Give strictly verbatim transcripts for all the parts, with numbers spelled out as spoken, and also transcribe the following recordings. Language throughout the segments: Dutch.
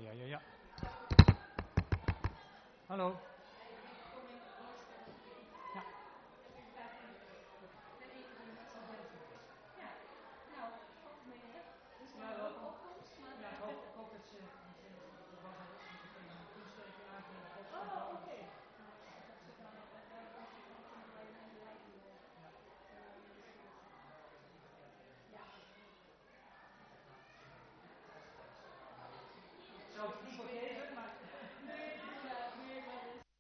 ja, ja, ja. Hallo. Ja. Ja, wel. Ja, ik hoop, ik hoop dat ze, want ze, er was al meteen een kunstwerkje aangekomen. Oh, oké. Okay. Ik zou het niet vergeten, maar...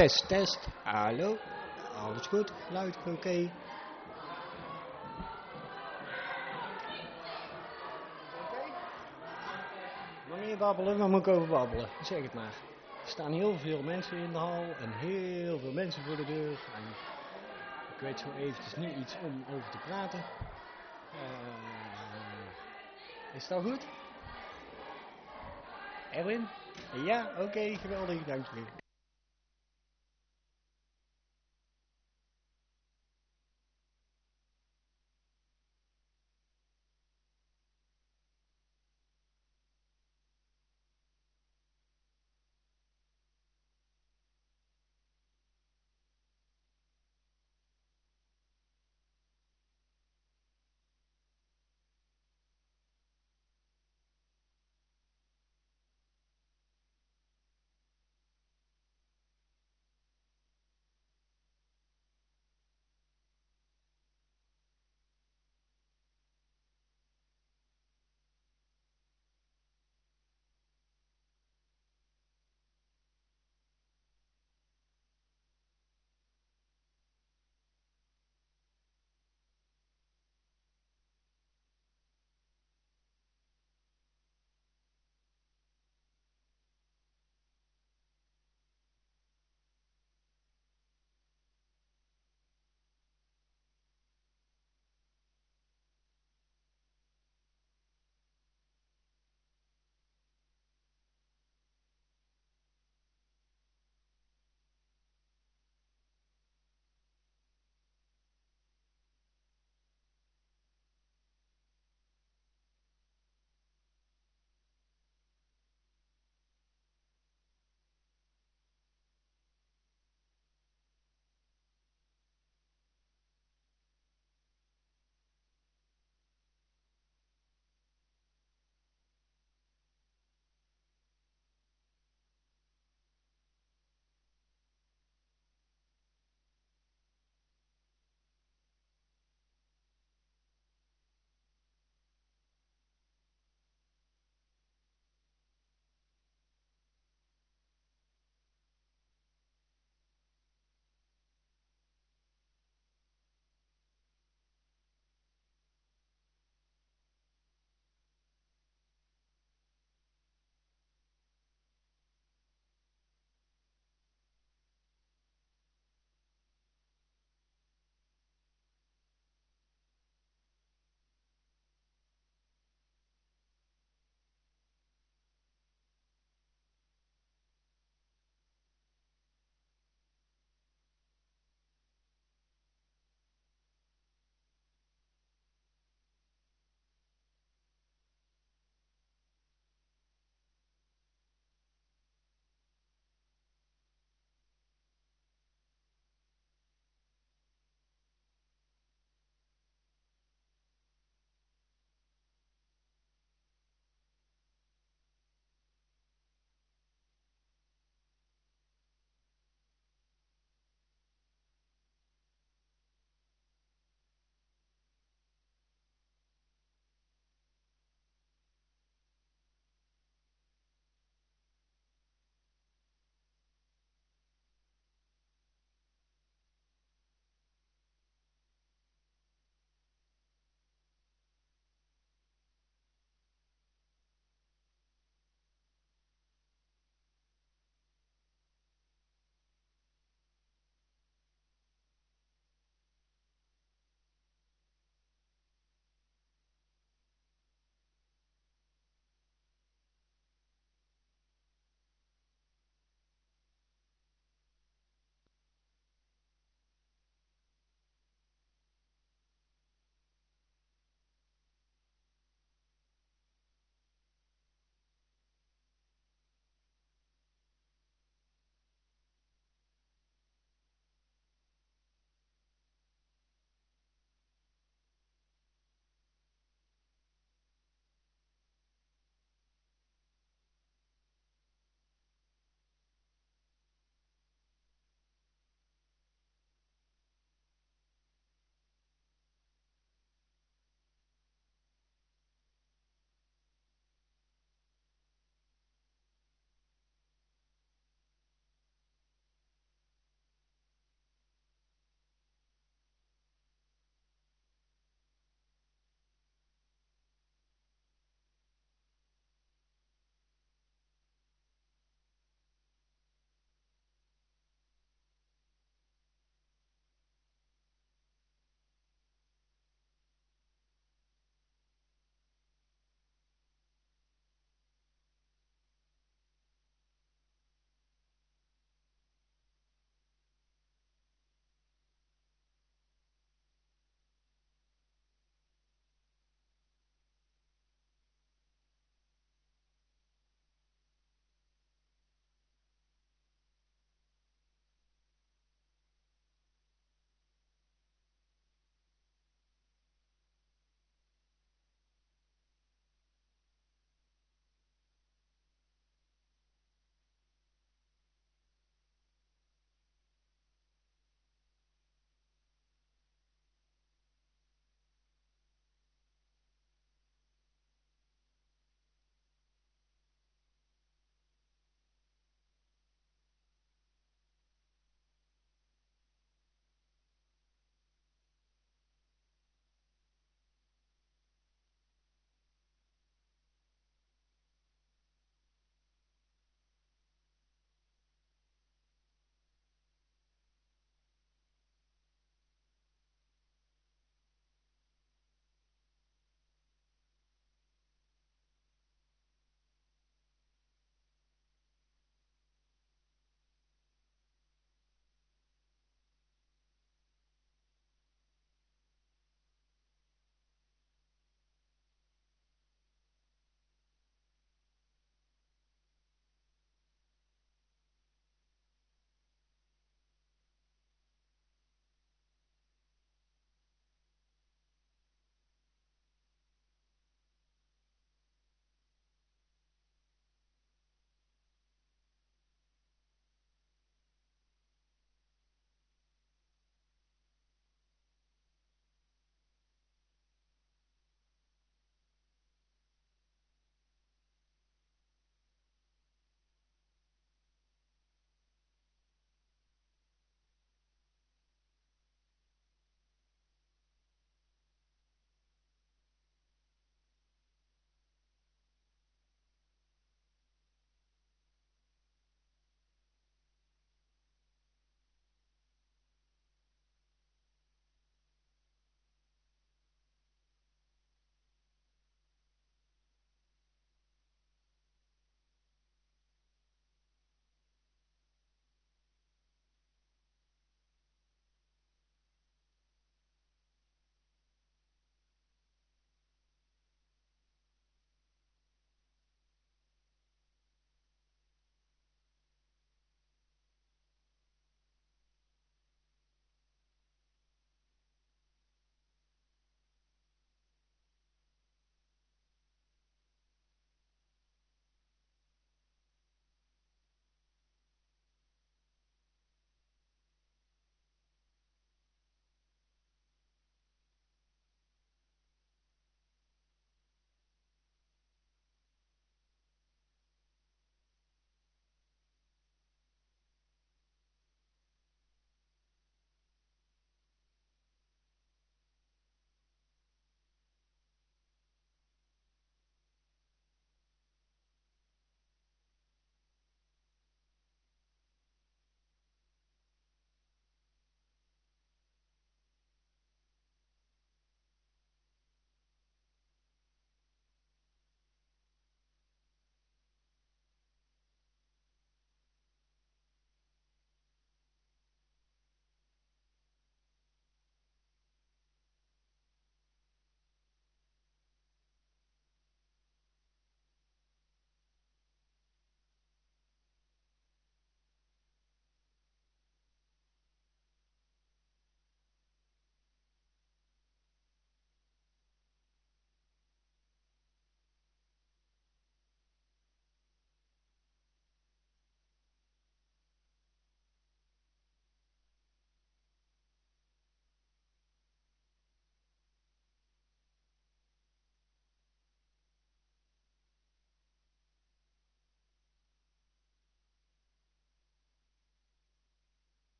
test, test. Hallo. Alles goed? Geluid oké? Wanneer babbelen? Waar moet ik over babbelen? Zeg het maar. Er staan heel veel mensen in de hal en heel veel mensen voor de deur. En ik weet zo eventjes niet iets om over te praten. Uh, is dat goed? Erwin? Ja, oké, okay, geweldig, dank je.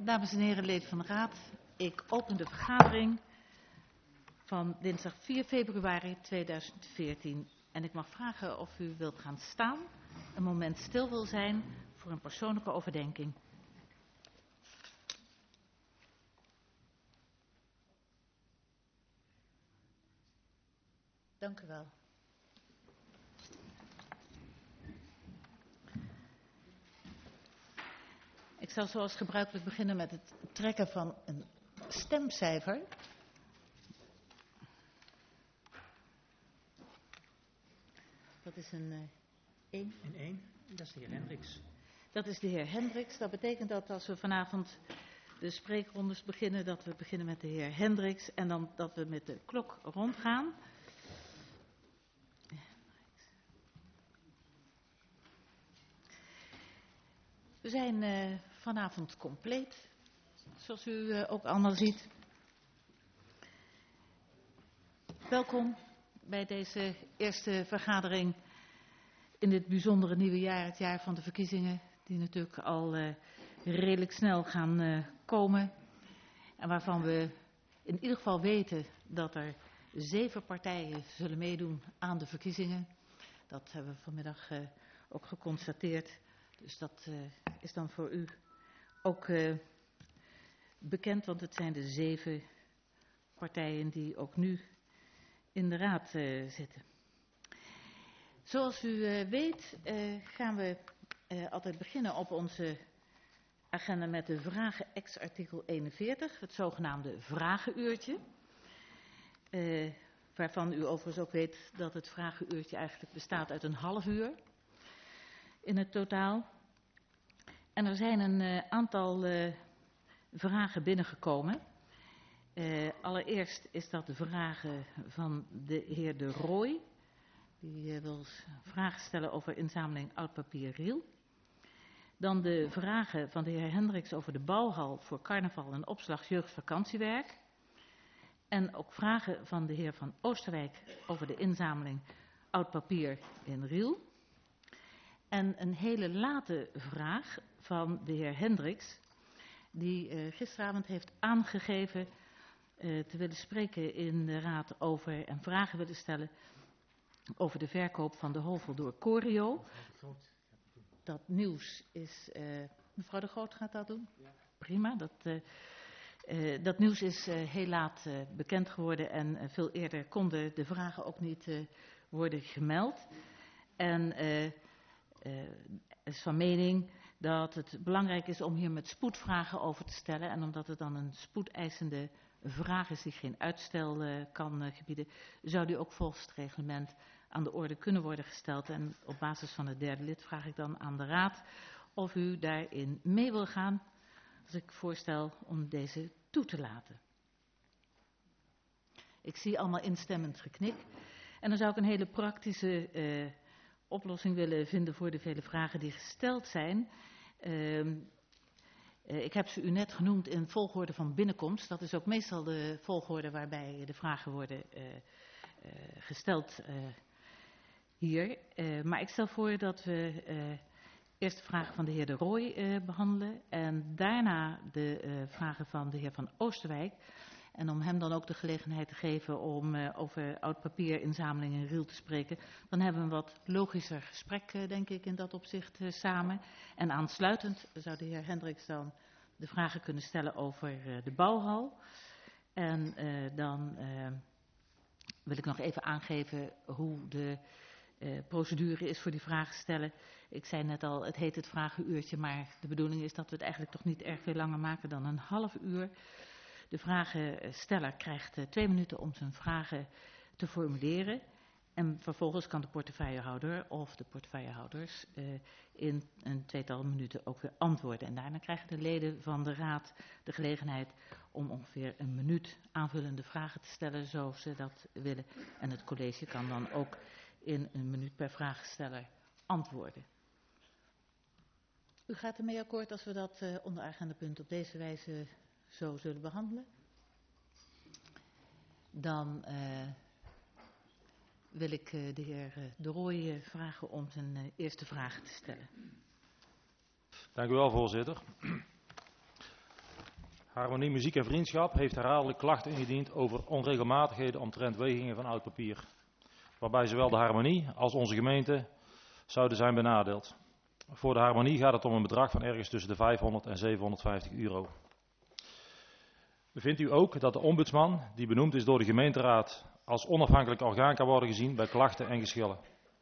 Dames en heren, leden van de Raad, ik open de vergadering van dinsdag vier februari tweeduizend veertien. En ik mag vragen of u wilt gaan staan, een moment stil wil zijn voor een persoonlijke overdenking. Dank u wel. Ik zal zoals gebruikelijk beginnen met het trekken van een stemcijfer. Dat is een uh, één. Een één, dat is de heer Hendricks. Dat is de heer Hendricks. Dat betekent dat als we vanavond de spreekrondes beginnen, dat we beginnen met de heer Hendricks en dan dat we met de klok rondgaan. We zijn uh, vanavond compleet, zoals u uh, ook allemaal ziet. Welkom bij deze eerste vergadering in dit bijzondere nieuwe jaar, het jaar van de verkiezingen, die natuurlijk al uh, redelijk snel gaan uh, komen. En waarvan we in ieder geval weten dat er zeven partijen zullen meedoen aan de verkiezingen. Dat hebben we vanmiddag uh, ook geconstateerd. Dus dat uh, is dan voor u ook uh, bekend, want het zijn de zeven partijen die ook nu in de raad uh, zitten. Zoals u uh, weet uh, gaan we uh, altijd beginnen op onze agenda met de vragen ex-artikel eenenveertig, het zogenaamde vragenuurtje. Uh, waarvan u overigens ook weet dat het vragenuurtje eigenlijk bestaat uit een half uur in het totaal. En er zijn een uh, aantal uh, vragen binnengekomen. Uh, allereerst is dat de vragen van de heer De Rooij. Die uh, wil vragen stellen over inzameling oud papier Riel. Dan de vragen van de heer Hendricks over de bouwhal voor carnaval en opslag jeugdvakantiewerk. En ook vragen van de heer Van Oosterwijk over de inzameling oud papier in Riel. En een hele late vraag van de heer Hendricks, die uh, gisteravond heeft aangegeven uh, te willen spreken in de raad over en vragen willen stellen over de verkoop van de Hovel door Corio. Dat nieuws is, uh, mevrouw De Groot gaat dat doen? Ja. Prima, dat, uh, uh, dat nieuws is uh, heel laat uh, bekend geworden en uh, veel eerder konden de vragen ook niet uh, worden gemeld. En uh, uh, is van mening dat het belangrijk is om hier met spoed vragen over te stellen. En omdat het dan een spoedeisende vraag is die geen uitstel uh, kan uh, gebieden, zou die ook volgens het reglement aan de orde kunnen worden gesteld. En op basis van het derde lid vraag ik dan aan de Raad of u daarin mee wil gaan, als ik voorstel om deze toe te laten. Ik zie allemaal instemmend geknik. En dan zou ik een hele praktische uh, oplossing willen vinden voor de vele vragen die gesteld zijn. Uh, uh, ik heb ze u net genoemd in volgorde van binnenkomst. Dat is ook meestal de volgorde waarbij de vragen worden uh, uh, gesteld uh, hier. Uh, maar ik stel voor dat we uh, eerst de vragen van de heer De Rooij uh, behandelen en daarna de uh, vragen van de heer Van Oosterwijk. En om hem dan ook de gelegenheid te geven om uh, over oud papierinzameling in Riel te spreken, dan hebben we een wat logischer gesprek, uh, denk ik, in dat opzicht uh, samen. En aansluitend zou de heer Hendricks dan de vragen kunnen stellen over uh, de bouwhal. En uh, dan uh, wil ik nog even aangeven hoe de uh, procedure is voor die vragen stellen. Ik zei net al, het heet het vragenuurtje, maar de bedoeling is dat we het eigenlijk toch niet erg veel langer maken dan een half uur. De vragensteller krijgt uh, twee minuten om zijn vragen te formuleren. En vervolgens kan de portefeuillehouder of de portefeuillehouders uh, in een tweetal minuten ook weer antwoorden. En daarna krijgen de leden van de raad de gelegenheid om ongeveer een minuut aanvullende vragen te stellen, zoals ze dat willen. En het college kan dan ook in een minuut per vragensteller antwoorden. U gaat ermee akkoord als we dat uh, onder agendapunt op deze wijze zo zullen behandelen? Dan uh, wil ik uh, de heer uh, De Rooij uh, vragen om zijn uh, eerste vraag te stellen. Dank u wel, voorzitter. Harmonie Muziek en Vriendschap heeft herhaaldelijk klachten ingediend over onregelmatigheden omtrent wegingen van oud papier, waarbij zowel de Harmonie als onze gemeente zouden zijn benadeeld. Voor de Harmonie gaat het om een bedrag van ergens tussen de vijfhonderd en zevenhonderdvijftig euro. Vindt u ook dat de ombudsman, die benoemd is door de gemeenteraad, als onafhankelijk orgaan kan worden gezien bij klachten en geschillen?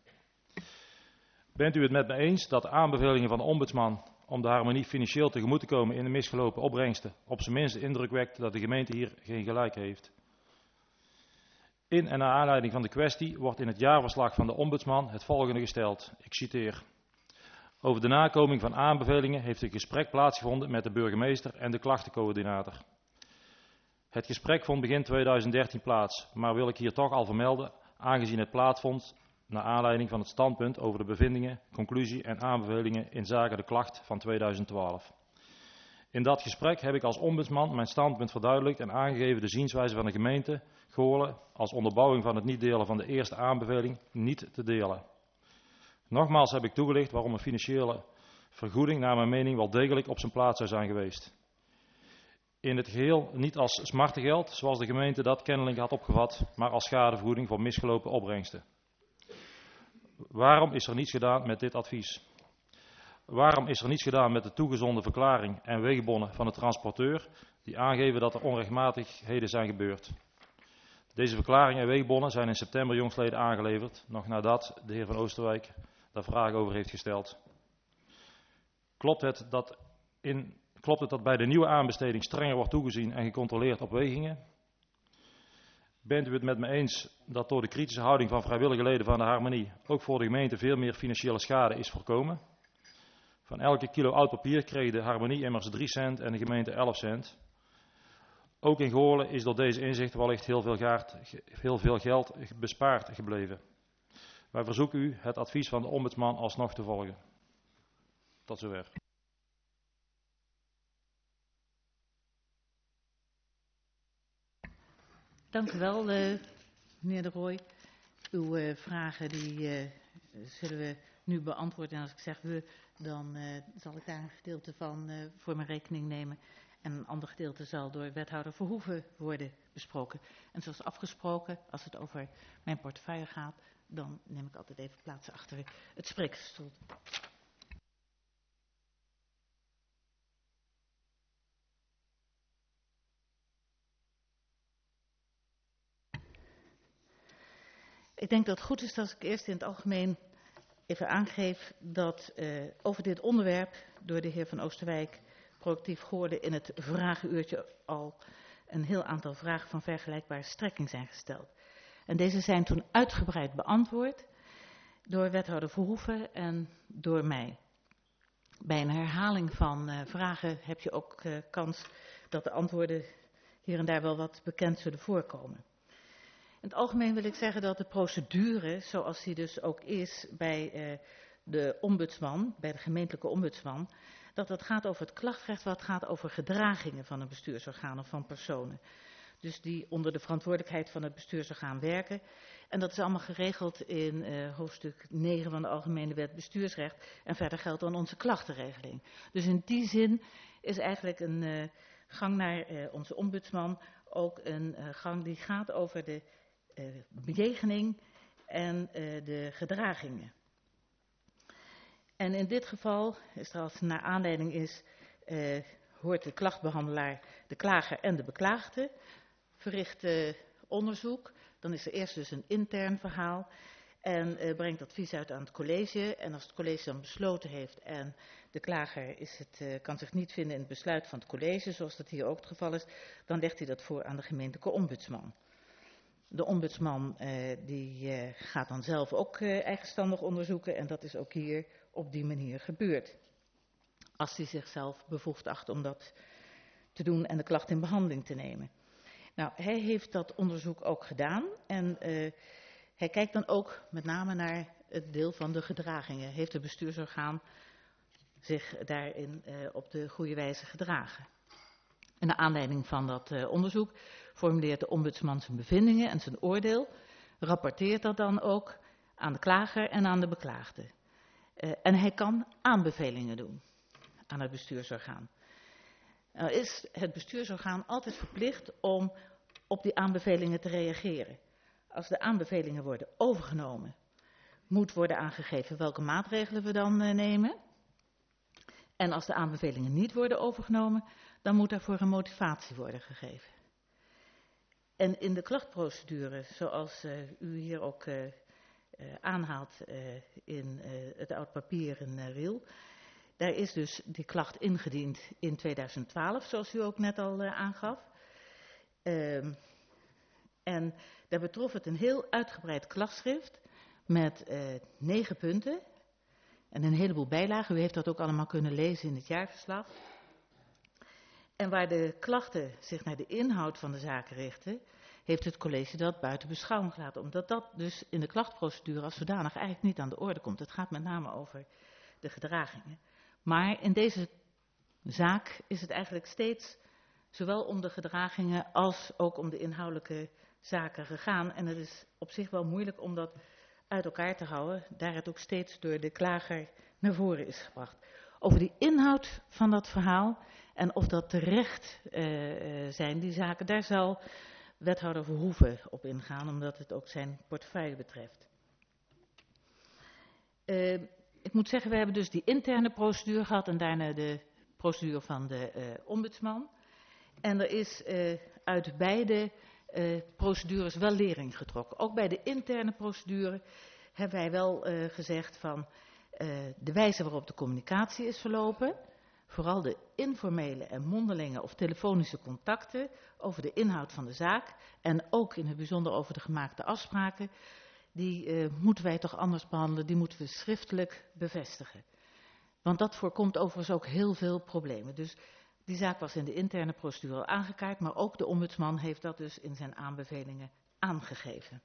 Bent u het met me eens dat de aanbevelingen van de ombudsman om de Harmonie financieel tegemoet te komen in de misgelopen opbrengsten op zijn minst de indruk wekt dat de gemeente hier geen gelijk heeft? In en naar aanleiding van de kwestie wordt in het jaarverslag van de ombudsman het volgende gesteld. Ik citeer. Over de nakoming van aanbevelingen heeft een gesprek plaatsgevonden met de burgemeester en de klachtencoördinator. Het gesprek vond begin tweeduizend dertien plaats, maar wil ik hier toch al vermelden, aangezien het plaatsvond naar aanleiding van het standpunt over de bevindingen, conclusie en aanbevelingen in zaken de klacht van tweeduizend twaalf. In dat gesprek heb ik als ombudsman mijn standpunt verduidelijkt en aangegeven de zienswijze van de gemeente Goorlen als onderbouwing van het niet delen van de eerste aanbeveling niet te delen. Nogmaals heb ik toegelicht waarom een financiële vergoeding naar mijn mening wel degelijk op zijn plaats zou zijn geweest. In het geheel niet als smartengeld, zoals de gemeente dat kennelijk had opgevat, maar als schadevergoeding voor misgelopen opbrengsten. Waarom is er niets gedaan met dit advies? Waarom is er niets gedaan met de toegezonden verklaring en weegbonnen van de transporteur die aangeven dat er onregelmatigheden zijn gebeurd? Deze verklaring en weegbonnen zijn in september jongstleden aangeleverd, nog nadat de heer Van Oosterwijk daar vragen over heeft gesteld. Klopt het dat, in, klopt het dat bij de nieuwe aanbesteding strenger wordt toegezien en gecontroleerd op wegingen? Bent u het met me eens dat door de kritische houding van vrijwillige leden van de Harmonie ook voor de gemeente veel meer financiële schade is voorkomen? Van elke kilo oud papier kreeg de Harmonie immers drie cent en de gemeente elf cent. Ook in Goorlen is door deze inzichten wellicht heel veel, gaard, heel veel geld bespaard gebleven. Wij verzoeken u het advies van de ombudsman alsnog te volgen. Tot zover. Dank u wel, uh, meneer De Rooij. Uw uh, vragen die, uh, zullen we nu beantwoorden. En als ik zeg we, dan uh, zal ik daar een gedeelte van uh, voor mijn rekening nemen. En een ander gedeelte zal door wethouder Verhoeven worden besproken. En zoals afgesproken, als het over mijn portefeuille gaat, dan neem ik altijd even plaats achter het spreekstoel. Ik denk dat het goed is als ik eerst in het algemeen even aangeef dat uh, over dit onderwerp door de heer Van Oosterwijk proactief Goorlen in het vragenuurtje al een heel aantal vragen van vergelijkbare strekking zijn gesteld. En deze zijn toen uitgebreid beantwoord door wethouder Verhoeven en door mij. Bij een herhaling van uh, vragen heb je ook uh, kans dat de antwoorden hier en daar wel wat bekend zullen voorkomen. In het algemeen wil ik zeggen dat de procedure, zoals die dus ook is bij uh, de ombudsman, bij de gemeentelijke ombudsman, dat het gaat over het klachtrecht wat gaat over gedragingen van een bestuursorgaan of van personen. Dus die onder de verantwoordelijkheid van het bestuursorgaan werken. En dat is allemaal geregeld in uh, hoofdstuk negen van de Algemene Wet Bestuursrecht. En verder geldt dan onze klachtenregeling. Dus in die zin is eigenlijk een uh, gang naar uh, onze ombudsman ook een uh, gang die gaat over de uh, bejegening en uh, de gedragingen. En in dit geval is er, als het naar aanleiding is, uh, hoort de klachtbehandelaar, de klager en de beklaagde, verricht uh, onderzoek. Dan is er eerst dus een intern verhaal en uh, brengt advies uit aan het college. En als het college dan besloten heeft en de klager is het, uh, kan zich niet vinden in het besluit van het college, zoals dat hier ook het geval is, dan legt hij dat voor aan de gemeentelijke ombudsman. De ombudsman uh, die uh, gaat dan zelf ook uh, eigenstandig onderzoeken en dat is ook hier op die manier gebeurd. Als hij zichzelf bevoegd acht om dat te doen en de klacht in behandeling te nemen. Nou, hij heeft dat onderzoek ook gedaan en uh, hij kijkt dan ook met name naar het deel van de gedragingen. Heeft het bestuursorgaan zich daarin uh, op de goede wijze gedragen? En naar aanleiding van dat uh, onderzoek formuleert de ombudsman zijn bevindingen en zijn oordeel, rapporteert dat dan ook aan de klager en aan de beklaagde. Uh, en hij kan aanbevelingen doen aan het bestuursorgaan. Nou is het bestuursorgaan altijd verplicht om op die aanbevelingen te reageren. Als de aanbevelingen worden overgenomen, moet worden aangegeven welke maatregelen we dan uh, nemen. En als de aanbevelingen niet worden overgenomen, dan moet daarvoor een motivatie worden gegeven. En in de klachtprocedure, zoals uh, u hier ook uh, uh, aanhaalt uh, in uh, het oud papier in uh, Riel, daar is dus die klacht ingediend in tweeduizend twaalf, zoals u ook net al uh, aangaf. Uh, en daar betrof het een heel uitgebreid klachtschrift met uh, negen punten en een heleboel bijlagen. U heeft dat ook allemaal kunnen lezen in het jaarverslag. En waar de klachten zich naar de inhoud van de zaken richten, heeft het college dat buiten beschouwing gelaten. Omdat dat dus in de klachtprocedure als zodanig eigenlijk niet aan de orde komt. Het gaat met name over de gedragingen. Maar in deze zaak is het eigenlijk steeds zowel om de gedragingen als ook om de inhoudelijke zaken gegaan. En het is op zich wel moeilijk om dat uit elkaar te houden, daar het ook steeds door de klager naar voren is gebracht. Over die inhoud van dat verhaal en of dat terecht uh, zijn, die zaken, daar zal wethouder Verhoeven op ingaan, omdat het ook zijn portefeuille betreft. Uh, ik moet zeggen, we hebben dus die interne procedure gehad en daarna de procedure van de uh, ombudsman. En er is uh, uit beide uh, procedures wel lering getrokken. Ook bij de interne procedure hebben wij wel uh, gezegd van uh, de wijze waarop de communicatie is verlopen, vooral de informele en mondelinge of telefonische contacten over de inhoud van de zaak en ook in het bijzonder over de gemaakte afspraken, die uh, moeten wij toch anders behandelen, die moeten we schriftelijk bevestigen. Want dat voorkomt overigens ook heel veel problemen. Dus die zaak was in de interne procedure al aangekaart, maar ook de ombudsman heeft dat dus in zijn aanbevelingen aangegeven.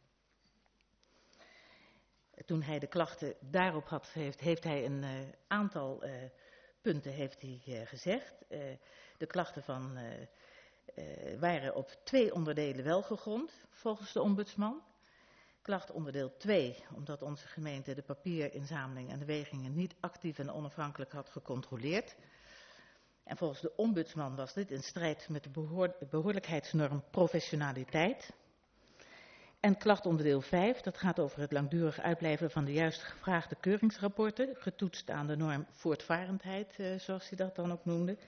Toen hij de klachten daarop had, heeft, heeft hij een uh, aantal uh, punten heeft hij, uh, gezegd. Uh, de klachten van, uh, uh, waren op twee onderdelen wel gegrond, volgens de ombudsman. Klacht onderdeel twee, omdat onze gemeente de papierinzameling en de wegingen niet actief en onafhankelijk had gecontroleerd. En volgens de ombudsman was dit in strijd met de behoor, behoorlijkheidsnorm professionaliteit. En klacht onderdeel vijf, dat gaat over het langdurig uitblijven van de juist gevraagde keuringsrapporten, getoetst aan de norm voortvarendheid, uh, zoals hij dat dan ook noemde.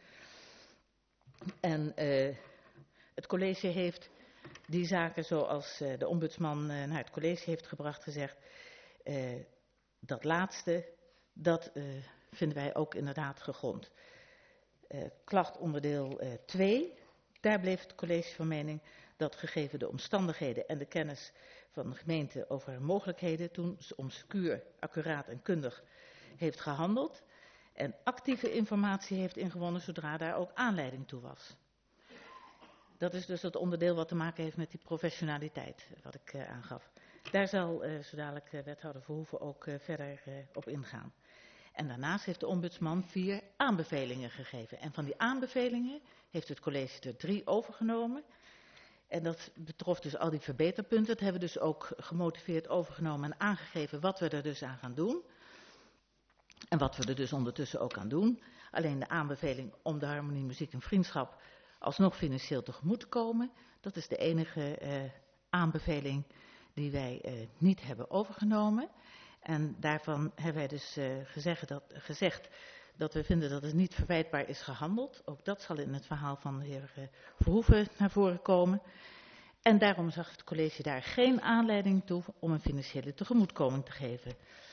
En uh, het college heeft die zaken, zoals uh, de ombudsman uh, naar het college heeft gebracht, gezegd, uh, dat laatste, dat uh, vinden wij ook inderdaad gegrond. Uh, klacht onderdeel uh, twee, daar bleef het college van mening dat gegeven de omstandigheden en de kennis van de gemeente over haar mogelijkheden toen ze om secuur, accuraat en kundig heeft gehandeld en actieve informatie heeft ingewonnen zodra daar ook aanleiding toe was. Dat is dus het onderdeel wat te maken heeft met die professionaliteit, wat ik uh, aangaf. Daar zal uh, zo dadelijk uh, wethouder Verhoeven ook uh, verder uh, op ingaan. En daarnaast heeft de ombudsman vier aanbevelingen gegeven. En van die aanbevelingen heeft het college er drie overgenomen. En dat betrof dus al die verbeterpunten. Dat hebben we dus ook gemotiveerd overgenomen en aangegeven wat we er dus aan gaan doen. En wat we er dus ondertussen ook aan doen. Alleen de aanbeveling om de harmonie, muziek en vriendschap alsnog financieel tegemoet te komen. Dat is de enige uh, aanbeveling die wij uh, niet hebben overgenomen. En daarvan hebben wij dus uh, gezegd, dat, gezegd dat we vinden dat het niet verwijtbaar is gehandeld. Ook dat zal in het verhaal van de heer uh, Verhoeven naar voren komen. En daarom zag het college daar geen aanleiding toe om een financiële tegemoetkoming te geven.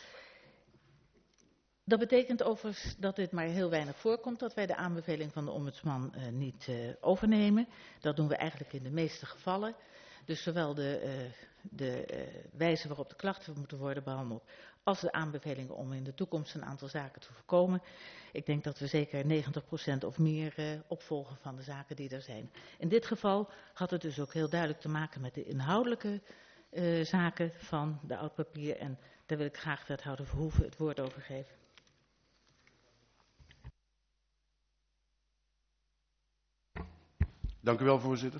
Dat betekent overigens dat dit maar heel weinig voorkomt, dat wij de aanbeveling van de ombudsman uh, niet uh, overnemen. Dat doen we eigenlijk in de meeste gevallen. Dus zowel de, uh, de uh, wijze waarop de klachten moeten worden behandeld, als de aanbevelingen om in de toekomst een aantal zaken te voorkomen. Ik denk dat we zeker negentig procent of meer uh, opvolgen van de zaken die er zijn. In dit geval had het dus ook heel duidelijk te maken met de inhoudelijke uh, zaken van de oud papier. En daar wil ik graag wethouder Verhoeven het woord over geven. Dank u wel, voorzitter.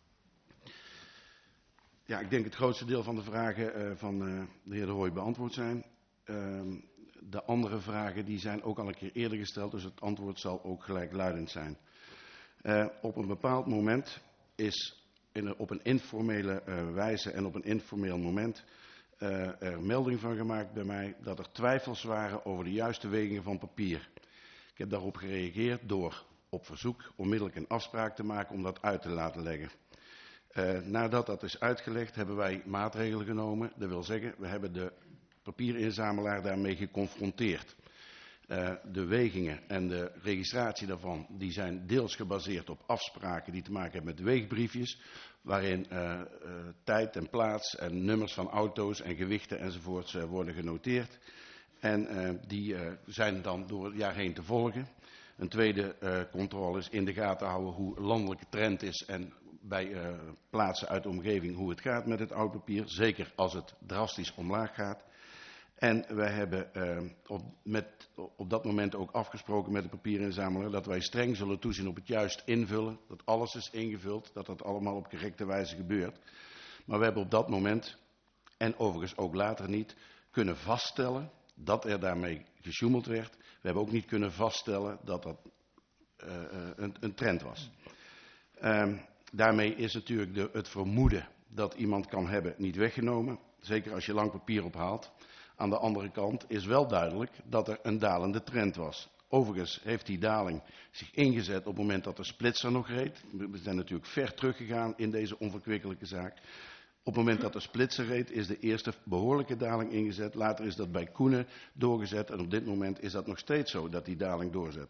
Ja, ik denk het grootste deel van de vragen uh, van uh, de heer De Rooij beantwoord zijn. Uh, de andere vragen die zijn ook al een keer eerder gesteld, dus het antwoord zal ook gelijkluidend zijn. Uh, op een bepaald moment is in een, op een informele uh, wijze en op een informeel moment uh, er melding van gemaakt bij mij dat er twijfels waren over de juiste wegingen van papier. Ik heb daarop gereageerd door op verzoek onmiddellijk een afspraak te maken om dat uit te laten leggen. Uh, nadat dat is uitgelegd hebben wij maatregelen genomen. Dat wil zeggen, we hebben de papierinzamelaar daarmee geconfronteerd. Uh, de wegingen en de registratie daarvan die zijn deels gebaseerd op afspraken die te maken hebben met weegbriefjes, waarin uh, uh, tijd en plaats en nummers van auto's en gewichten enzovoorts uh, worden genoteerd. En uh, die uh, zijn dan door het jaar heen te volgen. Een tweede uh, controle is in de gaten houden hoe landelijke trend is en bij uh, plaatsen uit de omgeving hoe het gaat met het oud papier. Zeker als het drastisch omlaag gaat. En wij hebben uh, op, met, op dat moment ook afgesproken met de papierinzamelaar dat wij streng zullen toezien op het juist invullen. Dat alles is ingevuld, dat dat allemaal op correcte wijze gebeurt. Maar we hebben op dat moment, en overigens ook later niet, kunnen vaststellen dat er daarmee gesjoemeld werd. We hebben ook niet kunnen vaststellen dat dat uh, een, een trend was. Uh, daarmee is natuurlijk de, het vermoeden dat iemand kan hebben niet weggenomen. Zeker als je lang papier ophaalt. Aan de andere kant is wel duidelijk dat er een dalende trend was. Overigens heeft die daling zich ingezet op het moment dat de splitser nog reed. We zijn natuurlijk ver teruggegaan in deze onverkwikkelijke zaak. Op het moment dat de splitser reed is de eerste behoorlijke daling ingezet. Later is dat bij Koenen doorgezet en op dit moment is dat nog steeds zo dat die daling doorzet.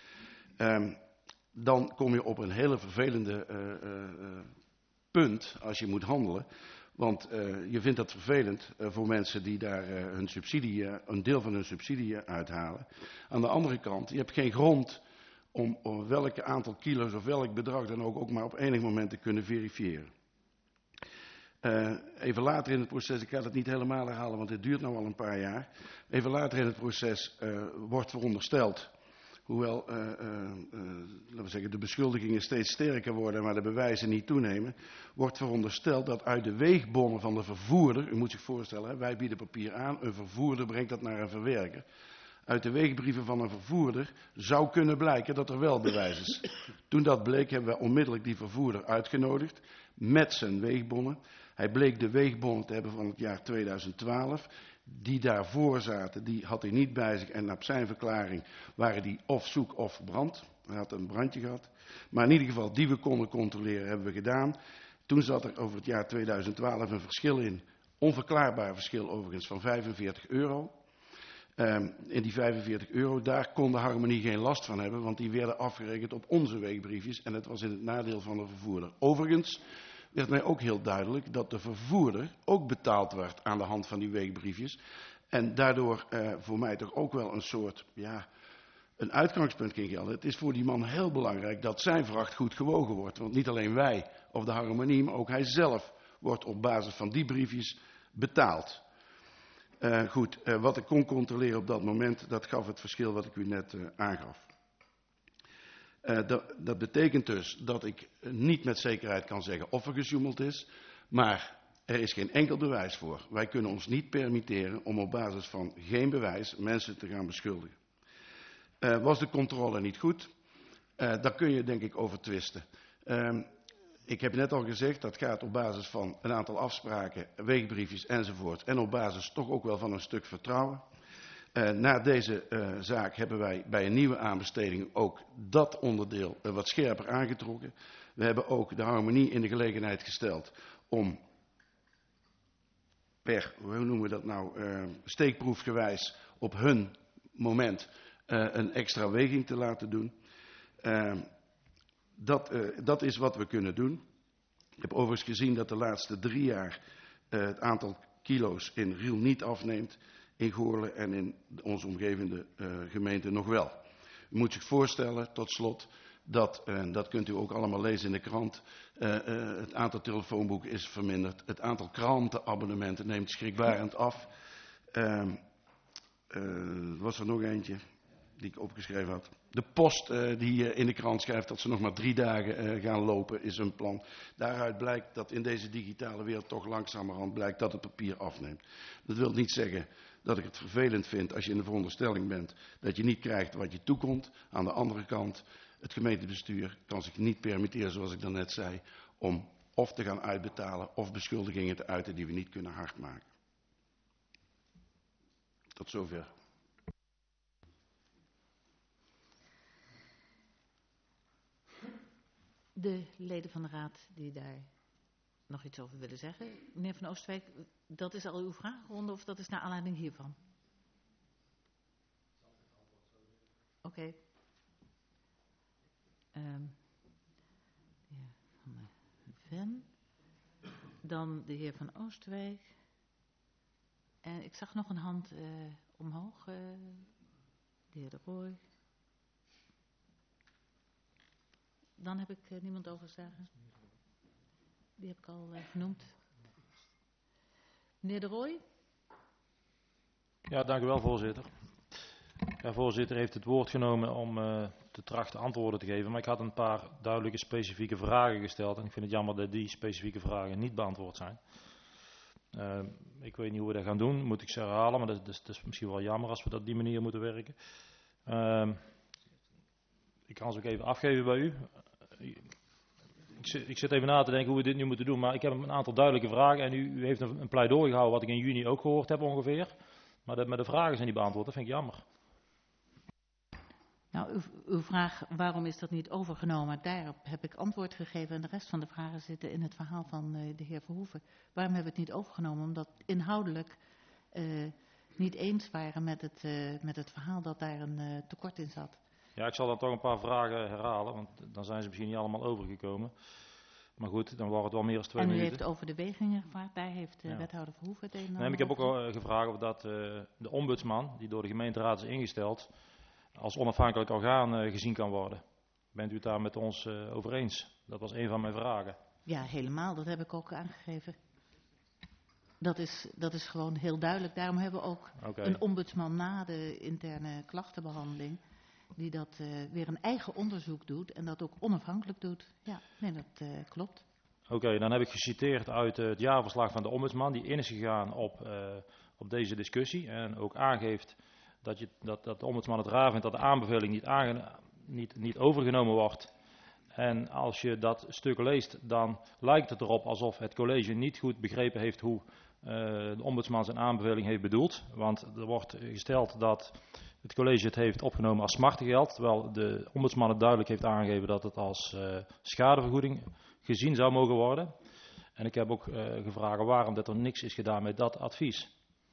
Um, dan kom je op een hele vervelende uh, uh, punt als je moet handelen. Want uh, je vindt dat vervelend uh, voor mensen die daar uh, hun subsidie, uh, een deel van hun subsidie uithalen. Aan de andere kant, je hebt geen grond om, om welke aantal kilo's of welk bedrag dan ook, ook maar op enig moment te kunnen verifiëren. Uh, even later in het proces, ik ga het niet helemaal herhalen, want dit duurt nou al een paar jaar. Even later in het proces uh, wordt verondersteld, hoewel uh, uh, uh, laten we zeggen, de beschuldigingen steeds sterker worden, maar de bewijzen niet toenemen, wordt verondersteld dat uit de weegbonnen van de vervoerder, u moet zich voorstellen, hè, wij bieden papier aan, een vervoerder brengt dat naar een verwerker. Uit de weegbrieven van een vervoerder zou kunnen blijken dat er wel bewijs is. Toen dat bleek hebben we onmiddellijk die vervoerder uitgenodigd met zijn weegbonnen. Hij bleek de weegbonnen te hebben van het jaar tweeduizend twaalf. Die daarvoor zaten, die had hij niet bij zich en op zijn verklaring waren die of zoek of verbrand. Hij had een brandje gehad. Maar in ieder geval, die we konden controleren, hebben we gedaan. Toen zat er over het jaar tweeduizend twaalf een verschil in, onverklaarbaar verschil overigens, van vijfenveertig euro. Um, in die vijfenveertig euro, daar kon de Harmonie geen last van hebben, want die werden afgerekend op onze weegbriefjes en het was in het nadeel van de vervoerder. Overigens werd mij ook heel duidelijk dat de vervoerder ook betaald werd aan de hand van die weegbriefjes. En daardoor uh, voor mij toch ook wel een soort, ja, een uitgangspunt ging gelden. Het is voor die man heel belangrijk dat zijn vracht goed gewogen wordt. Want niet alleen wij of de Harmonie, maar ook hij zelf wordt op basis van die briefjes betaald. Uh, goed, uh, wat ik kon controleren op dat moment, dat gaf het verschil wat ik u net uh, aangaf. Uh, dat, dat betekent dus dat ik niet met zekerheid kan zeggen of er gesjoemeld is, maar er is geen enkel bewijs voor. Wij kunnen ons niet permitteren om op basis van geen bewijs mensen te gaan beschuldigen. Uh, was de controle niet goed? Uh, daar kun je denk ik over twisten. Uh, ik heb net al gezegd, dat gaat op basis van een aantal afspraken, weegbriefjes enzovoort. En op basis toch ook wel van een stuk vertrouwen. Uh, na deze uh, zaak hebben wij bij een nieuwe aanbesteding ook dat onderdeel uh, wat scherper aangetrokken. We hebben ook de Harmonie in de gelegenheid gesteld om per, hoe noemen we dat nou, uh, steekproefgewijs op hun moment uh, een extra weging te laten doen. Uh, dat, uh, dat is wat we kunnen doen. Ik heb overigens gezien dat de laatste drie jaar uh, het aantal kilo's in Riel niet afneemt. In Goorlen en in onze omgevende uh, gemeente nog wel. U moet zich voorstellen, tot slot, dat, uh, dat kunt u ook allemaal lezen in de krant, uh, uh, het aantal telefoonboeken is verminderd. Het aantal krantenabonnementen neemt schrikbarend af. Uh, uh, was er nog eentje die ik opgeschreven had. De post uh, die uh, in de krant schrijft dat ze nog maar drie dagen uh, gaan lopen is een plan. Daaruit blijkt dat in deze digitale wereld toch langzamerhand blijkt dat het papier afneemt. Dat wil niet zeggen dat ik het vervelend vind als je in de veronderstelling bent dat je niet krijgt wat je toekomt. Aan de andere kant Het gemeentebestuur kan zich niet permitteren, zoals ik daarnet zei, om of te gaan uitbetalen of beschuldigingen te uiten die we niet kunnen hardmaken. Tot zover. De leden van de raad die daar nog iets over willen zeggen. Meneer Van Oostwijk, dat is al uw vraagronde of dat is naar aanleiding hiervan? Oké. Okay. Um, de heer Van de Ven. Dan de heer Van Oostwijk. En ik zag nog een hand uh, omhoog. Uh, de heer De Rooij. Dan heb ik uh, niemand overgeslagen. Die heb ik al uh, genoemd. Meneer De Rooij. Ja, dank u wel, voorzitter. Ja, voorzitter heeft het woord genomen om uh, te trachten antwoorden te geven. Maar ik had een paar duidelijke specifieke vragen gesteld. En ik vind het jammer dat die specifieke vragen niet beantwoord zijn. Uh, ik weet niet hoe we dat gaan doen. Moet ik ze herhalen, maar dat is, dat is misschien wel jammer als we dat op die manier moeten werken. Uh, ik kan ze ook even afgeven bij u. Ik zit, ik zit even na te denken hoe we dit nu moeten doen. Maar ik heb een aantal duidelijke vragen. En u, u heeft een, een pleidooi gehouden wat ik in juni ook gehoord heb ongeveer. Maar de, met de vragen zijn niet beantwoord. Dat vind ik jammer. Nou, uw, uw vraag, waarom is dat niet overgenomen? Daarop heb ik antwoord gegeven. En de rest van de vragen zitten in het verhaal van uh, de heer Verhoeven. Waarom hebben we het niet overgenomen? Omdat inhoudelijk uh, niet eens waren met het, uh, met het verhaal dat daar een uh, tekort in zat. Ja, ik zal dan toch een paar vragen herhalen, want dan zijn ze misschien niet allemaal overgekomen. Maar goed, dan wordt het wel meer dan twee en u minuten. heeft over de wegingen gevraagd, daar heeft de ja. wethouder Verhoeven het een en ander. Nee, ik heb ook al gevraagd of dat uh, de ombudsman, die door de gemeenteraad is ingesteld, als onafhankelijk orgaan uh, gezien kan worden. Bent u het daar met ons uh, over eens? Dat was een van mijn vragen. Ja, helemaal, dat heb ik ook aangegeven. Dat is, dat is gewoon heel duidelijk. Daarom hebben we ook okay. een ombudsman na de interne klachtenbehandeling, die dat uh, weer een eigen onderzoek doet en dat ook onafhankelijk doet. Ja, nee, dat uh, klopt. Oké, okay, dan heb ik geciteerd uit uh, het jaarverslag van de ombudsman, die in is gegaan op, uh, op deze discussie en ook aangeeft dat, je, dat, dat de ombudsman het raar vindt dat de aanbeveling niet, aange, niet, niet overgenomen wordt. En als je dat stuk leest, dan lijkt het erop alsof het college niet goed begrepen heeft hoe uh, de ombudsman zijn aanbeveling heeft bedoeld. Want er wordt gesteld dat het college het heeft opgenomen als smartengeld, terwijl de ombudsman het duidelijk heeft aangegeven dat het als uh, schadevergoeding gezien zou mogen worden. En ik heb ook uh, gevraagd waarom dat er niks is gedaan met dat advies.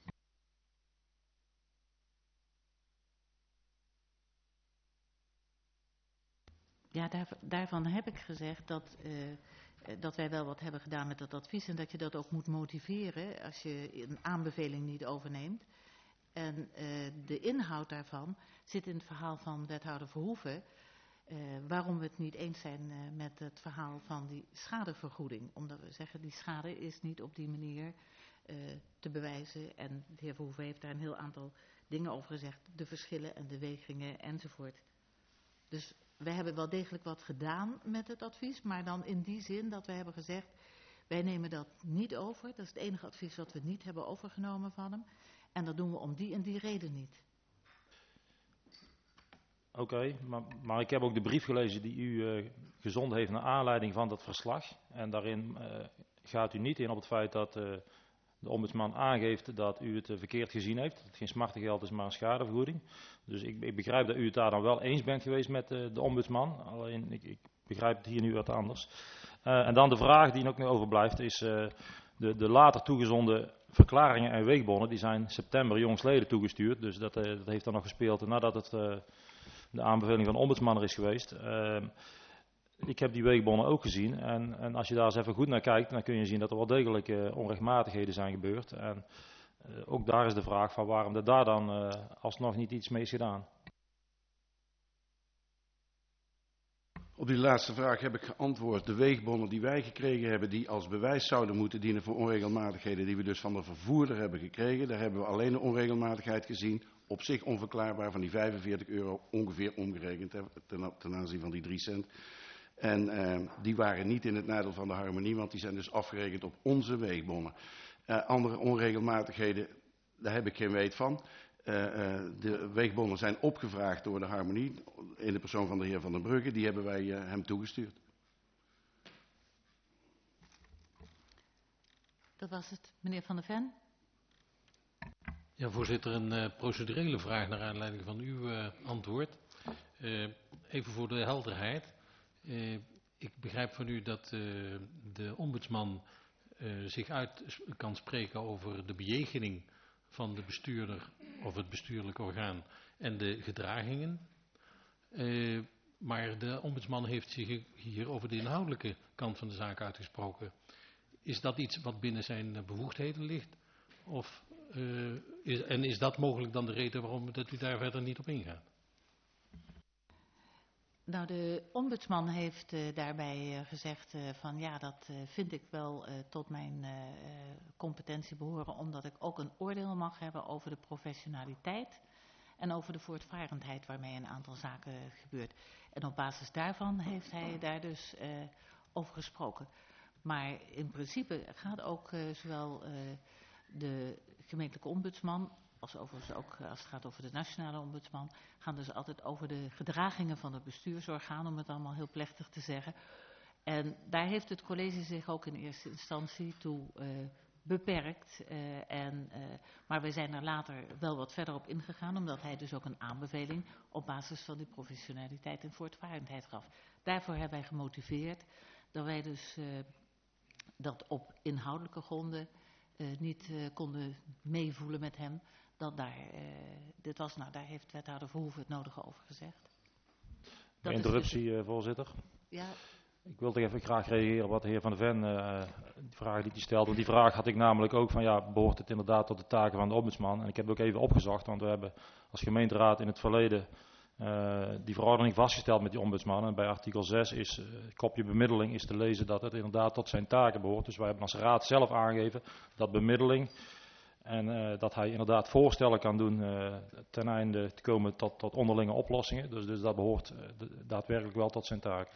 Ja, daar, daarvan heb ik gezegd dat, uh, dat wij wel wat hebben gedaan met dat advies en dat je dat ook moet motiveren als je een aanbeveling niet overneemt. En uh, de inhoud daarvan zit in het verhaal van wethouder Verhoeven, uh, waarom we het niet eens zijn uh, met het verhaal van die schadevergoeding. Omdat we zeggen, die schade is niet op die manier uh, te bewijzen. En de heer Verhoeven heeft daar een heel aantal dingen over gezegd, de verschillen en de wegingen enzovoort. Dus wij hebben wel degelijk wat gedaan met het advies, maar dan in die zin dat we hebben gezegd, wij nemen dat niet over. Dat is het enige advies wat we niet hebben overgenomen van hem. En dat doen we om die en die reden niet. Oké, okay, maar, maar ik heb ook de brief gelezen die u uh, gezonden heeft naar aanleiding van dat verslag. En daarin uh, gaat u niet in op het feit dat uh, de ombudsman aangeeft dat u het uh, verkeerd gezien heeft. Dat het geen smartengeld is, maar een schadevergoeding. Dus ik, ik begrijp dat u het daar dan wel eens bent geweest met uh, de ombudsman. Alleen ik, ik begrijp het hier nu wat anders. Uh, en dan de vraag die nog overblijft is uh, de, de later toegezonden verklaringen en weegbonnen. Die zijn september jongstleden toegestuurd. Dus dat, uh, dat heeft dan nog gespeeld nadat het, uh, de aanbeveling van de ombudsman er is geweest. Uh, ik heb die weegbonnen ook gezien. En, en als je daar eens even goed naar kijkt, dan kun je zien dat er wel degelijk uh, onrechtmatigheden zijn gebeurd. En uh, ook daar is de vraag van waarom er daar dan uh, alsnog niet iets mee is gedaan. Op die laatste vraag heb ik geantwoord. De weegbonnen die wij gekregen hebben, die als bewijs zouden moeten dienen voor onregelmatigheden die we dus van de vervoerder hebben gekregen, daar hebben we alleen een onregelmatigheid gezien, op zich onverklaarbaar, van die vijfenveertig euro ongeveer omgerekend ten, ten aanzien van die drie cent. En uh, die waren niet in het nadeel van de harmonie, want die zijn dus afgerekend op onze weegbonnen. Uh, andere onregelmatigheden, daar heb ik geen weet van. Uh, uh, de weegbonnen zijn opgevraagd door de harmonie. in de persoon van de heer Van den Brugge. Die hebben wij uh, hem toegestuurd. Dat was het. Meneer Van der Ven. Ja, voorzitter, een uh, procedurele vraag naar aanleiding van uw uh, antwoord. Uh, even voor de helderheid. Uh, ik begrijp van u dat uh, de ombudsman uh, zich uit kan spreken over de bejegening van de bestuurder of het bestuurlijk orgaan en de gedragingen. Uh, maar de ombudsman heeft zich hier over de inhoudelijke kant van de zaak uitgesproken. Is dat iets wat binnen zijn bevoegdheden ligt? Of, uh, is, en is dat mogelijk dan de reden waarom dat u daar verder niet op ingaat? Nou, de ombudsman heeft uh, daarbij uh, gezegd uh, van ja, dat uh, vind ik wel uh, tot mijn uh, competentie behoren, omdat ik ook een oordeel mag hebben over de professionaliteit en over de voortvarendheid waarmee een aantal zaken gebeurt. En op basis daarvan heeft hij daar dus uh, over gesproken. Maar in principe gaat ook uh, zowel uh, de gemeentelijke ombudsman als overigens ook als het gaat over de nationale ombudsman, gaan dus altijd over de gedragingen van het bestuursorgaan, om het allemaal heel plechtig te zeggen. En daar heeft het college zich ook in eerste instantie toe uh, beperkt. Uh, en, uh, maar we zijn er later wel wat verder op ingegaan, omdat hij dus ook een aanbeveling op basis van die professionaliteit en voortvarendheid gaf. Daarvoor hebben wij gemotiveerd dat wij dus uh, dat op inhoudelijke gronden uh, niet uh, konden meevoelen met hem. Dat daar, uh, dit was, nou, daar heeft wethouder Verhoeven het nodige over gezegd. Dat interruptie, dus, uh, voorzitter. Ja. Ik wil toch even graag reageren op wat de heer Van der Ven, uh, die vraag die hij stelde. Want die vraag had ik namelijk ook van, ja, behoort het inderdaad tot de taken van de ombudsman? En ik heb het ook even opgezocht, want we hebben als gemeenteraad in het verleden uh, die verordening vastgesteld met die ombudsman. En bij artikel zes is, uh, kopje bemiddeling, is te lezen dat het inderdaad tot zijn taken behoort. Dus wij hebben als raad zelf aangegeven dat bemiddeling en uh, dat hij inderdaad voorstellen kan doen uh, ten einde te komen tot, tot onderlinge oplossingen. Dus, dus dat behoort uh, de, daadwerkelijk wel tot zijn taken.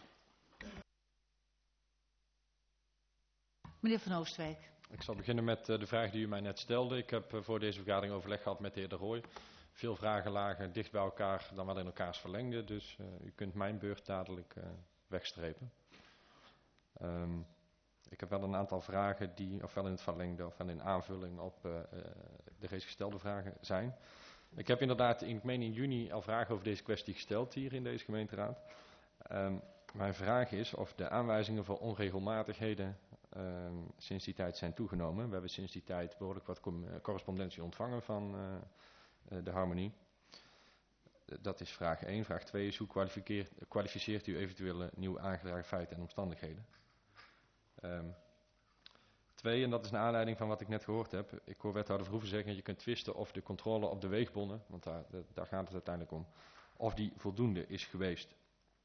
Meneer Van Oostwijk. Ik zal beginnen met uh, de vraag die u mij net stelde. Ik heb uh, voor deze vergadering overleg gehad met de heer De Rooij. Veel vragen lagen dicht bij elkaar dan wel in elkaars verlengde. Dus uh, u kunt mijn beurt dadelijk uh, wegstrepen. Um, ik heb wel een aantal vragen die ofwel in het verlengde ofwel in aanvulling op uh, uh, de reeds gestelde vragen zijn. Ik heb inderdaad, ik meen in juni, al vragen over deze kwestie gesteld hier in deze gemeenteraad. Um, mijn vraag is of de aanwijzingen voor onregelmatigheden uh, sinds die tijd zijn toegenomen. We hebben sinds die tijd behoorlijk wat correspondentie ontvangen van uh, uh, de Harmonie. Uh, dat is vraag één. Vraag twee is hoe kwalificeert u eventuele nieuw aangedragen feiten en omstandigheden? Um, twee, en dat is naar aanleiding van wat ik net gehoord heb. Ik hoor wethouder Verhoeven zeggen, je kunt twisten of de controle op de weegbonnen, want daar, daar gaat het uiteindelijk om, of die voldoende is geweest.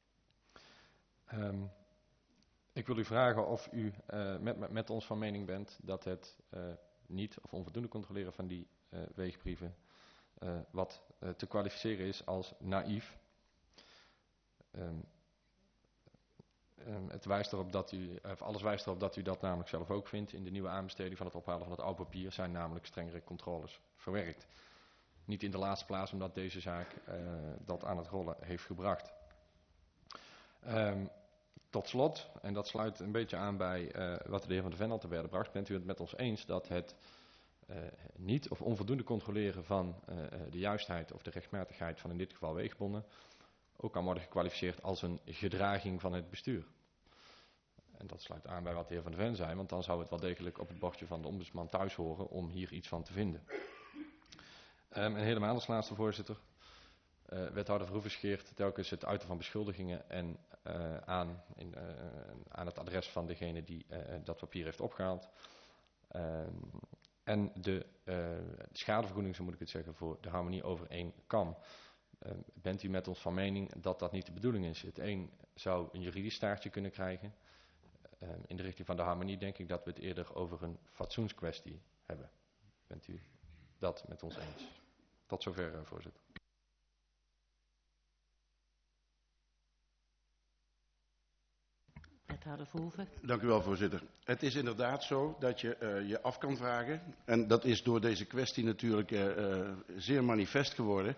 Um, ik wil u vragen of u uh, met, met, met ons van mening bent dat het uh, niet of onvoldoende controleren van die uh, weegbrieven uh, wat uh, te kwalificeren is als naïef. Um, um, het wijst erop dat u, of alles wijst erop dat u dat namelijk zelf ook vindt. In de nieuwe aanbesteding van het ophalen van het oude papier zijn namelijk strengere controles verwerkt. Niet in de laatste plaats omdat deze zaak uh, dat aan het rollen heeft gebracht. Um, tot slot, en dat sluit een beetje aan bij uh, wat de heer Van der Ven al te werden bracht, bent u het met ons eens dat het uh, niet of onvoldoende controleren van uh, de juistheid of de rechtmatigheid van in dit geval weegbonnen ook kan worden gekwalificeerd als een gedraging van het bestuur. En dat sluit aan bij wat de heer Van der Ven zei, want dan zou het wel degelijk op het bordje van de ombudsman thuis horen om hier iets van te vinden. Um, en helemaal als laatste, voorzitter. Uh, wethouder Verhoeven scheert telkens het uiten van beschuldigingen en uh, aan, in, uh, aan het adres van degene die uh, dat papier heeft opgehaald. Uh, en de uh, schadevergoeding, zo moet ik het zeggen, voor de Harmonie over één kam. Uh, bent u met ons van mening dat dat niet de bedoeling is? Het een zou een juridisch staartje kunnen krijgen. Uh, in de richting van de Harmonie denk ik dat we het eerder over een fatsoenskwestie hebben. Bent u dat met ons eens? Tot zover, uh, voorzitter. Wethouder Verhoeven. Dank u wel, voorzitter. Het is inderdaad zo dat je uh, je af kan vragen. En dat is door deze kwestie natuurlijk uh, uh, zeer manifest geworden.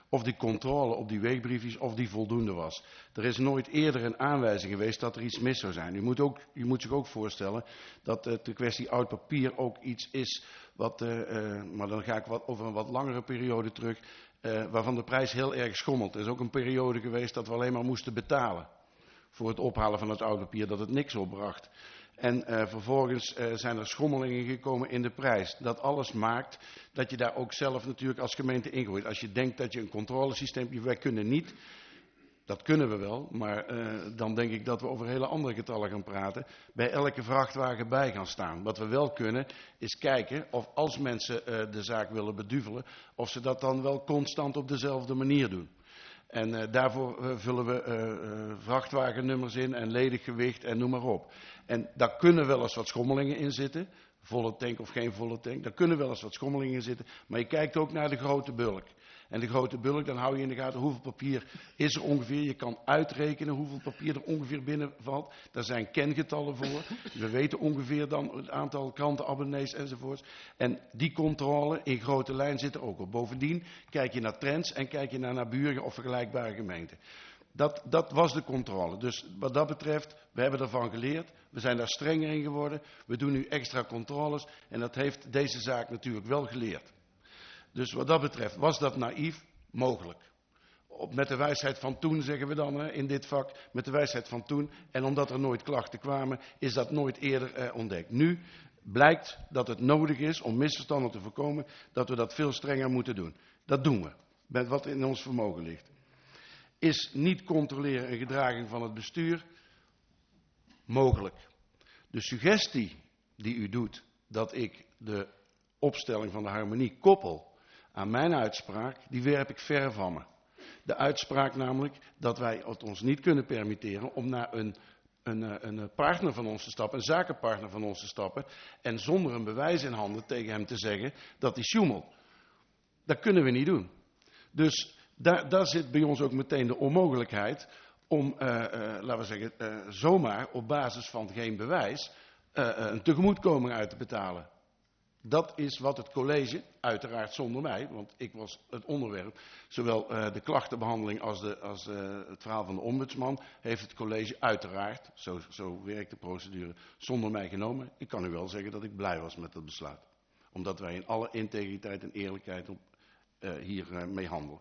of die controle op die weegbriefjes, of die voldoende was. Er is nooit eerder een aanwijzing geweest dat er iets mis zou zijn. U moet, ook, u moet zich ook voorstellen dat uh, de kwestie oud papier ook iets is, wat, uh, uh, maar dan ga ik wat, over een wat langere periode terug, uh, waarvan de prijs heel erg schommelt. Er is ook een periode geweest dat we alleen maar moesten betalen voor het ophalen van het oud papier, dat het niks opbracht. En uh, vervolgens uh, zijn er schommelingen gekomen in de prijs. Dat alles maakt dat je daar ook zelf natuurlijk als gemeente ingooit. Als je denkt dat je een controlesysteem... Wij kunnen niet, dat kunnen we wel, maar uh, dan denk ik dat we over hele andere getallen gaan praten. Bij elke vrachtwagen bij gaan staan. Wat we wel kunnen is kijken of als mensen uh, de zaak willen beduvelen, of ze dat dan wel constant op dezelfde manier doen. En uh, daarvoor uh, vullen we uh, uh, vrachtwagennummers in en ledig gewicht en noem maar op. En daar kunnen wel eens wat schommelingen in zitten. Volle tank of geen volle tank. Daar kunnen wel eens wat schommelingen in zitten. Maar je kijkt ook naar de grote bulk. En de grote bulk, dan hou je in de gaten hoeveel papier is er ongeveer. Je kan uitrekenen hoeveel papier er ongeveer binnenvalt. Daar zijn kengetallen voor. We weten ongeveer dan het aantal krantenabonnees enzovoorts. En die controle in grote lijn zit er ook op. Bovendien kijk je naar trends en kijk je naar naburige of vergelijkbare gemeenten. Dat, dat was de controle. Dus wat dat betreft, we hebben ervan geleerd. We zijn daar strenger in geworden. We doen nu extra controles. En dat heeft deze zaak natuurlijk wel geleerd. Dus wat dat betreft, was dat naïef? Mogelijk. Op, met de wijsheid van toen, zeggen we dan hè, in dit vak. Met de wijsheid van toen. En omdat er nooit klachten kwamen, is dat nooit eerder eh, ontdekt. Nu blijkt dat het nodig is om misverstanden te voorkomen, dat we dat veel strenger moeten doen. Dat doen we. Met wat in ons vermogen ligt. Is niet controleren een gedraging van het bestuur? Mogelijk. De suggestie die u doet dat ik de opstelling van de harmonie koppel aan mijn uitspraak, die werp ik ver van me. De uitspraak namelijk dat wij het ons niet kunnen permitteren om naar een, een, een partner van ons te stappen, een zakenpartner van ons te stappen en zonder een bewijs in handen tegen hem te zeggen dat hij sjoemelt. Dat kunnen we niet doen. Dus Daar, daar zit bij ons ook meteen de onmogelijkheid om, uh, uh, laten we zeggen, uh, zomaar op basis van geen bewijs uh, uh, een tegemoetkoming uit te betalen. Dat is wat het college, uiteraard zonder mij, want ik was het onderwerp, zowel uh, de klachtenbehandeling als, de, als uh, het verhaal van de ombudsman, heeft het college uiteraard, zo, zo werkt de procedure, zonder mij genomen. Ik kan u wel zeggen dat ik blij was met dat besluit. Omdat wij in alle integriteit en eerlijkheid op, uh, hier uh, mee handelen.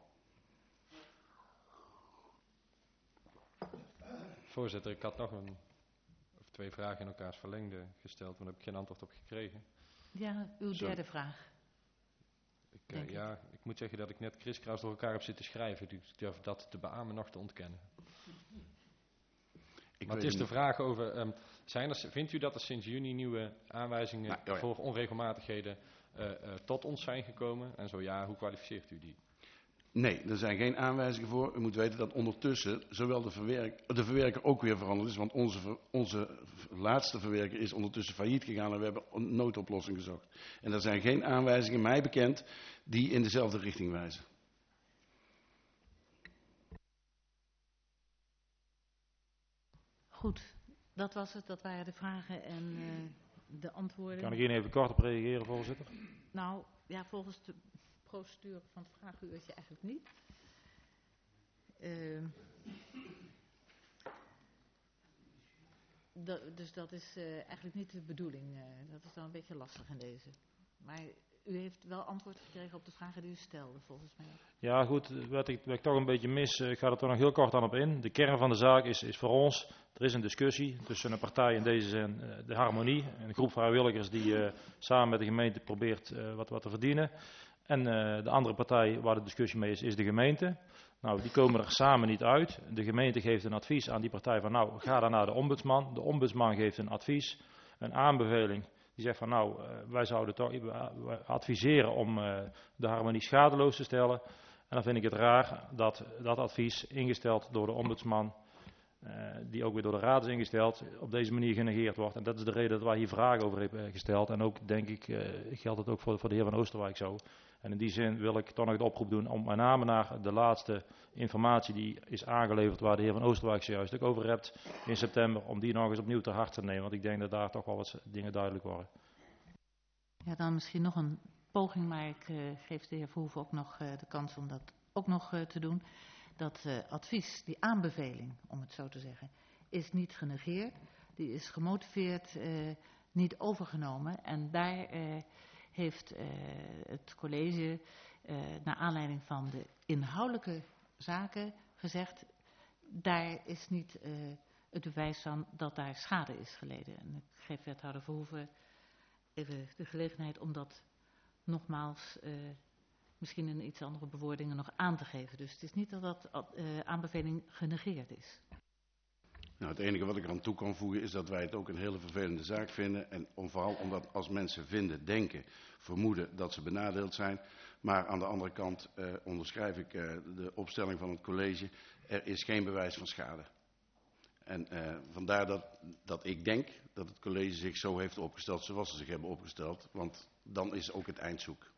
Voorzitter, ik had nog een, of twee vragen in elkaars verlengde gesteld, maar daar heb ik geen antwoord op gekregen. Ja, uw Zo. derde vraag. Ik, uh, ja, ik. ik moet zeggen dat ik net kriskras door elkaar heb zitten schrijven, dus ik durf dat te beamen nog te ontkennen. Ik maar het is de niet. vraag over, um, zijn er, vindt u dat er sinds juni nieuwe aanwijzingen nou, oh ja. voor onregelmatigheden uh, uh, tot ons zijn gekomen? En zo ja, hoe kwalificeert u die? Nee, er zijn geen aanwijzingen voor. U moet weten dat ondertussen zowel de, verwerk, de verwerker ook weer veranderd is. Want onze, onze laatste verwerker is ondertussen failliet gegaan en we hebben een noodoplossing gezocht. En er zijn geen aanwijzingen, mij bekend, die in dezelfde richting wijzen. Goed, dat was het. Dat waren de vragen en uh, de antwoorden. Kan ik hier even kort op reageren, voorzitter? Nou, ja, volgens de procedure van het vragenuurtje eigenlijk niet. Uh, da, dus dat is uh, eigenlijk niet de bedoeling. Uh, dat is dan een beetje lastig in deze. Maar u heeft wel antwoord gekregen op de vragen die u stelde, volgens mij. Ja, goed, wat ik, wat ik toch een beetje mis, ik ga er toch nog heel kort aan op in. De kern van de zaak is, is voor ons, er is een discussie tussen een partij, in deze zin uh, de Harmonie, een groep vrijwilligers die uh, samen met de gemeente probeert uh, wat, wat te verdienen. En uh, de andere partij waar de discussie mee is, is de gemeente. Nou, die komen er samen niet uit. De gemeente geeft een advies aan die partij van nou, ga dan naar de ombudsman. De ombudsman geeft een advies, een aanbeveling. Die zegt van nou, uh, wij zouden toch wij adviseren om uh, de harmonie schadeloos te stellen. En dan vind ik het raar dat dat advies ingesteld door de ombudsman, uh, die ook weer door de raad is ingesteld, op deze manier genegeerd wordt. En dat is de reden dat wij hier vragen over hebben gesteld. En ook denk ik, uh, geldt het ook voor, voor de heer Van Oosterwijk zo. En in die zin wil ik toch nog de oproep doen om met name naar de laatste informatie die is aangeleverd, waar de heer Van Oosterwijk zojuist ook over hebt in september, om die nog eens opnieuw ter harte te nemen. Want ik denk dat daar toch wel wat dingen duidelijk worden. Ja, dan misschien nog een poging, maar ik uh, geef de heer Verhoeven ook nog uh, de kans om dat ook nog uh, te doen. Dat uh, advies, die aanbeveling, om het zo te zeggen, is niet genegeerd. Die is gemotiveerd uh, niet overgenomen. En daar uh, heeft uh, het college, uh, naar aanleiding van de inhoudelijke zaken, gezegd, daar is niet uh, het bewijs van dat daar schade is geleden. En ik geef wethouder Verhoeven even de gelegenheid om dat nogmaals, uh, misschien in iets andere bewoordingen, nog aan te geven. Dus het is niet dat dat uh, aanbeveling genegeerd is. Nou, het enige wat ik eraan toe kan voegen is dat wij het ook een hele vervelende zaak vinden. En om, vooral omdat als mensen vinden, denken, vermoeden dat ze benadeeld zijn. Maar aan de andere kant uh, onderschrijf ik uh, de opstelling van het college. Er is geen bewijs van schade. En uh, vandaar dat, dat ik denk dat het college zich zo heeft opgesteld zoals ze zich hebben opgesteld. Want dan is ook het eind zoek.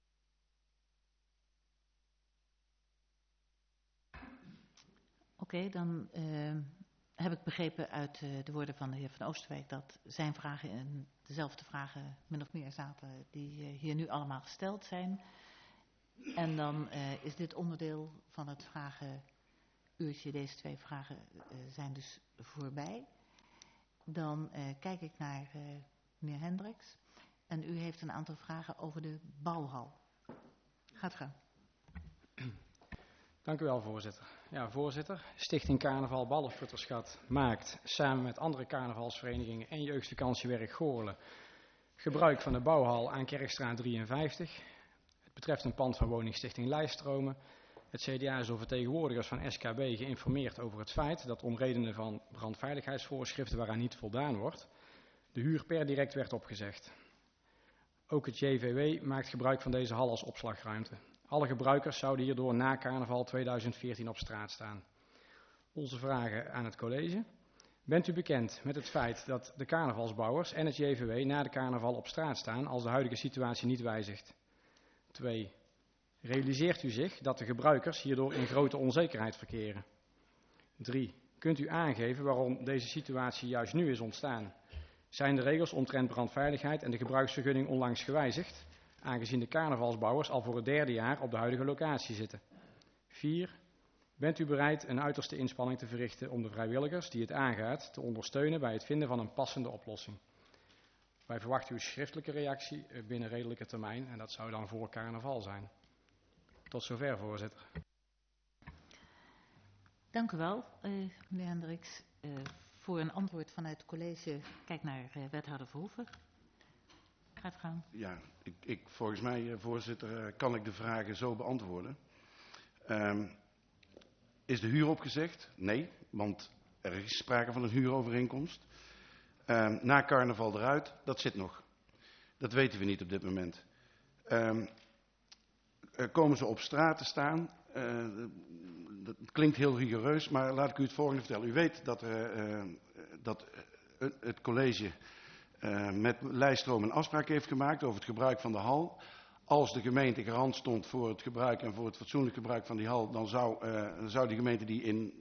Oké, okay, dan uh, heb ik begrepen uit uh, de woorden van de heer Van Oosterwijk dat zijn vragen in dezelfde vragen min of meer zaten die uh, hier nu allemaal gesteld zijn. En dan uh, is dit onderdeel van het vragenuurtje, deze twee vragen uh, zijn dus voorbij. Dan uh, kijk ik naar uh, meneer Hendricks en u heeft een aantal vragen over de bouwhal. Gaat gang. Dank u wel, voorzitter. Ja, voorzitter, Stichting Carnaval Ballenfutterschat maakt samen met andere carnavalsverenigingen en jeugdvakantiewerk Goorlen gebruik van de bouwhal aan Kerkstraat drieënvijftig. Het betreft een pand van woningstichting Lijststromen. Het C D A is door vertegenwoordigers van S K B geïnformeerd over het feit dat om redenen van brandveiligheidsvoorschriften waaraan niet voldaan wordt, de huur per direct werd opgezegd. Ook het J V W maakt gebruik van deze hal als opslagruimte. Alle gebruikers zouden hierdoor na carnaval tweeduizend veertien op straat staan. Onze vragen aan het college. Bent u bekend met het feit dat de carnavalsbouwers en het J V W na de carnaval op straat staan als de huidige situatie niet wijzigt? twee. Realiseert u zich dat de gebruikers hierdoor in grote onzekerheid verkeren? drie. Kunt u aangeven waarom deze situatie juist nu is ontstaan? Zijn de regels omtrent brandveiligheid en de gebruiksvergunning onlangs gewijzigd, aangezien de carnavalsbouwers al voor het derde jaar op de huidige locatie zitten? vier. Bent u bereid een uiterste inspanning te verrichten om de vrijwilligers die het aangaat te ondersteunen bij het vinden van een passende oplossing? Wij verwachten uw schriftelijke reactie binnen redelijke termijn en dat zou dan voor carnaval zijn. Tot zover, voorzitter. Dank u wel, uh, meneer Hendricks. Uh, voor een antwoord vanuit het college, kijk naar uh, wethouder Verhoeven. Gaat gang. Ja, ik, ik, volgens mij, uh, voorzitter, uh, kan ik de vragen zo beantwoorden. Um, is de huur opgezegd? Nee, want er is sprake van een huurovereenkomst. Um, na carnaval eruit, dat zit nog. Dat weten we niet op dit moment. Um, uh, komen ze op straat te staan? Uh, dat klinkt heel rigoureus, maar laat ik u het volgende vertellen. U weet dat, uh, uh, dat uh, het college uh, met Lijststroom een afspraak heeft gemaakt over het gebruik van de hal. Als de gemeente garant stond voor het gebruik en voor het fatsoenlijk gebruik van die hal, dan zou, uh, zou die gemeente die in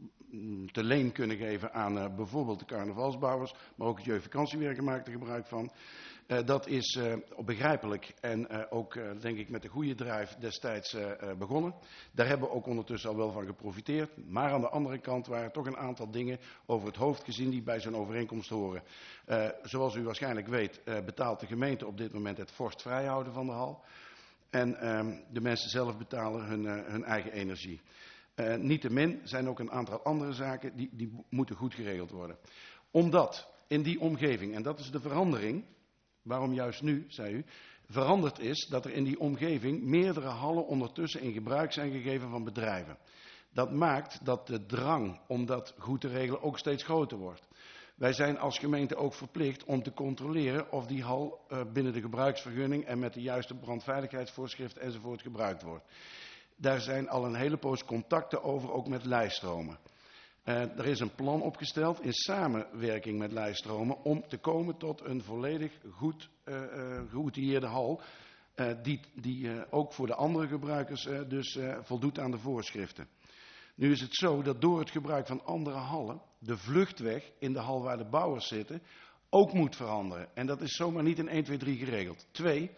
te leen kunnen geven aan uh, bijvoorbeeld de carnavalsbouwers, maar ook het jeugdvakantiewerk maakt er gebruik van. Uh, dat is uh, begrijpelijk en uh, ook uh, denk ik met de goede drive destijds uh, uh, begonnen. Daar hebben we ook ondertussen al wel van geprofiteerd. Maar aan de andere kant waren toch een aantal dingen over het hoofd gezien die bij zo'n overeenkomst horen. Uh, zoals u waarschijnlijk weet uh, betaalt de gemeente op dit moment het vorstvrijhouden van de hal. En um, de mensen zelf betalen hun, uh, hun eigen energie. Uh, Niettemin zijn ook een aantal andere zaken die, die moeten goed geregeld worden. Omdat in die omgeving, en dat is de verandering, waarom juist nu, zei u, veranderd is dat er in die omgeving meerdere hallen ondertussen in gebruik zijn gegeven van bedrijven. Dat maakt dat de drang om dat goed te regelen ook steeds groter wordt. Wij zijn als gemeente ook verplicht om te controleren of die hal uh, binnen de gebruiksvergunning en met de juiste brandveiligheidsvoorschriften enzovoort gebruikt wordt. Daar zijn al een hele poos contacten over, ook met Lijststromen. Uh, er is een plan opgesteld in samenwerking met Lijststromen om te komen tot een volledig goed uh, uh, geoutilleerde hal. Uh, die die uh, ook voor de andere gebruikers uh, dus uh, voldoet aan de voorschriften. Nu is het zo dat door het gebruik van andere hallen de vluchtweg in de hal waar de bouwers zitten ook moet veranderen. En dat is zomaar niet in één, twee, drie geregeld. Twee,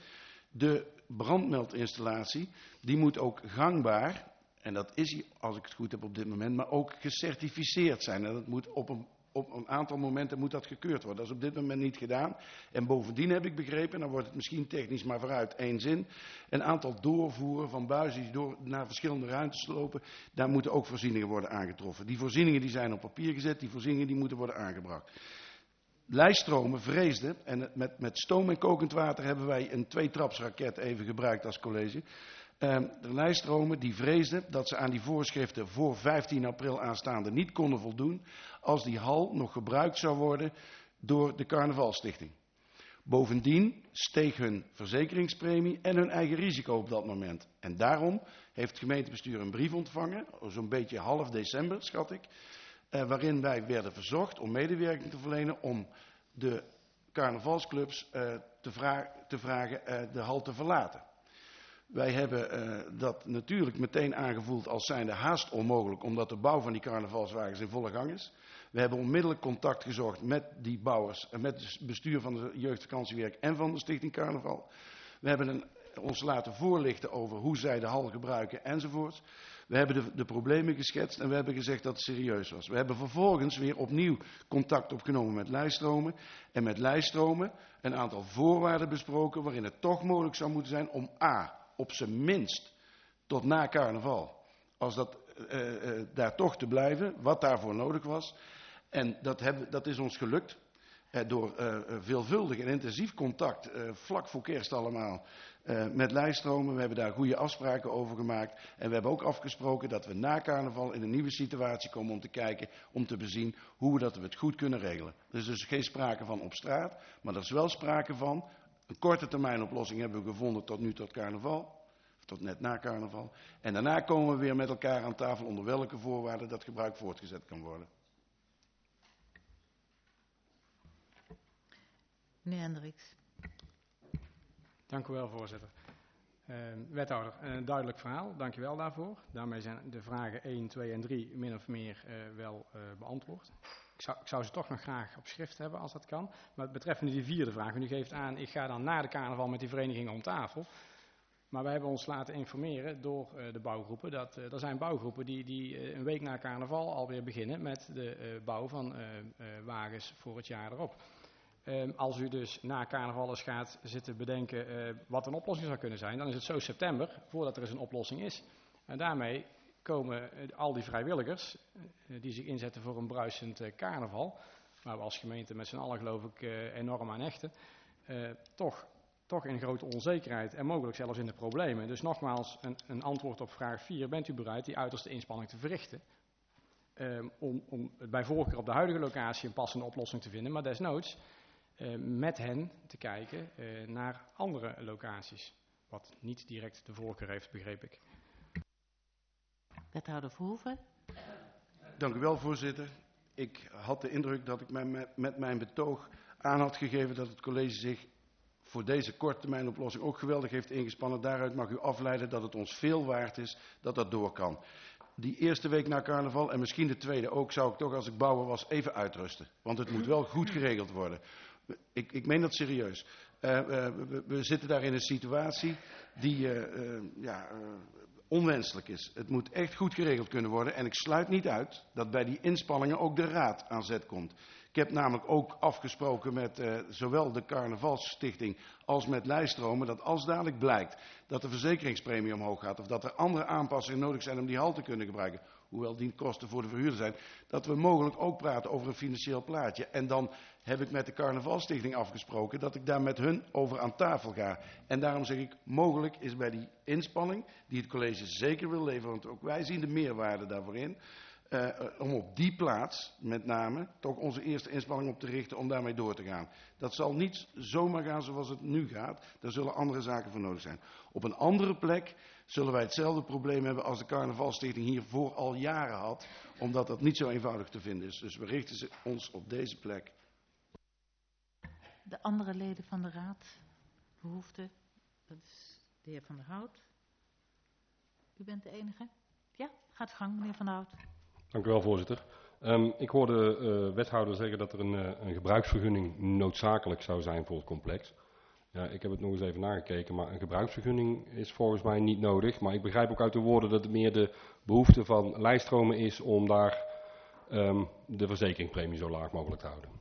De brandmeldinstallatie, die moet ook gangbaar, en dat is hij als ik het goed heb op dit moment, maar ook gecertificeerd zijn. En dat moet op een, op een aantal momenten moet dat gekeurd worden. Dat is op dit moment niet gedaan. En bovendien heb ik begrepen, en dan wordt het misschien technisch maar vooruit één zin, een aantal doorvoeren van buizen die door, naar verschillende ruimtes lopen, daar moeten ook voorzieningen worden aangetroffen. Die voorzieningen die zijn op papier gezet, die voorzieningen die moeten worden aangebracht. Lijststromen vreesden, en met, met stoom en kokend water hebben wij een tweetrapsraket even gebruikt als college. Uh, de lijststromen die vreesden dat ze aan die voorschriften voor vijftien april aanstaande niet konden voldoen als die hal nog gebruikt zou worden door de Carnavalstichting. Bovendien steeg hun verzekeringspremie en hun eigen risico op dat moment. En daarom heeft het gemeentebestuur een brief ontvangen, zo'n beetje half december schat ik, Uh, waarin wij werden verzocht om medewerking te verlenen om de carnavalsclubs uh, te, vra te vragen uh, de hal te verlaten. Wij hebben uh, dat natuurlijk meteen aangevoeld als zijnde haast onmogelijk, omdat de bouw van die carnavalswagens in volle gang is. We hebben onmiddellijk contact gezocht met die bouwers, uh, met het bestuur van de jeugdvakantiewerk en van de Stichting Carnaval. We hebben een, ons laten voorlichten over hoe zij de hal gebruiken enzovoorts. We hebben de, de problemen geschetst en we hebben gezegd dat het serieus was. We hebben vervolgens weer opnieuw contact opgenomen met Lijststromen. En met Lijststromen een aantal voorwaarden besproken waarin het toch mogelijk zou moeten zijn om a, op zijn minst tot na carnaval, als dat uh, uh, daar toch te blijven, wat daarvoor nodig was. En dat, hebben, dat is ons gelukt. Uh, door uh, veelvuldig en intensief contact, uh, vlak voor kerst allemaal, uh, met Lijststromen. We hebben daar goede afspraken over gemaakt. En we hebben ook afgesproken dat we na carnaval in een nieuwe situatie komen om te kijken, om te bezien hoe we dat we het goed kunnen regelen. Er is dus geen sprake van op straat, maar er is wel sprake van, een korte termijn oplossing hebben we gevonden tot nu tot carnaval, tot net na carnaval. En daarna komen we weer met elkaar aan tafel onder welke voorwaarden dat gebruik voortgezet kan worden. Meneer Hendricks. Dank u wel, voorzitter. Uh, wethouder, een duidelijk verhaal. Dank u wel daarvoor. Daarmee zijn de vragen één, twee en drie min of meer uh, wel uh, beantwoord. Ik zou, ik zou ze toch nog graag op schrift hebben als dat kan. Maar betreffende die vierde vraag. U geeft aan, ik ga dan na de carnaval met die verenigingen om tafel. Maar wij hebben ons laten informeren door uh, de bouwgroepen. Dat uh, er zijn bouwgroepen die, die uh, een week na carnaval alweer beginnen met de uh, bouw van uh, uh, wagens voor het jaar erop. Um, als u dus na carnaval eens gaat zitten bedenken uh, wat een oplossing zou kunnen zijn, dan is het zo september, voordat er eens een oplossing is. En daarmee komen uh, al die vrijwilligers, uh, die zich inzetten voor een bruisend uh, carnaval, waar we als gemeente met z'n allen geloof ik uh, enorm aan hechten, uh, toch, toch in grote onzekerheid en mogelijk zelfs in de problemen. Dus nogmaals een, een antwoord op vraag vier, bent u bereid die uiterste inspanning te verrichten? Um, om, om bij voorkeur op de huidige locatie een passende oplossing te vinden, maar desnoods Uh, met hen te kijken uh, naar andere locaties. Wat niet direct de voorkeur heeft, begreep ik. Wethouder Verhoeven. Dank u wel, voorzitter. Ik had de indruk dat ik met, met mijn betoog aan had gegeven dat het college zich voor deze korttermijnoplossing ook geweldig heeft ingespannen. Daaruit mag u afleiden dat het ons veel waard is dat dat door kan. Die eerste week na carnaval en misschien de tweede ook, zou ik toch als ik bouwer was even uitrusten. Want het moet wel goed geregeld worden. Ik, ik meen dat serieus. Uh, uh, we, we zitten daar in een situatie die uh, uh, ja, uh, onwenselijk is. Het moet echt goed geregeld kunnen worden. En ik sluit niet uit dat bij die inspanningen ook de raad aan zet komt. Ik heb namelijk ook afgesproken met uh, zowel de Carnavalsstichting als met Lijststromen dat als dadelijk blijkt dat de verzekeringspremie omhoog gaat of dat er andere aanpassingen nodig zijn om die hal te kunnen gebruiken, hoewel die kosten voor de verhuurder zijn, dat we mogelijk ook praten over een financieel plaatje. En dan heb ik met de Carnavalsstichting afgesproken dat ik daar met hun over aan tafel ga. En daarom zeg ik, mogelijk is bij die inspanning, die het college zeker wil leveren, want ook wij zien de meerwaarde daarvoor in, uh, om op die plaats met name toch onze eerste inspanning op te richten om daarmee door te gaan. Dat zal niet zomaar gaan zoals het nu gaat, daar zullen andere zaken voor nodig zijn. Op een andere plek zullen wij hetzelfde probleem hebben als de Carnavalsstichting hiervoor al jaren had, omdat dat niet zo eenvoudig te vinden is. Dus we richten ons op deze plek. De andere leden van de raad, behoefte, dat is de heer Van der Hout. U bent de enige? Ja, gaat gang, meneer Van der Hout. Dank u wel, voorzitter. Um, ik hoorde de uh, wethouder zeggen dat er een, uh, een gebruiksvergunning noodzakelijk zou zijn voor het complex. Ja, ik heb het nog eens even nagekeken, maar een gebruiksvergunning is volgens mij niet nodig. Maar ik begrijp ook uit de woorden dat het meer de behoefte van Lijststromen is om daar um, de verzekeringspremie zo laag mogelijk te houden.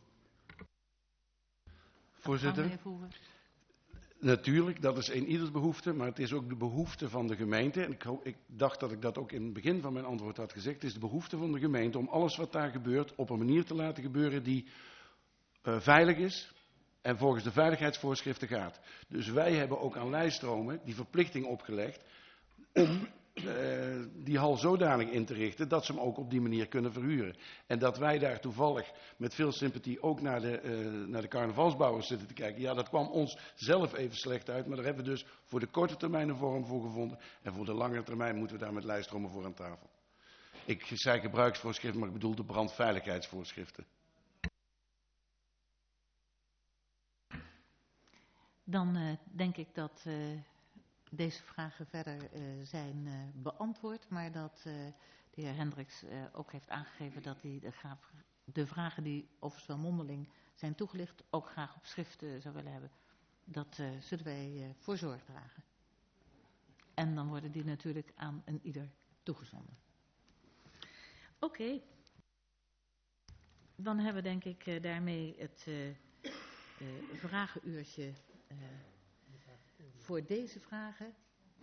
Voorzitter, natuurlijk, dat is een ieders behoefte, maar het is ook de behoefte van de gemeente. En ik, hoop, ik dacht dat ik dat ook in het begin van mijn antwoord had gezegd. Het is de behoefte van de gemeente om alles wat daar gebeurt op een manier te laten gebeuren die uh, veilig is en volgens de veiligheidsvoorschriften gaat. Dus wij hebben ook aan Lijststromen die verplichting opgelegd om uh, die hal zodanig in te richten dat ze hem ook op die manier kunnen verhuren. En dat wij daar toevallig met veel sympathie ook naar de, uh, naar de carnavalsbouwers zitten te kijken. Ja, dat kwam ons zelf even slecht uit, maar daar hebben we dus voor de korte termijn een vorm voor gevonden. En voor de langere termijn moeten we daar met Lijststromen voor aan tafel. Ik zei gebruiksvoorschriften, maar ik bedoel de brandveiligheidsvoorschriften. Dan uh, denk ik dat uh, deze vragen verder uh, zijn uh, beantwoord, maar dat uh, de heer Hendricks uh, ook heeft aangegeven dat hij de, de vragen die overigens wel mondeling zijn toegelicht ook graag op schrift uh, zou willen hebben. Dat uh, zullen wij uh, voor zorg dragen. En dan worden die natuurlijk aan een ieder toegezonden. Oké. Okay. Dan hebben we denk ik uh, daarmee het uh, uh, vragenuurtje uh, voor deze vragen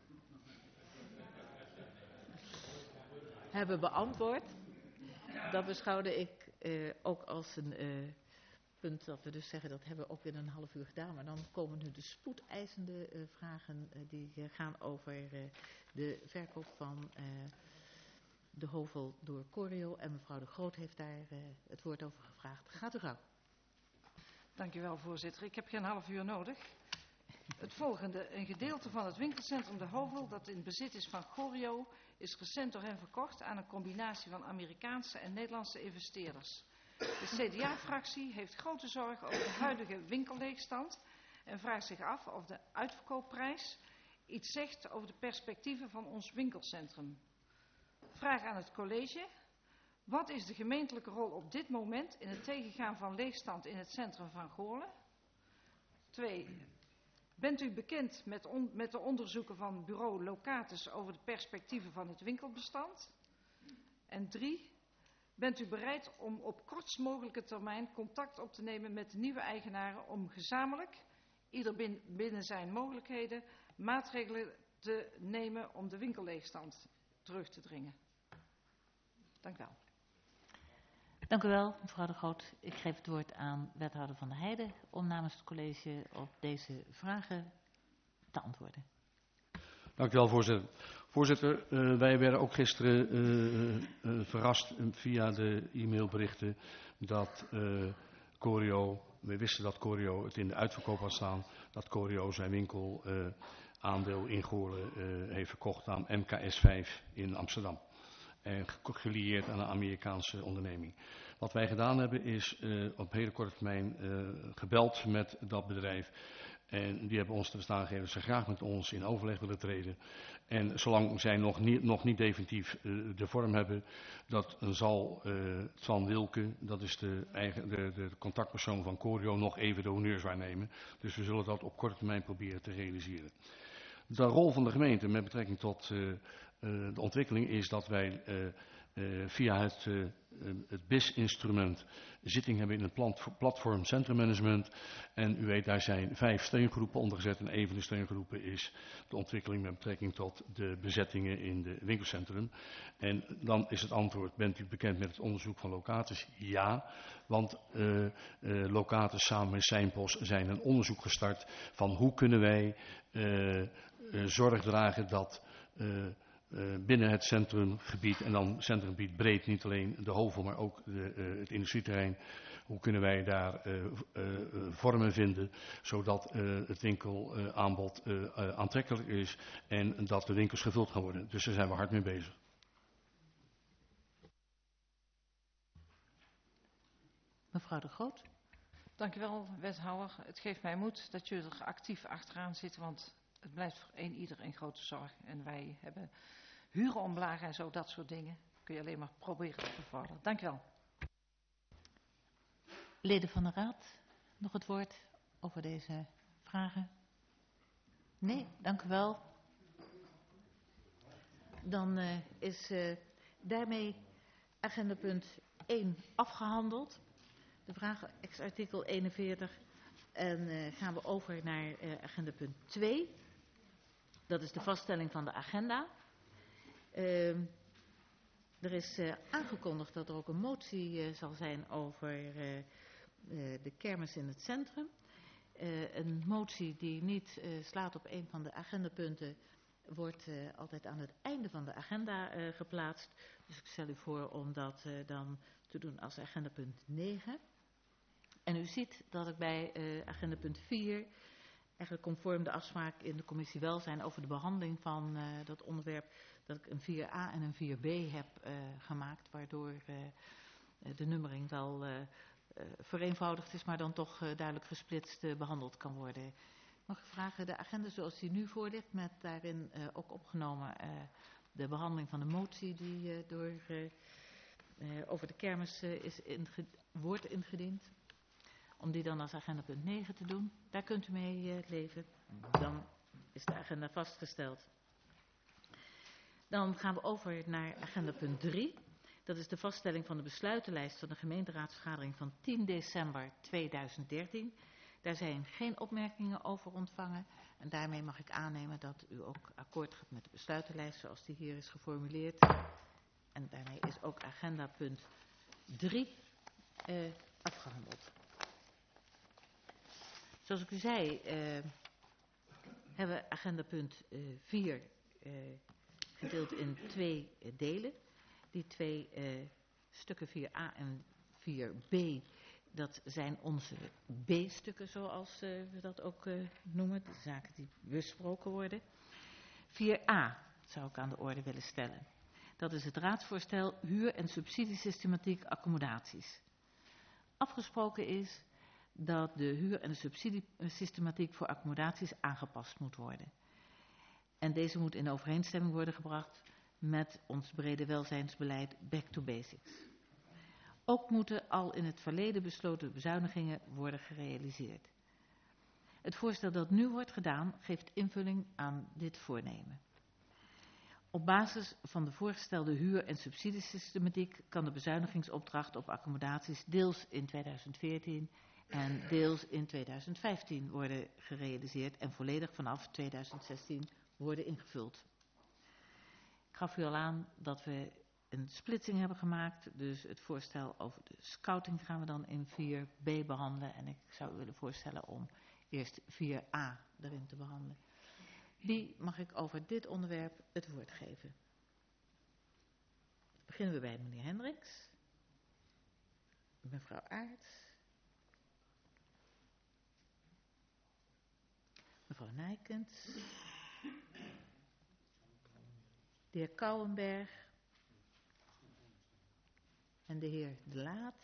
hebben beantwoord. Dat beschouwde ik uh, ook als een uh, punt dat we dus zeggen dat hebben we ook in een half uur gedaan. Maar dan komen nu de spoedeisende uh, vragen uh, die uh, gaan over uh, de verkoop van uh, de Hovel door Corio. En mevrouw De Groot heeft daar uh, het woord over gevraagd. Gaat u gang. Dank u wel, voorzitter. Ik heb geen half uur nodig. Het volgende. Een gedeelte van het winkelcentrum De Hovel dat in bezit is van Corio is recent door hen verkocht aan een combinatie van Amerikaanse en Nederlandse investeerders. De C D A-fractie heeft grote zorg over de huidige winkelleegstand en vraagt zich af of de uitverkoopprijs iets zegt over de perspectieven van ons winkelcentrum. Vraag aan het college. Wat is de gemeentelijke rol op dit moment in het tegengaan van leegstand in het centrum van Goorlen? Twee. Bent u bekend met, on, met de onderzoeken van bureau Locatus over de perspectieven van het winkelbestand? En drie. Bent u bereid om op kortst mogelijke termijn contact op te nemen met de nieuwe eigenaren om gezamenlijk, ieder bin, binnen zijn mogelijkheden, maatregelen te nemen om de winkelleegstand terug te dringen? Dank u wel. Dank u wel, mevrouw De Groot. Ik geef het woord aan wethouder Van der Heijden om namens het college op deze vragen te antwoorden. Dank u wel, voorzitter. Voorzitter, uh, wij werden ook gisteren uh, uh, verrast via de e-mailberichten dat uh, Corio, we wisten dat Corio het in de uitverkoop had staan, dat Corio zijn winkel uh, aandeel in Goorlen uh, heeft verkocht aan M K S vijf in Amsterdam. En gelieerd aan een Amerikaanse onderneming. Wat wij gedaan hebben is uh, op hele korte termijn uh, gebeld met dat bedrijf. En die hebben ons te verstaan gegeven dat ze graag met ons in overleg willen treden. En zolang zij nog niet, nog niet definitief uh, de vorm hebben, dat zal uh, Twan Wilke, dat is de, eigen, de, de contactpersoon van Corio, nog even de honneurs waarnemen. Dus we zullen dat op korte termijn proberen te realiseren. De rol van de gemeente met betrekking tot uh, uh, de ontwikkeling is dat wij uh, uh, via het, uh, het B I S-instrument zitting hebben in het plat, platform Centrummanagement. En u weet, daar zijn vijf steungroepen ondergezet. En een van de steungroepen is de ontwikkeling met betrekking tot de bezettingen in de winkelcentrum. En dan is het antwoord, bent u bekend met het onderzoek van Locatus? Ja, want uh, uh, Locatus samen met Seinpos zijn een onderzoek gestart van hoe kunnen wij uh, uh, zorg dragen dat uh, uh, binnen het centrumgebied, en dan centrumgebied breed, niet alleen de Hovel, maar ook de, uh, het industrieterrein, hoe kunnen wij daar uh, uh, uh, vormen vinden, zodat uh, het winkelaanbod uh, uh, aantrekkelijk is en dat de winkels gevuld gaan worden. Dus daar zijn we hard mee bezig. Mevrouw De Groot. Dank u wel, wethouder. Het geeft mij moed dat jullie er actief achteraan zitten, want het blijft voor een ieder een grote zorg. En wij hebben huren omlaag en zo, dat soort dingen. Kun je alleen maar proberen te bevorderen. Dank u wel. Leden van de Raad, nog het woord over deze Vragen? Nee, dank u wel. Dan uh, is uh, daarmee agendapunt één afgehandeld. De vraag ex-artikel eenenveertig. En uh, gaan we over naar uh, agendapunt twee. Dat is de vaststelling van de agenda. Uh, er is uh, aangekondigd dat er ook een motie uh, zal zijn over uh, uh, de kermis in het centrum. Uh, een motie die niet uh, slaat op een van de agendapunten wordt uh, altijd aan het einde van de agenda uh, geplaatst. Dus ik stel u voor om dat uh, dan te doen als agendapunt negen. En u ziet dat ik bij uh, agendapunt vier, eigenlijk conform de afspraak in de commissie welzijn over de behandeling van uh, dat onderwerp, dat ik een vier a en een vier b heb uh, gemaakt, waardoor uh, de nummering wel uh, uh, vereenvoudigd is, maar dan toch uh, duidelijk gesplitst uh, behandeld kan worden. Mag ik vragen, de agenda zoals die nu voor ligt, met daarin uh, ook opgenomen uh, de behandeling van de motie die uh, door, uh, uh, over de kermis uh, is inge- wordt ingediend, om die dan als agendapunt negen te doen. Daar kunt u mee uh, leven. Dan is de agenda vastgesteld. Dan gaan we over naar agendapunt drie. Dat is de vaststelling van de besluitenlijst van de gemeenteraadsvergadering van tien december tweeduizend dertien. Daar zijn geen opmerkingen over ontvangen. En daarmee mag ik aannemen dat u ook akkoord gaat met de besluitenlijst zoals die hier is geformuleerd. En daarmee is ook agendapunt drie uh, afgehandeld. Zoals ik u zei, uh, hebben we agendapunt uh, vier uh, gedeeld in twee uh, delen. Die twee uh, stukken vier a en vier b, dat zijn onze B-stukken zoals uh, we dat ook uh, noemen. De zaken die besproken worden. vier a zou ik aan de orde willen stellen. Dat is het raadsvoorstel huur- en subsidiesystematiek accommodaties. Afgesproken is dat de huur- en de subsidiesystematiek voor accommodaties aangepast moet worden. En deze moet in overeenstemming worden gebracht met ons brede welzijnsbeleid Back to Basics. Ook moeten al in het verleden besloten bezuinigingen worden gerealiseerd. Het voorstel dat nu wordt gedaan geeft invulling aan dit voornemen. Op basis van de voorgestelde huur- en subsidiesystematiek kan de bezuinigingsopdracht op accommodaties deels in tweeduizend veertien en deels in tweeduizend vijftien worden gerealiseerd en volledig vanaf tweeduizend zestien worden ingevuld. Ik gaf u al aan dat we een splitsing hebben gemaakt, dus het voorstel over de scouting gaan we dan in vier b behandelen en ik zou u willen voorstellen om eerst vier a erin te behandelen. Wie mag ik over dit onderwerp het woord geven? Beginnen we bij meneer Hendricks, mevrouw Aerts, mevrouw Nijkens, de heer Kouwenberg en de heer De Laat.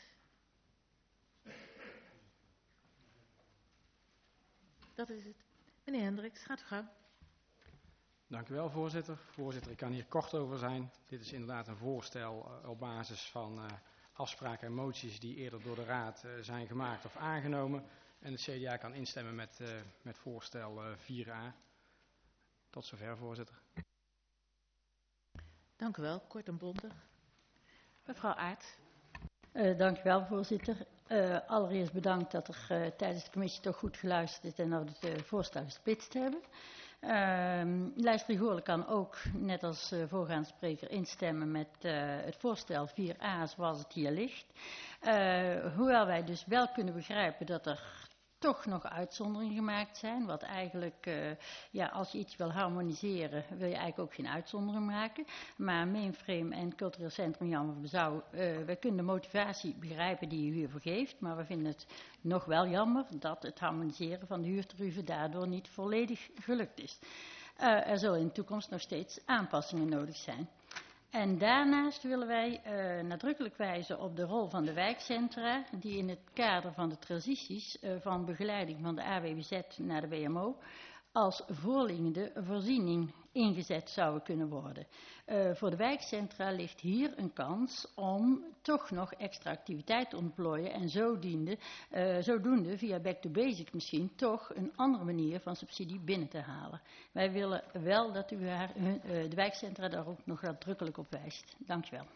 Dat is het. Meneer Hendricks, gaat u gang. Dank u wel, voorzitter. Voorzitter, ik kan hier kort over zijn. Dit is inderdaad een voorstel uh, op basis van uh, afspraken en moties die eerder door de Raad uh, zijn gemaakt of aangenomen. En het C D A kan instemmen met, uh, met voorstel uh, vier a. Tot zover, voorzitter. Dank u wel, kort en bondig. Mevrouw Aerts. Uh, dank u wel, voorzitter. Uh, allereerst bedankt dat er uh, tijdens de commissie toch goed geluisterd is en dat we het uh, voorstel gesplitst hebben. Uh, Lijst Goorlen kan ook, net als uh, voorgaande spreker, instemmen met uh, het voorstel vier a zoals het hier ligt. Uh, hoewel wij dus wel kunnen begrijpen dat er toch nog uitzonderingen gemaakt zijn. Wat eigenlijk, uh, ja, als je iets wil harmoniseren, wil je eigenlijk ook geen uitzondering maken. Maar Mainframe en Cultureel Centrum Jan van Bezouw, uh, wij kunnen de motivatie begrijpen die u hiervoor geeft. Maar we vinden het nog wel jammer dat het harmoniseren van de huurtarieven daardoor niet volledig gelukt is. Uh, er zullen in de toekomst nog steeds aanpassingen nodig zijn. En daarnaast willen wij uh, nadrukkelijk wijzen op de rol van de wijkcentra, die in het kader van de transities uh, van begeleiding van de A W B Z naar de B M O als voorliggende voorziening ingezet zouden kunnen worden. Uh, voor de wijkcentra ligt hier een kans om toch nog extra activiteit te ontplooien en zodoende, uh, zodoende via Back to Basic misschien toch een andere manier van subsidie binnen te halen. Wij willen wel dat u haar, uh, de wijkcentra daar ook nog nadrukkelijk op wijst. Dank u wel.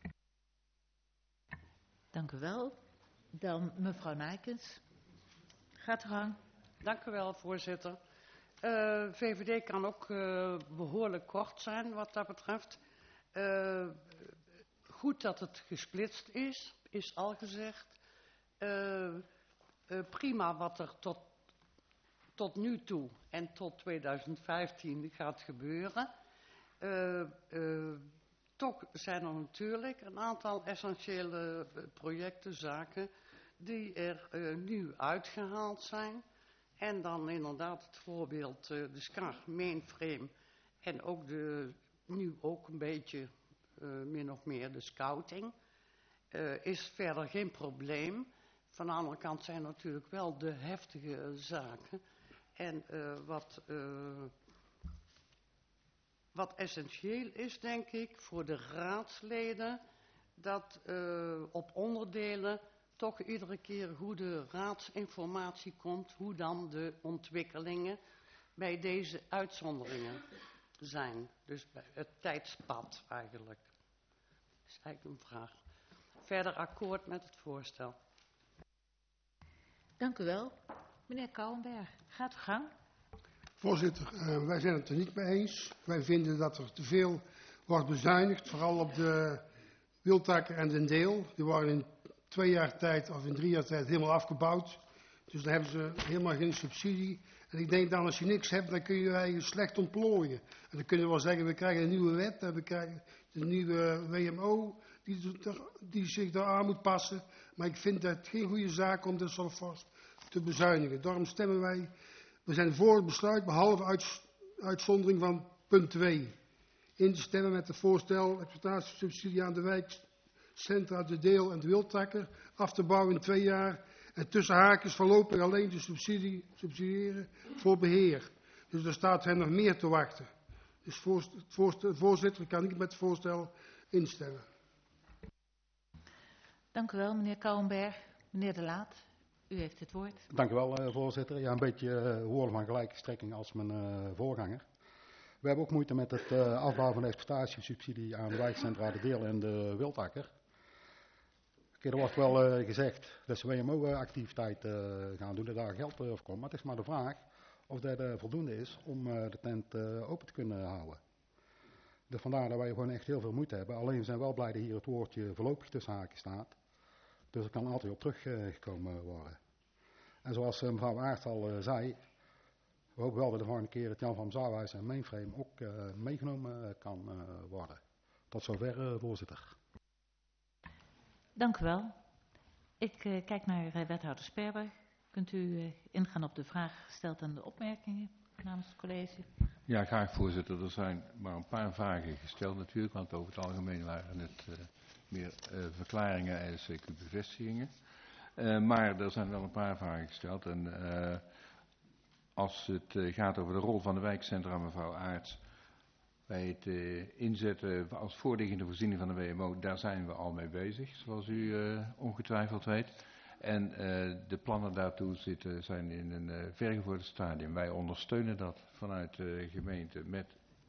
Dank u wel. Dan mevrouw Nijkens. Gaat u gang. Dank u wel, voorzitter. Uh, V V D kan ook uh, behoorlijk kort zijn wat dat betreft. Uh, goed dat het gesplitst is, is al gezegd. Uh, uh, prima wat er tot, tot nu toe en tot tweeduizend vijftien gaat gebeuren. Uh, uh, toch zijn er natuurlijk een aantal essentiële projecten, zaken, die er uh, nu uitgehaald zijn. En dan inderdaad het voorbeeld uh, de SCAR mainframe en ook de, nu ook een beetje uh, min of meer de scouting. Uh, is verder geen probleem. Van de andere kant zijn natuurlijk wel de heftige zaken. En uh, wat, uh, wat essentieel is, denk ik, voor de raadsleden, dat uh, op onderdelen toch iedere keer goede raadsinformatie komt, hoe dan de ontwikkelingen bij deze uitzonderingen zijn. Dus bij het tijdspad eigenlijk. Dat is eigenlijk een vraag. Verder akkoord met het voorstel. Dank u wel. Meneer Kouwenberg, gaat u gang. Voorzitter, uh, wij zijn het er niet mee eens. Wij vinden dat er te veel wordt bezuinigd, vooral op de Wildtakker en Den Deel. Die worden in twee jaar tijd of in drie jaar tijd helemaal afgebouwd. Dus dan hebben ze helemaal geen subsidie. En ik denk dan als je niks hebt, dan kun je eigenlijk slecht ontplooien. En dan kunnen we wel zeggen, we krijgen een nieuwe wet. En we krijgen de nieuwe W M O die, die zich daar aan moet passen. Maar ik vind het geen goede zaak om dit zo vast te bezuinigen. Daarom stemmen wij, we zijn voor het besluit, behalve uit, uitzondering van punt twee. In te stemmen met het voorstel exploitatiesubsidie aan de wijkcentra, de Deel en de Wildtakker af te bouwen in twee jaar. En tussen haakjes voorlopig alleen de subsidie subsidiëren voor beheer. Dus daar staat hen nog meer te wachten. Dus voorzitter, voorzitter kan ik met het voorstel instemmen. Dank u wel, meneer Kouwenberg. Meneer De Laat, u heeft het woord. Dank u wel, uh, voorzitter. Ja, een beetje uh, woorden van gelijke strekking als mijn uh, voorganger. We hebben ook moeite met het uh, afbouwen van de exploitatiesubsidie aan de wijkcentra de Deel en de Wildtakker. Er wordt wel uh, gezegd dat ze W M O-activiteit uh, gaan doen, dat daar geld uh, voor komt. Maar het is maar de vraag of dat uh, voldoende is om uh, de tent uh, open te kunnen houden. Dus vandaar dat wij gewoon echt heel veel moeite hebben. Alleen we zijn wel blij dat hier het woordje voorlopig tussen haken staat. Dus er kan altijd op teruggekomen uh, worden. En zoals uh, mevrouw Aert al uh, zei, we hopen wel dat de volgende keer het Jan van Zaarwijs en mainframe ook uh, meegenomen uh, kan uh, worden. Tot zover, uh, voorzitter. Dank u wel. Ik uh, kijk naar uh, wethouder Sperber. Kunt u uh, ingaan op de vraag gesteld en de opmerkingen namens het college? Ja, graag voorzitter. Er zijn maar een paar vragen gesteld natuurlijk, want over het algemeen waren het uh, meer uh, verklaringen en C Q-bevestigingen. Uh, maar er zijn wel een paar vragen gesteld. En uh, als het uh, gaat over de rol van de wijkcentra, mevrouw Aerts, bij het uh, inzetten als voorliggende voorziening van de W M O, daar zijn we al mee bezig, zoals u uh, ongetwijfeld weet. En uh, de plannen daartoe zitten, zijn in een uh, vergevorderd stadium. Wij ondersteunen dat vanuit de gemeente met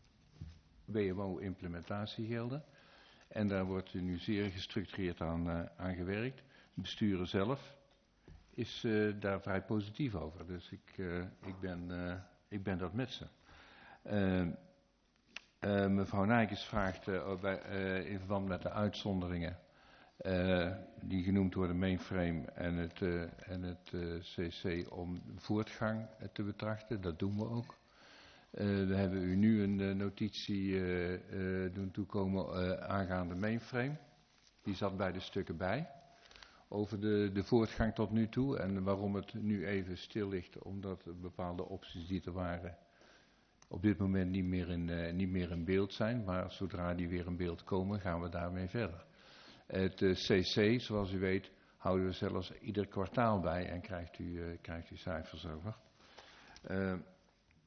W M O-implementatiegelden. En daar wordt nu zeer gestructureerd aan, uh, aan gewerkt. Het besturen zelf is uh, daar vrij positief over. Dus ik, uh, ik, ben, uh, ik ben dat met ze. Uh, Uh, mevrouw Nijkens vraagt uh, bij, uh, in verband met de uitzonderingen uh, die genoemd worden, mainframe en het, uh, en het uh, C C, om voortgang uh, te betrachten. Dat doen we ook. Uh, we hebben u nu een uh, notitie uh, uh, doen toekomen uh, aangaande mainframe. Die zat bij de stukken bij. Over de, de voortgang tot nu toe en waarom het nu even stil ligt, omdat bepaalde opties die er waren op dit moment niet meer, in, uh, niet meer in beeld zijn, maar zodra die weer in beeld komen, gaan we daarmee verder. Het uh, C C, zoals u weet, houden we zelfs ieder kwartaal bij en krijgt u, uh, krijgt u cijfers over. Uh,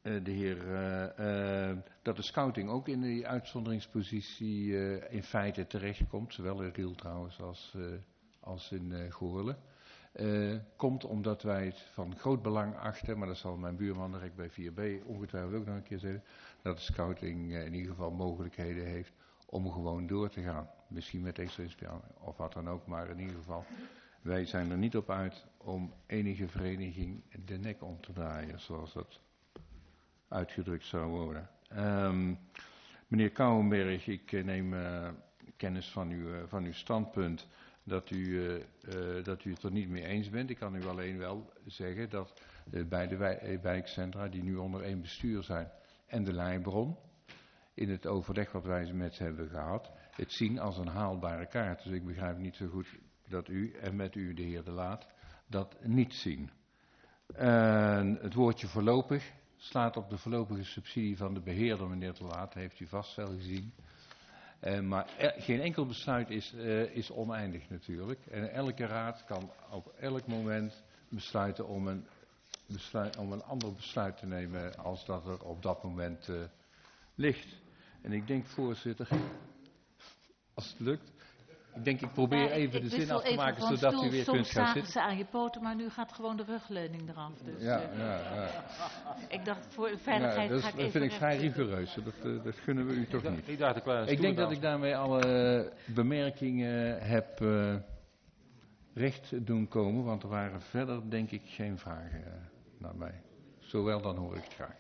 uh, de heer, uh, uh, dat de scouting ook in die uitzonderingspositie uh, in feite terechtkomt, zowel in Riel trouwens als, uh, als in uh, Goorlen. Uh, komt omdat wij het van groot belang achten, maar dat zal mijn buurman direct bij vier B ongetwijfeld ook nog een keer zeggen, dat de scouting uh, in ieder geval mogelijkheden heeft om gewoon door te gaan. Misschien met extra inspiratie of wat dan ook, maar in ieder geval, wij zijn er niet op uit om enige vereniging de nek om te draaien, zoals dat uitgedrukt zou worden. Um, meneer Kouwenberg, ik uh, neem uh, kennis van uw, uh, van uw standpunt dat u, uh, uh, dat u het er niet mee eens bent. Ik kan u alleen wel zeggen dat uh, bij de wij- wijkcentra die nu onder één bestuur zijn en de Leibron, in het overleg wat wij met ze hebben gehad, het zien als een haalbare kaart. Dus ik begrijp niet zo goed dat u en met u de heer De Laat dat niet zien. Uh, het woordje voorlopig slaat op de voorlopige subsidie van de beheerder, meneer De Laat, heeft u vast wel gezien. Uh, maar er, geen enkel besluit is, uh, is oneindig natuurlijk. En elke raad kan op elk moment besluiten om een, besluit, om een ander besluit te nemen als dat er op dat moment uh, ligt. En ik denk, voorzitter, als het lukt, ik denk ik probeer Ja, even ik de zin af te maken van zodat stoel. u weer Soms kunt gaan zagen zitten. ze aan je poten, maar nu gaat gewoon de rugleuning eraf. Dus, Ja, uh, ja, ja. Ik dacht, voor de veiligheid Ja, dat is, ga ik dat even vind ik vrij recht zitten. rigoureus. Dat, uh, dat gunnen we u toch niet. Ik dacht, ik wou een Ik denk dat stoel ik daarmee alle bemerkingen heb uh, recht doen komen, want er waren verder denk ik geen vragen uh, naar mij. Zowel dan hoor ik het graag.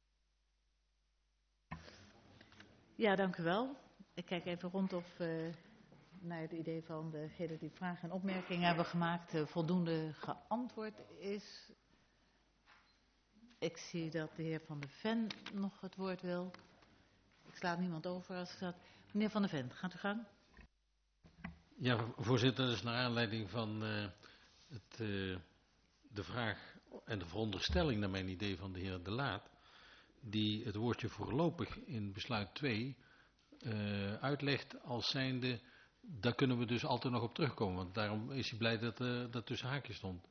Ja, dank u wel. Ik kijk even rond of uh, naar het idee van degenen die vragen en opmerkingen hebben gemaakt uh, voldoende geantwoord is. Ik zie dat de heer Van der Ven nog het woord wil. Ik sla niemand over als ik dat... Meneer Van der Ven, gaat u gang. Ja, voorzitter, dat is naar aanleiding van uh, het, uh, de vraag en de veronderstelling naar mijn idee van de heer De Laat, die het woordje voorlopig in besluit twee uh, uitlegt als zijnde, daar kunnen we dus altijd nog op terugkomen, want daarom is hij blij dat uh, dat tussen haakjes stond.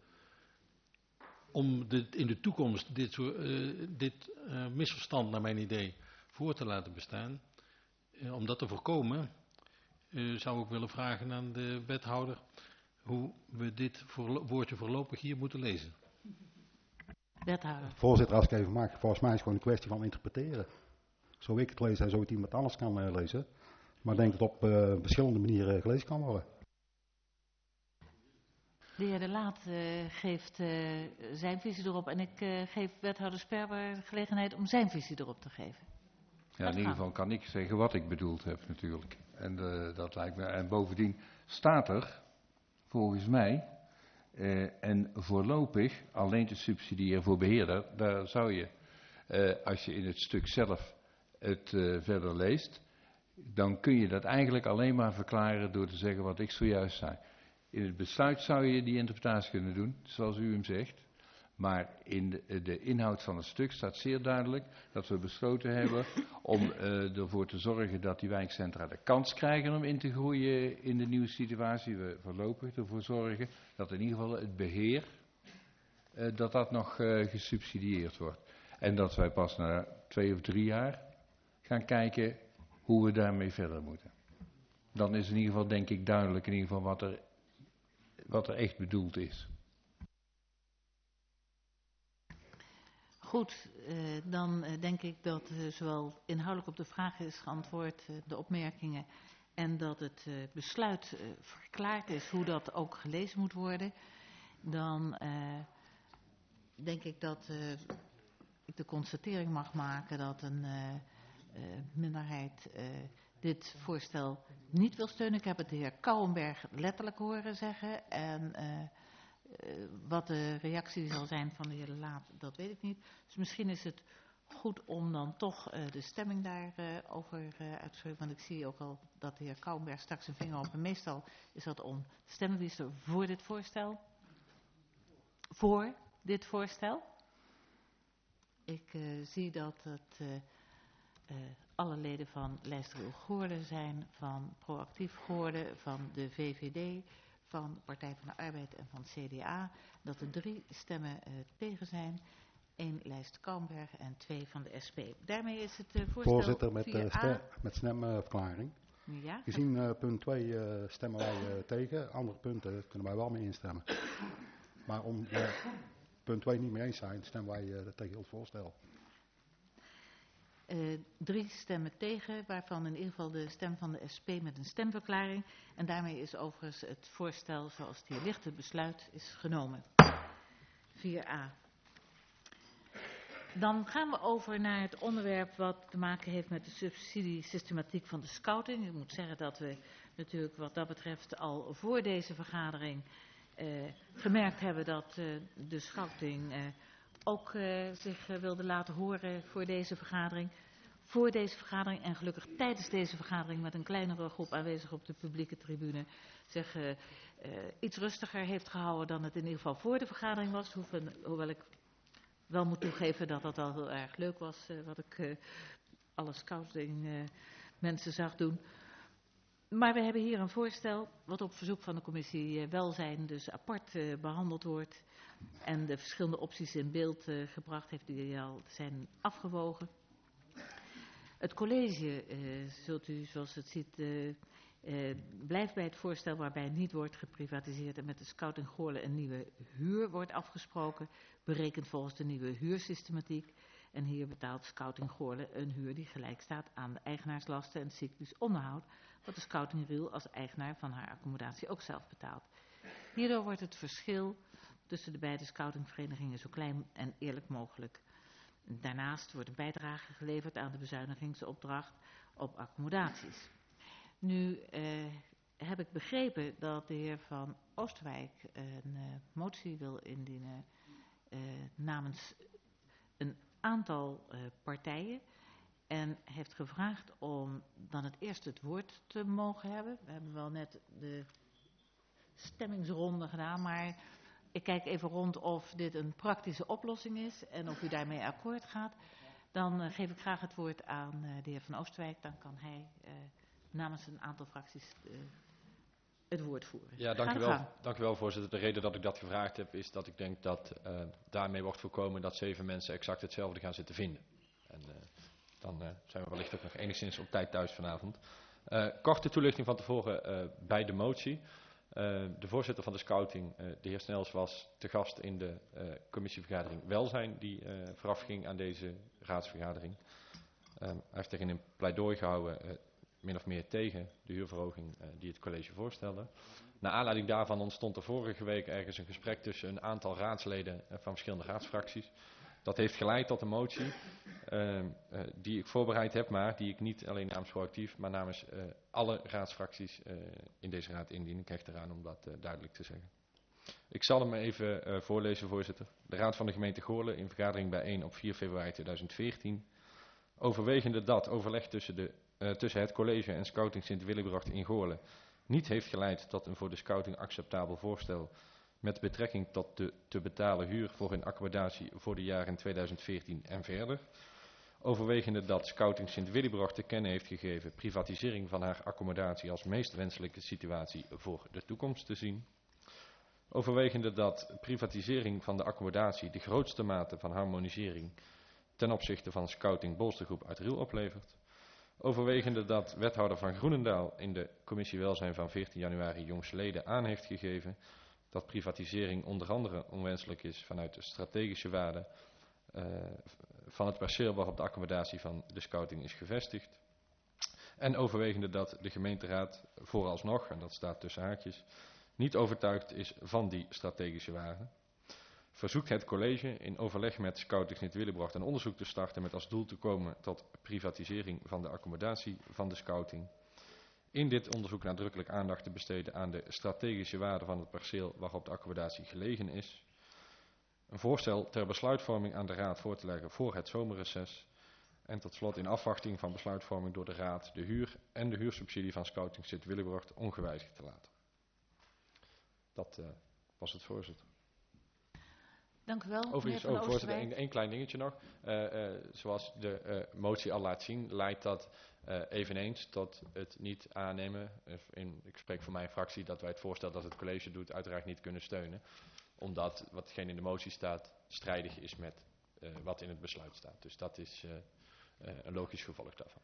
Om de, in de toekomst dit, soort, uh, dit uh, misverstand naar mijn idee voor te laten bestaan, uh, om dat te voorkomen, uh, zou ik willen vragen aan de wethouder hoe we dit voorlo- woordje voorlopig hier moeten lezen. Wethouder. Voorzitter, als ik even maak, volgens mij is het gewoon een kwestie van interpreteren. Zo ik het lees en zo het iemand anders kan uh, lezen. Maar ik denk dat het op uh, verschillende manieren gelezen kan worden. De heer De Laat uh, geeft uh, zijn visie erop en ik uh, geef wethouder Sperber de gelegenheid om zijn visie erop te geven. Ja, in ieder geval kan ik zeggen wat ik bedoeld heb natuurlijk. En uh, dat lijkt me. En bovendien staat er, volgens mij, uh, en voorlopig alleen te subsidiëren voor beheerder. Daar zou je, uh, als je in het stuk zelf het uh, verder leest, dan kun je dat eigenlijk alleen maar verklaren door te zeggen wat ik zojuist zei. In het besluit zou je die interpretatie kunnen doen, zoals u hem zegt. Maar in de, de inhoud van het stuk staat zeer duidelijk dat we besloten hebben om uh, ervoor te zorgen dat die wijkcentra de kans krijgen om in te groeien in de nieuwe situatie. We voorlopig ervoor zorgen dat in ieder geval het beheer, uh, dat dat nog uh, gesubsidieerd wordt. En dat wij pas na twee of drie jaar gaan kijken hoe we daarmee verder moeten. Dan is in ieder geval denk ik duidelijk in ieder geval wat er, wat er echt bedoeld is. Goed, uh, dan uh, denk ik dat uh, zowel inhoudelijk op de vragen is geantwoord, uh, de opmerkingen, en dat het uh, besluit uh, verklaard is hoe dat ook gelezen moet worden. Dan uh, denk ik dat uh, ik de constatering mag maken dat een uh, uh, minderheid uh, dit voorstel niet wil steunen. Ik heb het de heer Kouwenberg letterlijk horen zeggen en... Uh, Uh, wat de reactie zal zijn van de heer De Laat, dat weet ik niet. Dus misschien is het goed om dan toch uh, de stemming daarover uh, uh, uit te spreken. Want ik zie ook al dat de heer Kouwenberg straks een vinger op. En meestal is dat om stemmen. Wie is er voor dit voorstel? Voor dit voorstel? Ik uh, zie dat het uh, uh, alle leden van Lijster Goorlen zijn, van Proactief Goorlen, van de V V D... van de Partij van de Arbeid en van het C D A, dat er drie stemmen uh, tegen zijn. één lijst Kouwenberg en twee van de S P. Daarmee is het uh, voorstel Voorzitter, met, uh, vier A. stem, met stemverklaring. Ja. Gezien uh, punt twee uh, stemmen wij uh, tegen, andere punten kunnen wij wel mee instemmen. Maar om uh, punt twee niet mee eens zijn, stemmen wij uh, tegen het voorstel. Uh, drie stemmen tegen, waarvan in ieder geval de stem van de S P met een stemverklaring. En daarmee is overigens het voorstel zoals het hier ligt, het besluit is genomen. vier A. Dan gaan we over naar het onderwerp wat te maken heeft met de subsidiesystematiek van de scouting. Ik moet zeggen dat we natuurlijk wat dat betreft al voor deze vergadering uh, gemerkt hebben dat uh, de scouting uh, ook uh, zich uh, wilde laten horen voor deze vergadering. Voor deze vergadering en gelukkig tijdens deze vergadering met een kleinere groep aanwezig op de publieke tribune zich uh, uh, iets rustiger heeft gehouden dan het in ieder geval voor de vergadering was. Hoewel, hoewel ik wel moet toegeven dat dat al heel erg leuk was uh, wat ik uh, alle scouting uh, mensen zag doen. Maar we hebben hier een voorstel wat op verzoek van de commissie uh, Welzijn dus apart uh, behandeld wordt. En de verschillende opties in beeld uh, gebracht heeft die al zijn afgewogen. Het college, uh, zult u zoals het ziet, uh, uh, blijft bij het voorstel waarbij niet wordt geprivatiseerd en met de Scouting Goorlen een nieuwe huur wordt afgesproken, berekend volgens de nieuwe huursystematiek. En hier betaalt Scouting Goorlen een huur die gelijk staat aan de eigenaarslasten en cyclisch onderhoud, wat de Scouting Riel als eigenaar van haar accommodatie ook zelf betaalt. Hierdoor wordt het verschil tussen de beide scoutingverenigingen zo klein en eerlijk mogelijk. Daarnaast wordt een bijdrage geleverd aan de bezuinigingsopdracht op accommodaties. Nu uh, heb ik begrepen dat de heer Van Oostwijk een uh, motie wil indienen uh, namens een aantal uh, partijen en heeft gevraagd om dan het eerst het woord te mogen hebben. We hebben wel net de stemmingsronde gedaan, maar ik kijk even rond of dit een praktische oplossing is en of u daarmee akkoord gaat. Dan uh, geef ik graag het woord aan uh, de heer Van Oostwijk. Dan kan hij uh, namens een aantal fracties uh, het woord voeren. Ja, dank u, wel, dank u wel, voorzitter. De reden dat ik dat gevraagd heb is dat ik denk dat uh, daarmee wordt voorkomen dat zeven mensen exact hetzelfde gaan zitten vinden. En uh, dan uh, zijn we wellicht ook nog enigszins op tijd thuis vanavond. Uh, korte toelichting van tevoren uh, bij de motie. Uh, de voorzitter van de scouting, uh, de heer Snels, was te gast in de uh, commissievergadering Welzijn die uh, voorafging aan deze raadsvergadering. Uh, hij heeft tegen een pleidooi gehouden, uh, min of meer tegen de huurverhoging uh, die het college voorstelde. Naar aanleiding daarvan ontstond er vorige week ergens een gesprek tussen een aantal raadsleden uh, van verschillende raadsfracties. Dat heeft geleid tot een motie uh, uh, die ik voorbereid heb, maar die ik niet alleen namens Proactief, maar namens uh, alle raadsfracties uh, in deze raad indien. Ik hecht eraan om dat uh, duidelijk te zeggen. Ik zal hem even uh, voorlezen, voorzitter. De Raad van de gemeente Goorlen in vergadering bijeen op vier februari tweeduizend veertien. Overwegende dat overleg tussen, de, uh, tussen het college en Scouting Sint-Willibrord in Goorlen niet heeft geleid tot een voor de scouting acceptabel voorstel met betrekking tot de te betalen huur voor hun accommodatie voor de jaren tweeduizend veertien en verder. Overwegende dat Scouting Sint-Willibrord te kennen heeft gegeven privatisering van haar accommodatie als meest wenselijke situatie voor de toekomst te zien. Overwegende dat privatisering van de accommodatie de grootste mate van harmonisering ten opzichte van Scouting Bolstergroep uit Riel oplevert. Overwegende dat wethouder van Groenendaal in de commissie Welzijn van veertien januari jongstleden aan heeft gegeven dat privatisering onder andere onwenselijk is vanuit de strategische waarde uh, van het perceel waarop de accommodatie van de scouting is gevestigd. En overwegende dat de gemeenteraad vooralsnog, en dat staat tussen haakjes, niet overtuigd is van die strategische waarde. Verzoekt het college in overleg met Scouting Sint-Willibrord een onderzoek te starten met als doel te komen tot privatisering van de accommodatie van de scouting. In dit onderzoek nadrukkelijk aandacht te besteden aan de strategische waarde van het perceel waarop de accommodatie gelegen is. Een voorstel ter besluitvorming aan de Raad voor te leggen voor het zomerreces. En tot slot in afwachting van besluitvorming door de Raad de huur en de huursubsidie van Scouting Sint-Willibrord ongewijzigd te laten. Dat uh, was het, voorzitter. Dank u wel. Overigens, oh, voorzitter, één klein dingetje nog. Uh, uh, zoals de uh, motie al laat zien, leidt dat uh, eveneens tot het niet aannemen. In, ik spreek voor mijn fractie dat wij het voorstel dat het college doet uiteraard niet kunnen steunen. Omdat watgene in de motie staat strijdig is met uh, wat in het besluit staat. Dus dat is uh, uh, een logisch gevolg daarvan.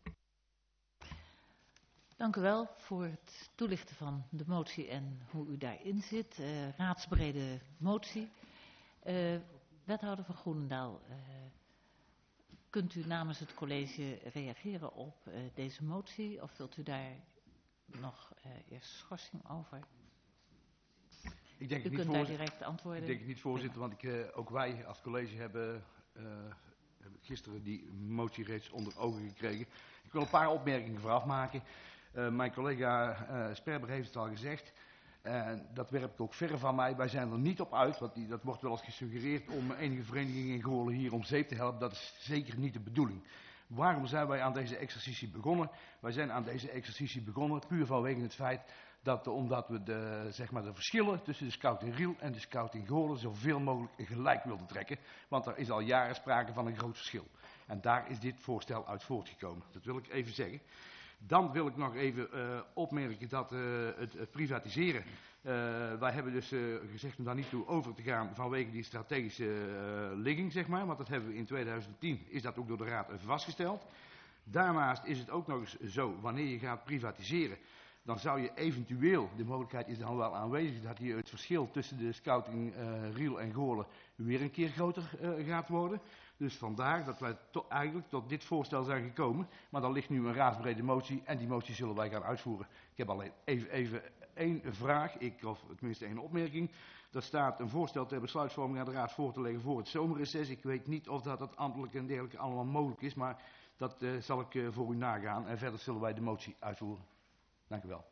Dank u wel voor het toelichten van de motie en hoe u daarin zit. Uh, raadsbrede motie. Uh, wethouder van Groenendaal, uh, kunt u namens het college reageren op uh, deze motie? Of wilt u daar nog uh, eerst schorsing over? Ik denk u het kunt niet daar direct antwoorden. Ik denk het niet, voorzitter, want ik, uh, ook wij als college hebben, uh, hebben gisteren die motie reeds onder ogen gekregen. Ik wil een paar opmerkingen vooraf maken. Uh, mijn collega uh, Sperber heeft het al gezegd. Uh, dat werpt ook ver van mij. Wij zijn er niet op uit, want die, dat wordt wel eens gesuggereerd om enige verenigingen in Goorlen hier om zeep te helpen. Dat is zeker niet de bedoeling. Waarom zijn wij aan deze exercitie begonnen? Wij zijn aan deze exercitie begonnen puur vanwege het feit dat, omdat we de, zeg maar de verschillen tussen de Scout in Riel en de Scout in Goorlen zoveel mogelijk gelijk wilden trekken. Want er is al jaren sprake van een groot verschil. En daar is dit voorstel uit voortgekomen. Dat wil ik even zeggen. Dan wil ik nog even uh, opmerken dat uh, het, het privatiseren, uh, wij hebben dus uh, gezegd om daar niet toe over te gaan vanwege die strategische uh, ligging, zeg maar. Want dat hebben we in tweeduizend tien, is dat ook door de Raad even vastgesteld. Daarnaast is het ook nog eens zo, wanneer je gaat privatiseren, dan zou je eventueel, de mogelijkheid is dan wel aanwezig, dat hier het verschil tussen de scouting uh, Riel en Goorlen weer een keer groter uh, gaat worden. Dus vandaar dat wij to- eigenlijk tot dit voorstel zijn gekomen. Maar dan ligt nu een raadsbrede motie en die motie zullen wij gaan uitvoeren. Ik heb alleen even, even één vraag, ik, of tenminste één opmerking. Er staat een voorstel ter besluitvorming aan de raad voor te leggen voor het zomerreces. Ik weet niet of dat het ambtelijk en dergelijke allemaal mogelijk is, maar dat uh, zal ik uh, voor u nagaan. En verder zullen wij de motie uitvoeren. Dank u wel.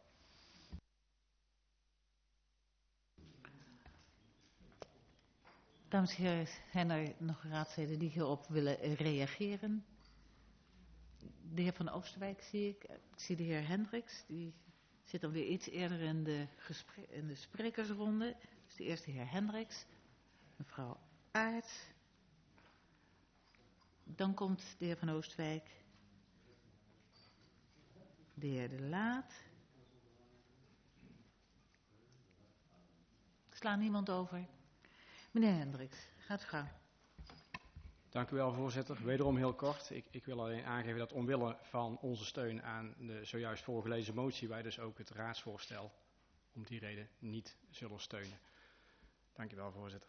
Dames en heren, zijn er nog raadsleden die hierop willen reageren? De heer Van Oosterwijk zie ik. Ik zie de heer Hendricks, die zit dan weer iets eerder in de, gespre- in de sprekersronde. Dus de eerste heer Hendricks, mevrouw Aert. Dan komt de heer Van Oosterwijk, de heer De Laat. Ik sla niemand over. Meneer Hendricks, gaat u gang. Dank u wel, voorzitter. Wederom heel kort. Ik, ik wil alleen aangeven dat omwille van onze steun aan de zojuist voorgelezen motie, wij dus ook het raadsvoorstel om die reden niet zullen steunen. Dank u wel, voorzitter.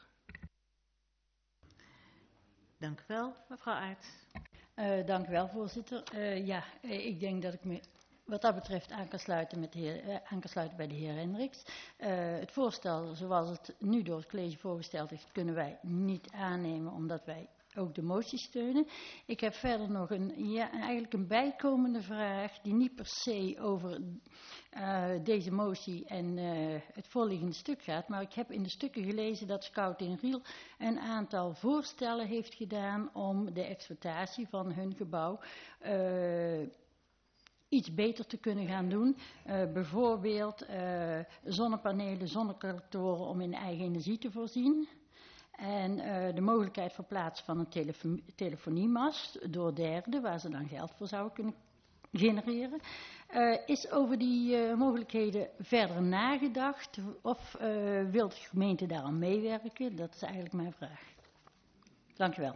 Dank u wel, mevrouw Aert. Uh, dank u wel, voorzitter. Uh, ja, uh, ik denk dat ik me wat dat betreft aan kan sluiten, met de heer, uh, aan kan sluiten bij de heer Hendricks. Uh, het voorstel zoals het nu door het college voorgesteld is, kunnen wij niet aannemen, omdat wij ook de motie steunen. Ik heb verder nog een, ja, eigenlijk een bijkomende vraag die niet per se over uh, deze motie en uh, het voorliggende stuk gaat. Maar ik heb in de stukken gelezen dat Scout in Riel een aantal voorstellen heeft gedaan om de exploitatie van hun gebouw uh, iets beter te kunnen gaan doen. Uh, bijvoorbeeld uh, zonnepanelen, zonnecollectoren om in eigen energie te voorzien. En uh, de mogelijkheid voor plaatsen van een telefo- telefoniemast door derden, waar ze dan geld voor zouden kunnen genereren. Uh, is over die uh, mogelijkheden verder nagedacht? Of uh, wil de gemeente daaraan meewerken? Dat is eigenlijk mijn vraag. Dank u wel.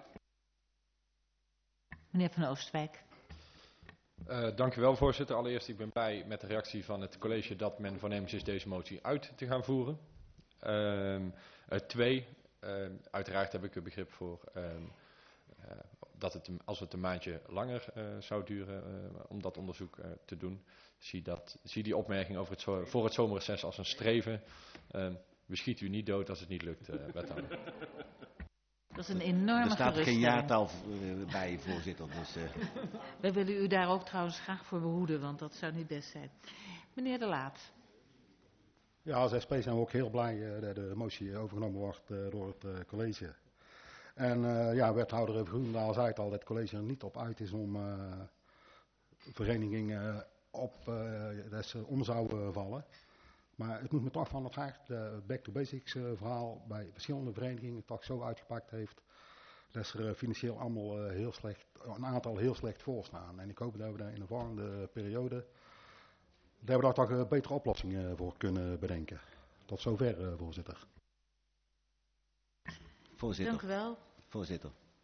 Meneer Van Oosterwijk. Uh, dank u wel, voorzitter. Allereerst, ik ben blij met de reactie van het college dat men voornemens is deze motie uit te gaan voeren. Uh, uh, twee, uh, uiteraard heb ik er begrip voor uh, uh, dat het, als het een maandje langer uh, zou duren uh, om dat onderzoek uh, te doen. Zie, dat, zie die opmerking over het zo, voor het zomerreces als een streven. Uh, we schieten u niet dood als het niet lukt, uh, wethouder. Dat is een enorme Er staat geen geruststelling. jaartal uh, bij, voorzitter. Dus, uh. Wij willen u daar ook trouwens graag voor behoeden, want dat zou niet best zijn. Meneer De Laat. Ja, als S P zijn we ook heel blij uh, dat de motie overgenomen wordt uh, door het uh, college. En uh, ja, wethouder Groenendaal zei het al, dat het college er niet op uit is om uh, verenigingen op uh, dat ze om zouden vallen. Maar het moet me toch van het hart, uh, back to basics uh, verhaal bij verschillende verenigingen toch zo uitgepakt heeft. Dat ze er financieel allemaal uh, heel slecht, een aantal heel slecht voor staan. En ik hoop dat we daar in de volgende periode, dat we daar toch een betere oplossing voor kunnen bedenken. Tot zover, uh, voorzitter. Voorzitter. Dank u wel. Voorzitter.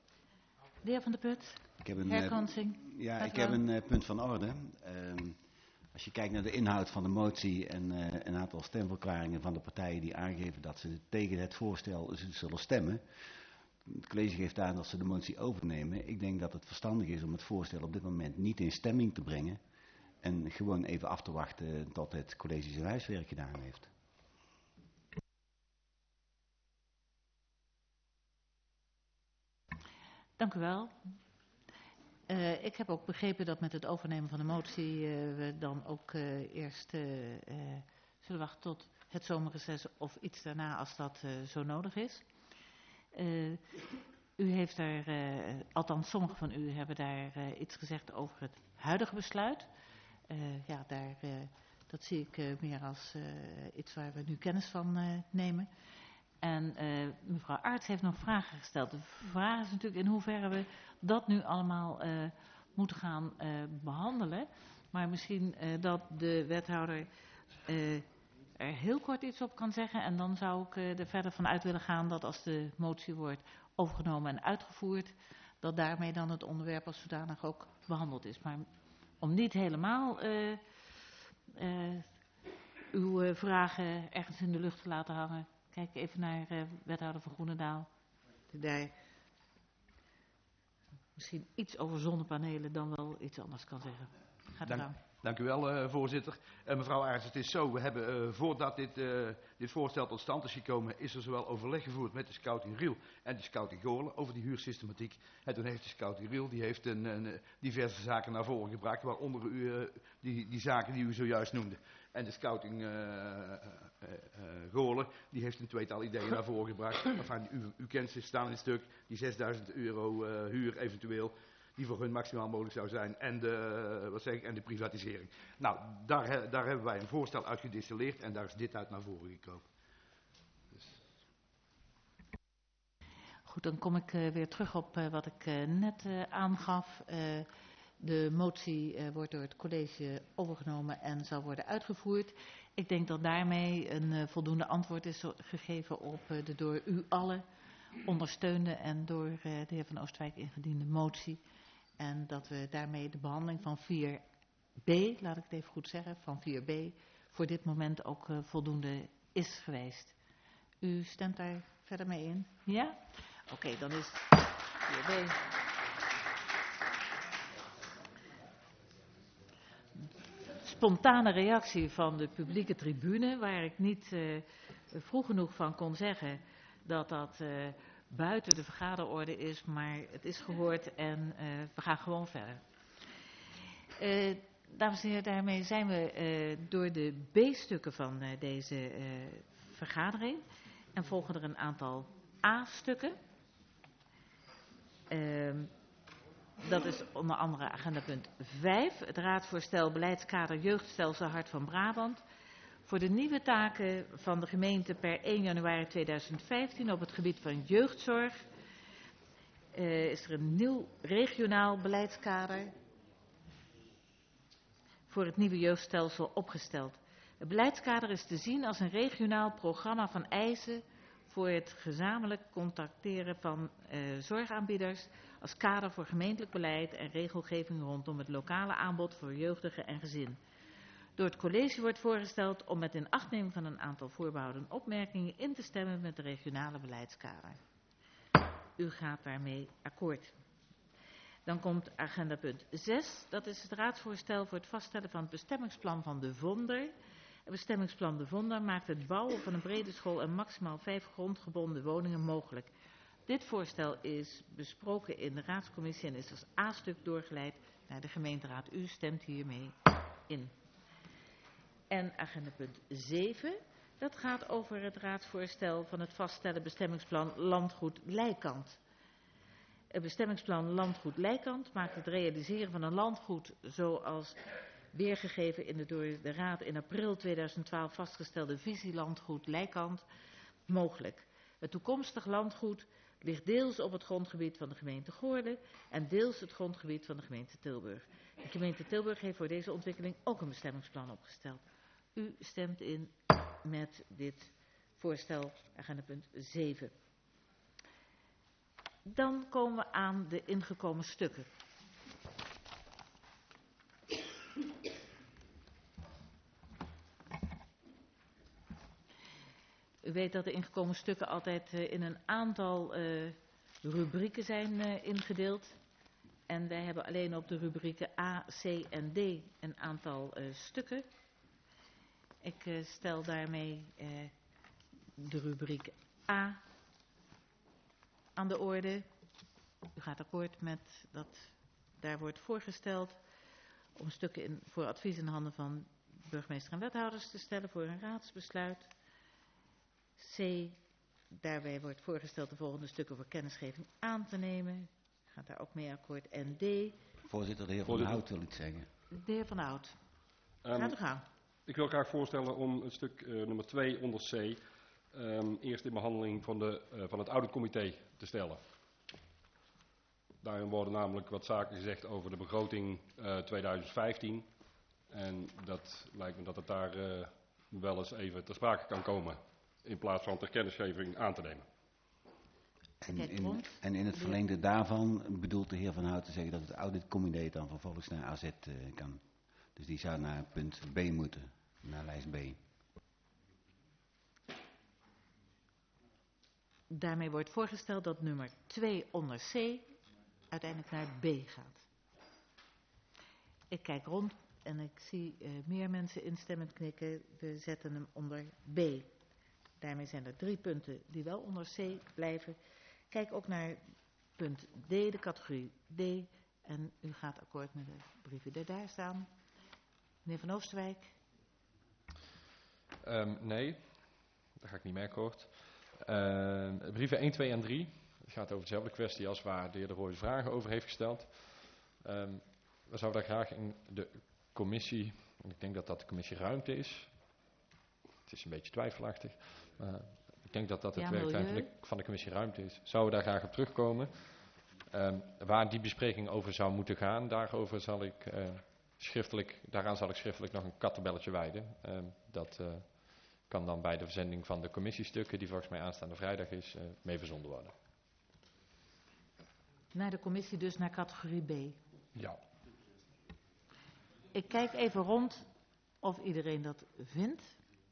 De heer Van der Put, Ik heb een, uh, herkansing. ja, Gaat ik heb wel. een uh, punt van orde. Uh, als je kijkt naar de inhoud van de motie en uh, een aantal stemverklaringen van de partijen die aangeven dat ze tegen het voorstel zullen stemmen. Het college geeft aan dat ze de motie overnemen. Ik denk dat het verstandig is om het voorstel op dit moment niet in stemming te brengen. En gewoon even af te wachten tot het college zijn huiswerk gedaan heeft. Dank u wel. Uh, ik heb ook begrepen dat met het overnemen van de motie uh, we dan ook uh, eerst uh, uh, zullen wachten tot het zomerreces of iets daarna als dat uh, zo nodig is. Uh, u heeft daar, uh, althans sommigen van u hebben daar uh, iets gezegd over het huidige besluit. Uh, ja, daar, uh, dat zie ik uh, meer als uh, iets waar we nu kennis van uh, nemen. En uh, mevrouw Aerts heeft nog vragen gesteld. De vraag is natuurlijk in hoeverre we dat nu allemaal uh, moeten gaan uh, behandelen. Maar misschien uh, dat de wethouder uh, er heel kort iets op kan zeggen. En dan zou ik uh, er verder van uit willen gaan dat als de motie wordt overgenomen en uitgevoerd, dat daarmee dan het onderwerp als zodanig ook behandeld is. Maar om niet helemaal uh, uh, uw uh, vragen ergens in de lucht te laten hangen. Kijk even naar uh, wethouder van Groenendaal. Die daar misschien iets over zonnepanelen dan wel iets anders kan zeggen. Gaat u gang. Dank u wel, uh, voorzitter. Uh, mevrouw Aerts, het is zo, we hebben uh, voordat dit, uh, dit voorstel tot stand is gekomen, is er zowel overleg gevoerd met de Scouting Riel en de Scouting Goorlen over die huursystematiek. En toen heeft de Scouting Riel, die heeft een, een, diverse zaken naar voren gebracht, waaronder u, uh, die, die zaken die u zojuist noemde. En de Scouting uh, uh, uh, Goorlen, die heeft een tweetal ideeën naar voren gebracht. Enfin, u, u kent ze, staan in het stuk, die zesduizend euro uh, huur eventueel, die voor hun maximaal mogelijk zou zijn, en de, wat zeg ik, en de privatisering. Nou, daar, daar hebben wij een voorstel uit gedistilleerd en daar is dit uit naar voren gekomen. Dus. Goed, dan kom ik uh, weer terug op uh, wat ik uh, net uh, aangaf. Uh, de motie uh, wordt door het college overgenomen en zal worden uitgevoerd. Ik denk dat daarmee een uh, voldoende antwoord is gegeven op uh, de door u allen ondersteunde en door uh, de heer Van Oostwijk ingediende motie. En dat we daarmee de behandeling van vier B, laat ik het even goed zeggen, van vier B, voor dit moment ook uh, voldoende is geweest. U stemt daar verder mee in? Ja? Oké, okay, dan is vier B. Spontane reactie van de publieke tribune, waar ik niet uh, vroeg genoeg van kon zeggen dat dat uh, buiten de vergaderorde is, maar het is gehoord en uh, we gaan gewoon verder. Uh, dames en heren, daarmee zijn we uh, door de B-stukken van uh, deze uh, vergadering en volgen er een aantal A-stukken. Uh, dat is onder andere agenda punt vijf, het raadsvoorstel beleidskader jeugdstelsel Hart van Brabant. Voor de nieuwe taken van de gemeente per één januari tweeduizend vijftien op het gebied van jeugdzorg uh, is er een nieuw regionaal beleidskader voor het nieuwe jeugdstelsel opgesteld. Het beleidskader is te zien als een regionaal programma van eisen voor het gezamenlijk contacteren van uh, zorgaanbieders als kader voor gemeentelijk beleid en regelgeving rondom het lokale aanbod voor jeugdigen en gezin. Door het college wordt voorgesteld om met inachtneming van een aantal voorbehouden opmerkingen in te stemmen met de regionale beleidskader. U gaat daarmee akkoord. Dan komt agenda punt zes, dat is het raadsvoorstel voor het vaststellen van het bestemmingsplan van de Vonder. Het bestemmingsplan de Vonder maakt het bouwen van een brede school en maximaal vijf grondgebonden woningen mogelijk. Dit voorstel is besproken in de raadscommissie en is als A-stuk doorgeleid naar de gemeenteraad. U stemt hiermee in. En agenda punt zeven, dat gaat over het raadsvoorstel van het vaststellen bestemmingsplan Landgoed Leikant. Het bestemmingsplan Landgoed Leikant maakt het realiseren van een landgoed zoals weergegeven in de door de Raad in april tweeduizend twaalf vastgestelde visie Landgoed Leikant mogelijk. Het toekomstig landgoed ligt deels op het grondgebied van de gemeente Goorlen en deels het grondgebied van de gemeente Tilburg. De gemeente Tilburg heeft voor deze ontwikkeling ook een bestemmingsplan opgesteld. U stemt in met dit voorstel, agenda punt zeven. Dan komen we aan de ingekomen stukken. U weet dat de ingekomen stukken altijd uh, in een aantal uh, rubrieken zijn uh, ingedeeld. En wij hebben alleen op de rubrieken A, C en D een aantal uh, stukken. Ik uh, stel daarmee uh, de rubriek A aan de orde. U gaat akkoord met dat daar wordt voorgesteld om stukken in, voor advies in handen van burgemeester en wethouders te stellen voor een raadsbesluit. C. Daarbij wordt voorgesteld de volgende stukken voor kennisgeving aan te nemen. Gaat daar ook mee akkoord. En D. Voorzitter, de heer Van Hout wil iets zeggen. De heer Van Hout. Um, Gaat u gaan. Ik wil graag voorstellen om het stuk uh, nummer twee onder C um, eerst in behandeling van, de, uh, van het auditcomité te stellen. Daarin worden namelijk wat zaken gezegd over de begroting uh, tweeduizend vijftien. En dat lijkt me dat het daar uh, wel eens even ter sprake kan komen. In plaats van ter kennisgeving aan te nemen. En in, en in het verlengde daarvan bedoelt de heer Van Hout te zeggen dat het auditcomité dan vervolgens naar A Z uh, kan. Dus die zou naar punt B moeten, naar lijst B. Daarmee wordt voorgesteld dat nummer twee onder C uiteindelijk naar B gaat. Ik kijk rond en ik zie uh, meer mensen instemmend knikken. We zetten hem onder B. Daarmee zijn er drie punten die wel onder C blijven. Kijk ook naar punt D, de categorie D. En u gaat akkoord met de brieven die daar staan. Meneer Van Oosterwijk. Um, nee, dat ga ik niet meer kort. Uh, brieven één, twee en drie. Het gaat over dezelfde kwestie als waar de heer De Rooij vragen over heeft gesteld. Um, we zouden daar graag in de commissie, en ik denk dat dat de commissie ruimte is. Het is een beetje twijfelachtig. Uh, ik denk dat dat het ja, werk van de, van de commissie ruimte is. Zouden we daar graag op terugkomen? Um, waar die bespreking over zou moeten gaan, daarover zal ik uh, schriftelijk, daaraan zal ik schriftelijk nog een kattenbelletje wijden. Um, dat uh, kan dan bij de verzending van de commissiestukken, die volgens mij aanstaande vrijdag is, uh, mee verzonden worden. Naar de commissie dus naar categorie B. Ja. Ik kijk even rond of iedereen dat vindt.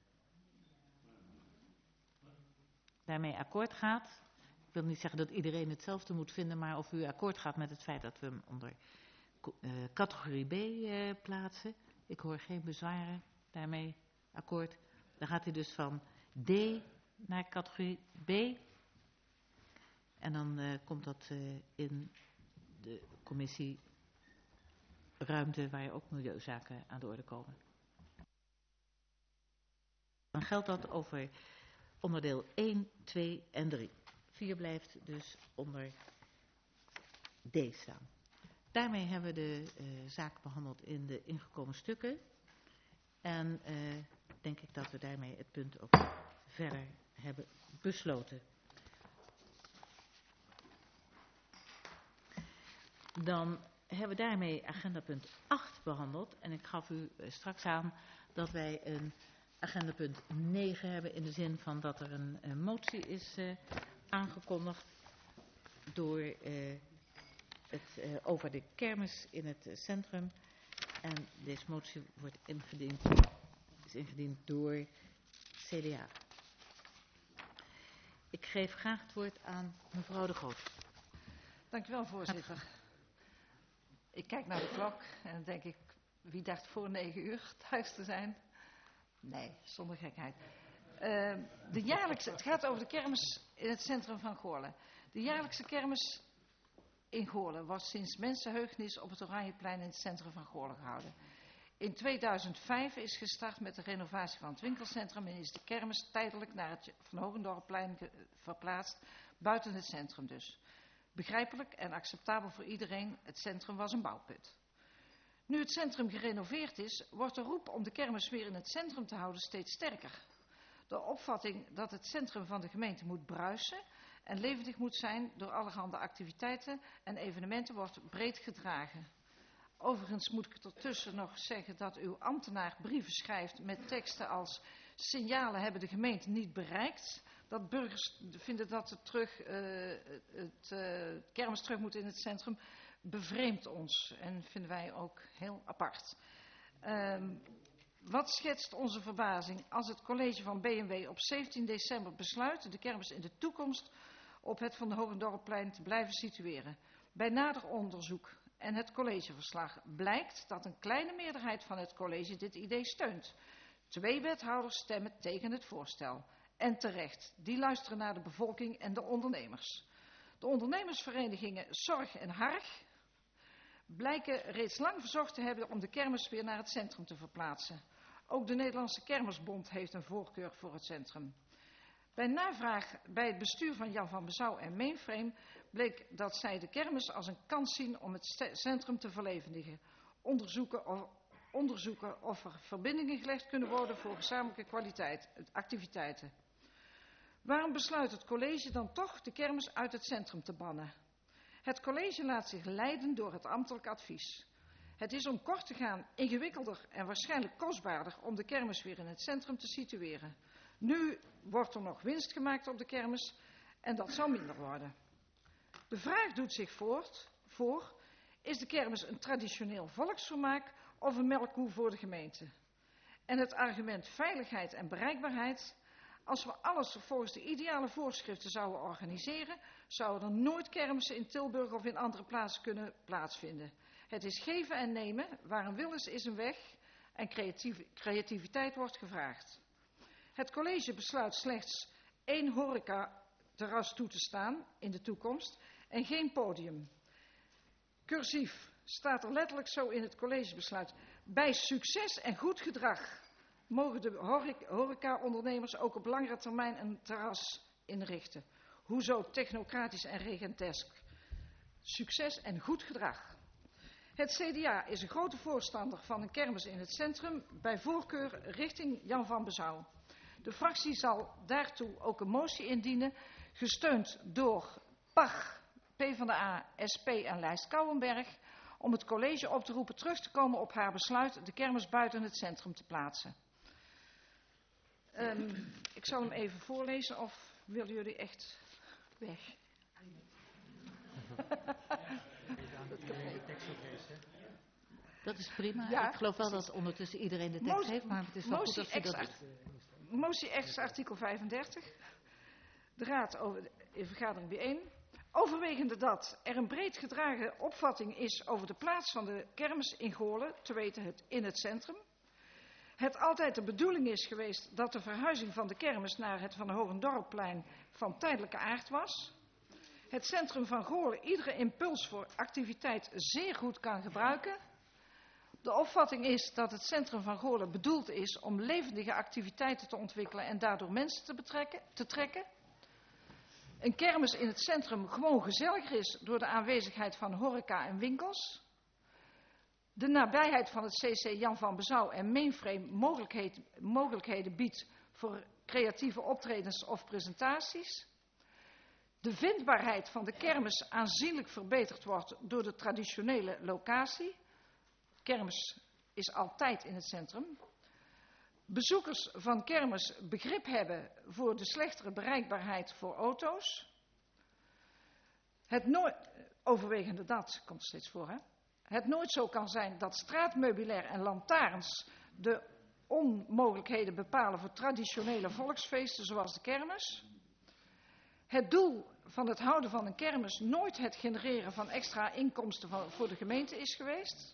Daarmee akkoord gaat. Ik wil niet zeggen dat iedereen hetzelfde moet vinden, maar of u akkoord gaat met het feit dat we hem onder uh, categorie B uh, plaatsen. Ik hoor geen bezwaren. Daarmee akkoord. Dan gaat hij dus van D naar categorie B. En dan uh, komt dat uh, in de commissie ruimte waar ook milieuzaken aan de orde komen. Dan geldt dat over onderdeel één, twee en drie. vier blijft dus onder D staan. Daarmee hebben we de uh, zaak behandeld in de ingekomen stukken. En uh, denk ik dat we daarmee het punt ook verder hebben besloten. Dan hebben we daarmee agendapunt acht behandeld. En ik gaf u uh, straks aan dat wij een agendapunt negen hebben in de zin van dat er een, een motie is uh, aangekondigd door uh, het, uh, over de kermis in het uh, centrum. En deze motie wordt ingediend, is ingediend door C D A. Ik geef graag het woord aan mevrouw De Groot. Dank u wel, voorzitter. Ik kijk naar de klok en dan denk ik, wie dacht voor negen uur thuis te zijn? Nee, zonder gekheid. Uh, de jaarlijkse, het gaat over de kermis in het centrum van Goorlen. De jaarlijkse kermis in Goorlen wordt sinds mensenheugenis op het Oranjeplein in het centrum van Goorlen gehouden. In tweeduizend vijf is gestart met de renovatie van het winkelcentrum en is de kermis tijdelijk naar het Van Hogendorpplein verplaatst, buiten het centrum dus. Begrijpelijk en acceptabel voor iedereen, het centrum was een bouwput. Nu het centrum gerenoveerd is, wordt de roep om de kermis weer in het centrum te houden steeds sterker. De opvatting dat het centrum van de gemeente moet bruisen en levendig moet zijn door allerhande activiteiten en evenementen wordt breed gedragen. Overigens moet ik ertussen nog zeggen dat uw ambtenaar brieven schrijft met teksten als signalen hebben de gemeente niet bereikt, dat burgers vinden dat het, terug, uh, het uh, kermis terug moet in het centrum, bevreemdt ons en vinden wij ook heel apart. Uh, wat schetst onze verbazing als het college van B M W op zeventien december besluit de kermis in de toekomst op het Van de Hogendorpplein te blijven situeren. Bij nader onderzoek en het collegeverslag blijkt dat een kleine meerderheid van het college dit idee steunt. Twee wethouders stemmen tegen het voorstel. En terecht, die luisteren naar de bevolking en de ondernemers. De ondernemersverenigingen Zorg en Harg blijken reeds lang verzocht te hebben om de kermis weer naar het centrum te verplaatsen. Ook de Nederlandse Kermisbond heeft een voorkeur voor het centrum. Bij navraag bij het bestuur van Jan van Bezouw en Mainframe bleek dat zij de kermis als een kans zien om het centrum te verlevendigen. Onderzoeken of, onderzoeken of er verbindingen gelegd kunnen worden voor gezamenlijke kwaliteit, activiteiten. Waarom besluit het college dan toch de kermis uit het centrum te bannen? Het college laat zich leiden door het ambtelijk advies. Het is om kort te gaan ingewikkelder en waarschijnlijk kostbaarder om de kermis weer in het centrum te situeren. Nu wordt er nog winst gemaakt op de kermis en dat zal minder worden. De vraag doet zich voort, voor, is de kermis een traditioneel volksvermaak of een melkkoe voor de gemeente? En het argument veiligheid en bereikbaarheid, als we alles volgens de ideale voorschriften zouden organiseren, zouden er nooit kermissen in Tilburg of in andere plaatsen kunnen plaatsvinden. Het is geven en nemen, waar een wil is, is een weg en creatief, creativiteit wordt gevraagd. Het college besluit slechts één horecaterras toe te staan in de toekomst en geen podium. Cursief staat er letterlijk zo in het collegebesluit. Bij succes en goed gedrag mogen de horecaondernemers ook op langere termijn een terras inrichten. Hoezo technocratisch en regentesk? Succes en goed gedrag. Het C D A is een grote voorstander van een kermis in het centrum, bij voorkeur richting Jan van Bezouw. De fractie zal daartoe ook een motie indienen, gesteund door P A G, PvdA, S P en lijst Kouwenberg, om het college op te roepen terug te komen op haar besluit de kermis buiten het centrum te plaatsen. Um, ik zal hem even voorlezen of willen jullie echt weg? Dat is prima. Ja, ik geloof wel precies. dat ondertussen iedereen de tekst Motie, heeft, maar het is wel goed motie dat ze dat... ex, motie ex artikel vijfendertig. De Raad over de, in vergadering bijeen. Overwegende dat er een breed gedragen opvatting is over de plaats van de kermis in Goorlen, te weten het in het centrum. Het altijd de bedoeling is geweest dat de verhuizing van de kermis naar het Van de Hogendorpplein van tijdelijke aard was. Het centrum van Goorlen iedere impuls voor activiteit zeer goed kan gebruiken. De opvatting is dat het centrum van Goorlen bedoeld is om levendige activiteiten te ontwikkelen en daardoor mensen te, betrekken, te trekken. Een kermis in het centrum gewoon gezelliger is door de aanwezigheid van horeca en winkels. De nabijheid van het C C Jan van Bezouw en Mainframe mogelijkheid, mogelijkheden biedt voor creatieve optredens of presentaties. De vindbaarheid van de kermis aanzienlijk verbeterd wordt door de traditionele locatie. Kermis is altijd in het centrum. Bezoekers van kermis begrip hebben voor de slechtere bereikbaarheid voor auto's. Het nooit, overwegende dat, komt er steeds voor hè. Het nooit zo kan zijn dat straatmeubilair en lantaarns de onmogelijkheden bepalen voor traditionele volksfeesten zoals de kermis. Het doel van het houden van een kermis nooit het genereren van extra inkomsten van, voor de gemeente is geweest.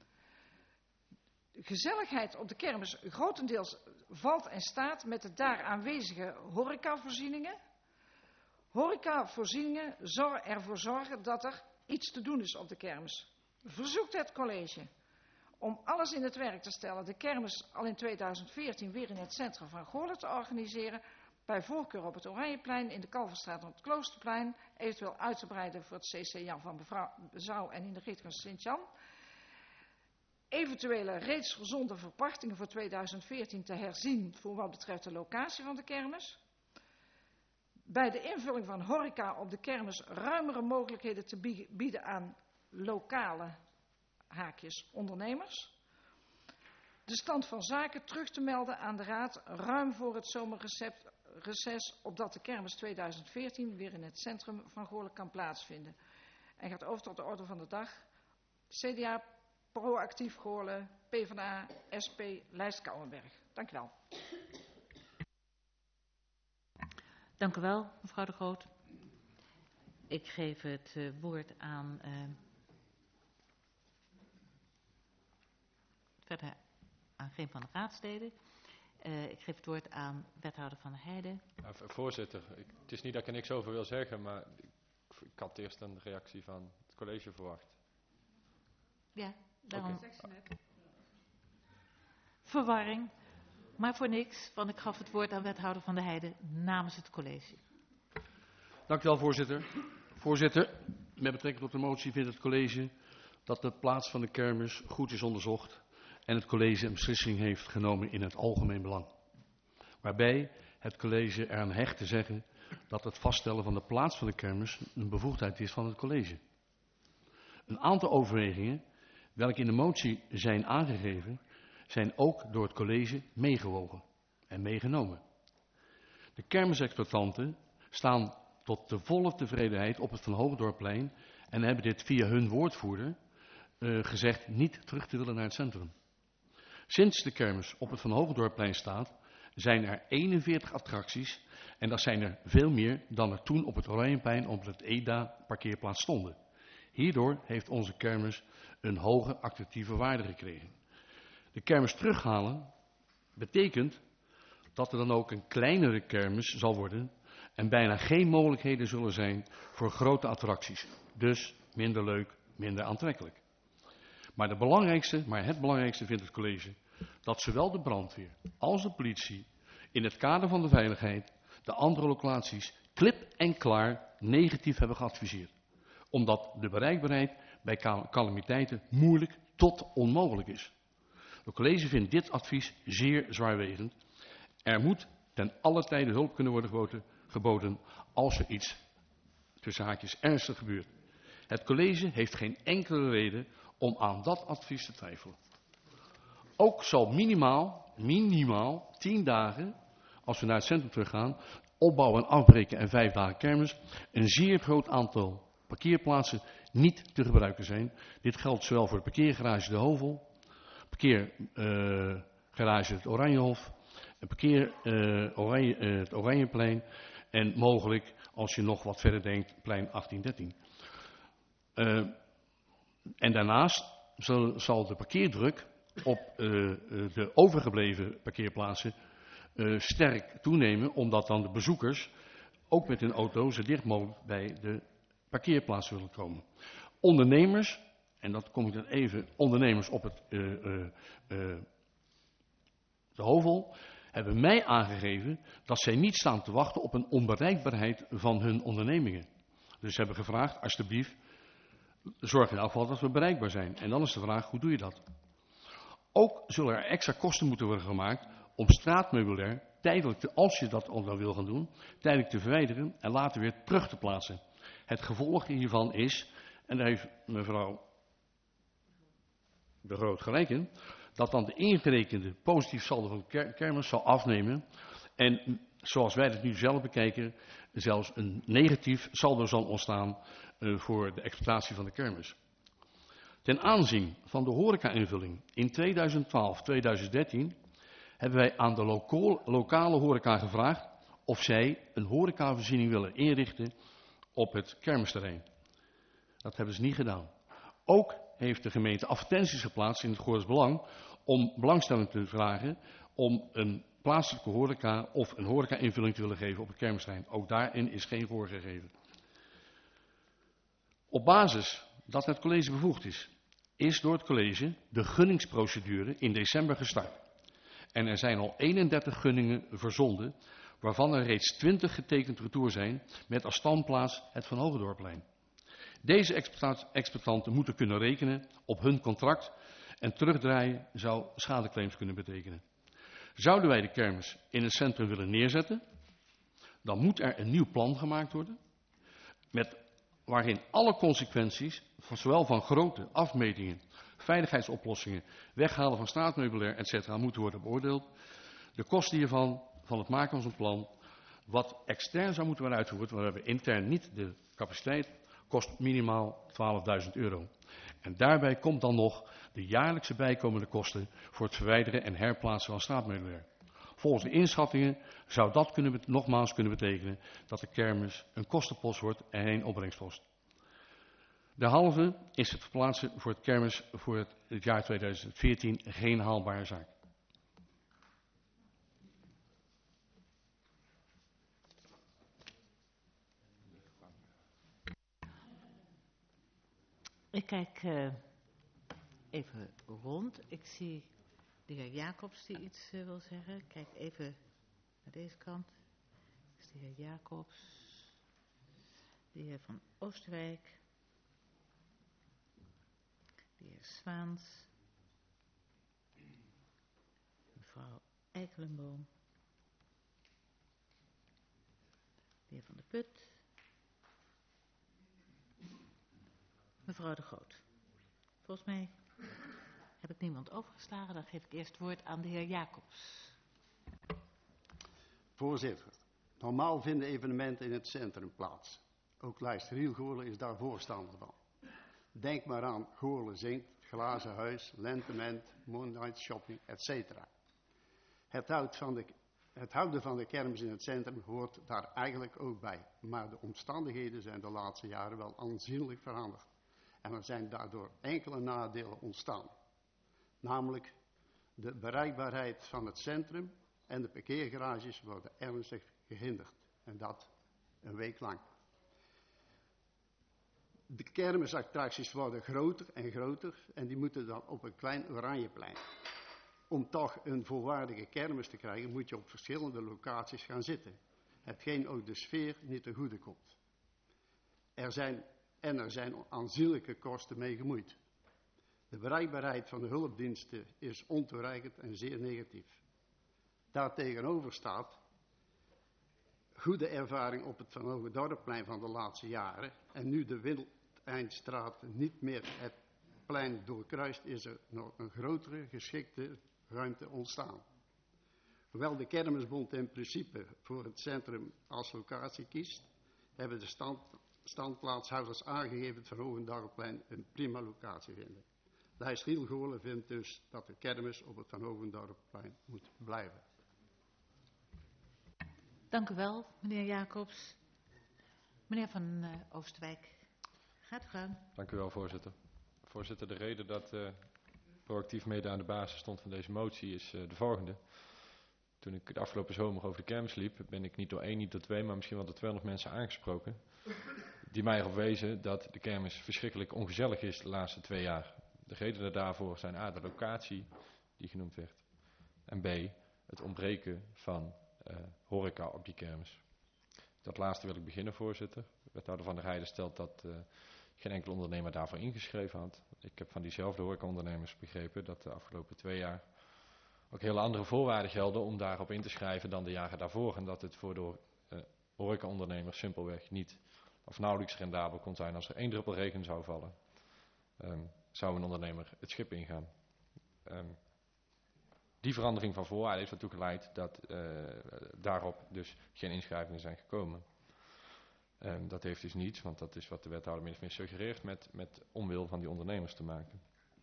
De gezelligheid op de kermis grotendeels valt en staat met de daar aanwezige horecavoorzieningen. Horecavoorzieningen zullen ervoor zorgen dat er iets te doen is op de kermis. Verzoekt het college om alles in het werk te stellen de kermis al in tweeduizend veertien weer in het centrum van Goorlen te organiseren, bij voorkeur op het Oranjeplein, in de Kalverstraat en op het Kloosterplein, eventueel uit te breiden voor het C C Jan van Bezouw en in de richting van Sint-Jan. Eventuele reeds verzonden verpachtingen voor tweeduizend veertien te herzien voor wat betreft de locatie van de kermis. Bij de invulling van horeca op de kermis ruimere mogelijkheden te bieden aan lokale haakjes ondernemers. De stand van zaken terug te melden aan de Raad ruim voor het zomerreces reces, opdat de kermis tweeduizend veertien weer in het centrum van Goorlen kan plaatsvinden. En gaat over tot de orde van de dag. C D A, Proactief Goorlen, PvdA, S P, lijst Kouwenberg. Dank u wel. Dank u wel, mevrouw de Groot. Ik geef het uh, woord aan, uh, verder aan geen van de raadsleden. Uh, ik geef het woord aan wethouder Van der Heijden. Ja, voorzitter, ik, het is niet dat ik er niks over wil zeggen, maar ik, ik had eerst een reactie van het college verwacht. Ja, daarom. Okay. Verwarring, maar voor niks, want ik gaf het woord aan wethouder Van der Heijden namens het college. Dank u wel, voorzitter. Voorzitter, met betrekking tot de motie vindt het college dat de plaats van de kermis goed is onderzocht en het college een beslissing heeft genomen in het algemeen belang. Waarbij het college eraan hecht te zeggen dat het vaststellen van de plaats van de kermis een bevoegdheid is van het college. Een aantal overwegingen, welke in de motie zijn aangegeven, zijn ook door het college meegewogen en meegenomen. De kermisexploitanten staan tot de volle tevredenheid op het Van Hogendorpplein en hebben dit via hun woordvoerder uh, gezegd niet terug te willen naar het centrum. Sinds de kermis op het Van Hogendorpplein staat, zijn er eenenveertig attracties en dat zijn er veel meer dan er toen op het Oranjeplein op het E D A parkeerplaats stonden. Hierdoor heeft onze kermis een hoge attractieve waarde gekregen. De kermis terughalen betekent dat er dan ook een kleinere kermis zal worden en bijna geen mogelijkheden zullen zijn voor grote attracties. Dus minder leuk, minder aantrekkelijk. Maar, de belangrijkste, maar het belangrijkste vindt het college dat zowel de brandweer als de politie in het kader van de veiligheid de andere locaties klip en klaar negatief hebben geadviseerd. Omdat de bereikbaarheid bij calamiteiten moeilijk tot onmogelijk is. Het college vindt dit advies zeer zwaarwegend. Er moet ten alle tijde hulp kunnen worden geboden, geboden als er iets tussen haakjes ernstig gebeurt. Het college heeft geen enkele reden om aan dat advies te twijfelen. Ook zal minimaal, minimaal tien dagen, als we naar het centrum teruggaan, opbouwen en afbreken en vijf dagen kermis, een zeer groot aantal parkeerplaatsen niet te gebruiken zijn. Dit geldt zowel voor de parkeergarage De Hovel, parkeergarage uh, het Oranjehof, het parkeer uh, Oranje, uh, het Oranjeplein en mogelijk, als je nog wat verder denkt, plein achttien dertien. Uh, en daarnaast zal, zal de parkeerdruk op uh, de overgebleven parkeerplaatsen uh, sterk toenemen, omdat dan de bezoekers ook met hun auto zo dicht mogelijk bij de parkeerplaats willen komen. Ondernemers, en dat kom ik dan even, ondernemers op het uh, uh, uh, de Hovel, hebben mij aangegeven dat zij niet staan te wachten op een onbereikbaarheid van hun ondernemingen. Dus ze hebben gevraagd, alsjeblieft, zorg in elk geval dat we bereikbaar zijn. En dan is de vraag, hoe doe je dat? Ook zullen er extra kosten moeten worden gemaakt om straatmeubilair tijdelijk, te, als je dat dan wil gaan doen, tijdelijk te verwijderen en later weer terug te plaatsen. Het gevolg hiervan is, en daar heeft mevrouw De Groot gelijk in, dat dan de ingerekende positief saldo van de kermis zal afnemen en, zoals wij het nu zelf bekijken, zelfs een negatief saldo zal ontstaan uh, voor de exploitatie van de kermis. Ten aanzien van de horeca-invulling in tweeduizend twaalf tweeduizend dertien hebben wij aan de loco lokale horeca gevraagd of zij een horecavoorziening willen inrichten op het kermisterrein. Dat hebben ze niet gedaan. Ook heeft de gemeente advertenties geplaatst in het Goorles Belang om belangstelling te vragen om een plaatselijke horeca of een horeca-invulling te willen geven op het kermisterrein. Ook daarin is geen gehoor gegeven. Op basis dat het college bevoegd is, is door het college de gunningsprocedure in december gestart. En er zijn al eenendertig gunningen verzonden, waarvan er reeds twintig getekend retour zijn met als standplaats het Van Hogendorpplein. Deze exploitanten moeten kunnen rekenen op hun contract en terugdraaien zou schadeclaims kunnen betekenen. Zouden wij de kermis in het centrum willen neerzetten, dan moet er een nieuw plan gemaakt worden, met, waarin alle consequenties, van, zowel van grote afmetingen, veiligheidsoplossingen, weghalen van straatmeubilair, et cetera, moeten worden beoordeeld. De kosten hiervan, van het maken van zo'n plan, Wat extern zou moeten worden uitgevoerd, waar we intern niet de capaciteit, kost minimaal twaalfduizend euro. En daarbij komt dan nog de jaarlijkse bijkomende kosten voor het verwijderen en herplaatsen van straatmeubilair. Volgens de inschattingen zou dat kunnen, nogmaals kunnen betekenen dat de kermis een kostenpost wordt en geen opbrengstpost. Derhalve is het verplaatsen voor het kermis voor het, het jaar tweeduizend veertien geen haalbare zaak. Ik kijk uh, even rond. Ik zie de heer Jacobs die iets uh, wil zeggen. Ik kijk even naar deze kant. Ik zie de heer Jacobs. De heer Van Oostwijk. De heer Zwaans. Mevrouw Eikelenboom. De heer Van der Put. Mevrouw de Groot. Volgens mij heb ik niemand overgeslagen. Dan geef ik eerst het woord aan de heer Jacobs. Voorzitter, normaal vinden evenementen in het centrum plaats. Ook Lijst-Riel Goorlen is daar voorstander van. Denk maar aan Goorlen Zingt, Glazen Huis, Lentement, Moonlight Shopping, et cetera. Het, het houden van de kermis in het centrum hoort daar eigenlijk ook bij. Maar de omstandigheden zijn de laatste jaren wel aanzienlijk veranderd. En er zijn daardoor enkele nadelen ontstaan. Namelijk de bereikbaarheid van het centrum en de parkeergarages worden ernstig gehinderd. En dat een week lang. De kermisattracties worden groter en groter en die moeten dan op een klein Oranjeplein. Om toch een volwaardige kermis te krijgen moet je op verschillende locaties gaan zitten. Hetgeen ook de sfeer niet ten goede komt. Er zijn, en er zijn aanzienlijke kosten mee gemoeid. De bereikbaarheid van de hulpdiensten is ontoereikend en zeer negatief. Daartegenover staat goede ervaring op het Van Hogendorpplein van de laatste jaren. En nu de Wildeindstraat niet meer het plein doorkruist, is er nog een grotere geschikte ruimte ontstaan. Hoewel de Kermisbond in principe voor het centrum als locatie kiest, hebben de stand, standplaatshouders aangegeven het Van Hogendorpplein een prima locatie vinden. Lijst-Riel Goorlen vindt dus dat de kermis op het Van Hogendorpplein moet blijven. Dank u wel, meneer Jacobs. Meneer Van uh, Oostwijk, gaat u gang. Dank u wel, voorzitter. Voorzitter, de reden dat uh, proactief mede aan de basis stond van deze motie is uh, de volgende. Toen ik de afgelopen zomer over de kermis liep, ben ik niet door één, niet door twee, maar misschien wel door tweehonderd mensen aangesproken. Die mij erop wezen dat de kermis verschrikkelijk ongezellig is de laatste twee jaar. De redenen daarvoor zijn A, de locatie die genoemd werd. En B, het ontbreken van uh, horeca op die kermis. Dat laatste wil ik beginnen, voorzitter. Wethouder Van der Heijden stelt dat uh, geen enkele ondernemer daarvoor ingeschreven had. Ik heb van diezelfde horecaondernemers begrepen dat de afgelopen twee jaar ook hele andere voorwaarden gelden om daarop in te schrijven dan de jaren daarvoor. En dat het voor de uh, horecaondernemers simpelweg niet of nauwelijks rendabel kon zijn als er één druppel regen zou vallen. Um, zou een ondernemer het schip ingaan. Um, die verandering van voorwaarden heeft ertoe geleid dat uh, daarop dus geen inschrijvingen zijn gekomen. Um, dat heeft dus niets, want dat is wat de wethouder min of meer suggereert, met, met onwil van die ondernemers te maken.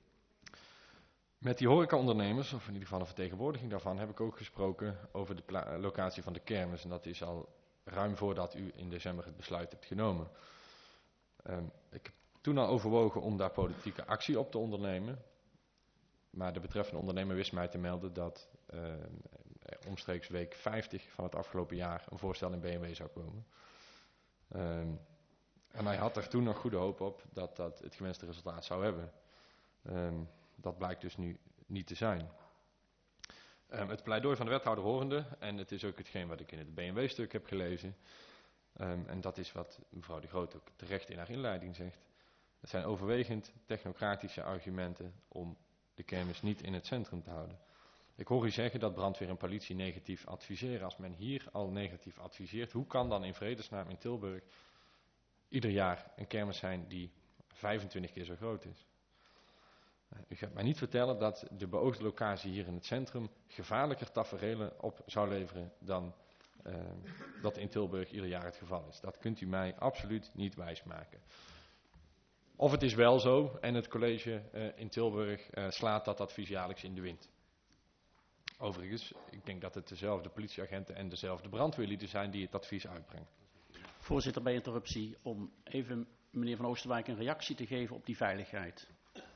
Met die horecaondernemers, of in ieder geval een vertegenwoordiging daarvan, heb ik ook gesproken over de pla- locatie van de kermis. En dat is al ruim voordat u in december het besluit hebt genomen. Um, ik heb toen al overwogen om daar politieke actie op te ondernemen. Maar de betreffende ondernemer wist mij te melden dat uh, omstreeks week vijftig van het afgelopen jaar een voorstel in B M W zou komen. Um, en hij had er toen nog goede hoop op dat dat het gewenste resultaat zou hebben. Um, dat blijkt dus nu niet te zijn. Um, het pleidooi van de wethouder horende, en het is ook hetgeen wat ik in het B M W-stuk heb gelezen. Um, en dat is wat mevrouw de Groot ook terecht in haar inleiding zegt. Het zijn overwegend technocratische argumenten om de kermis niet in het centrum te houden. Ik hoor u zeggen dat brandweer en politie negatief adviseren. Als men hier al negatief adviseert, hoe kan dan in vredesnaam in Tilburg ieder jaar een kermis zijn die vijfentwintig keer zo groot is? U gaat mij niet vertellen dat de beoogde locatie hier in het centrum gevaarlijker taferelen op zou leveren dan uh, dat in Tilburg ieder jaar het geval is. Dat kunt u mij absoluut niet wijsmaken. Of het is wel zo en het college uh, in Tilburg uh, slaat dat advies jaarlijks in de wind. Overigens, ik denk dat het dezelfde politieagenten en dezelfde brandweerlieden zijn die het advies uitbrengen. Voorzitter, bij interruptie, om even meneer Van Oosterwijk een reactie te geven op die veiligheid.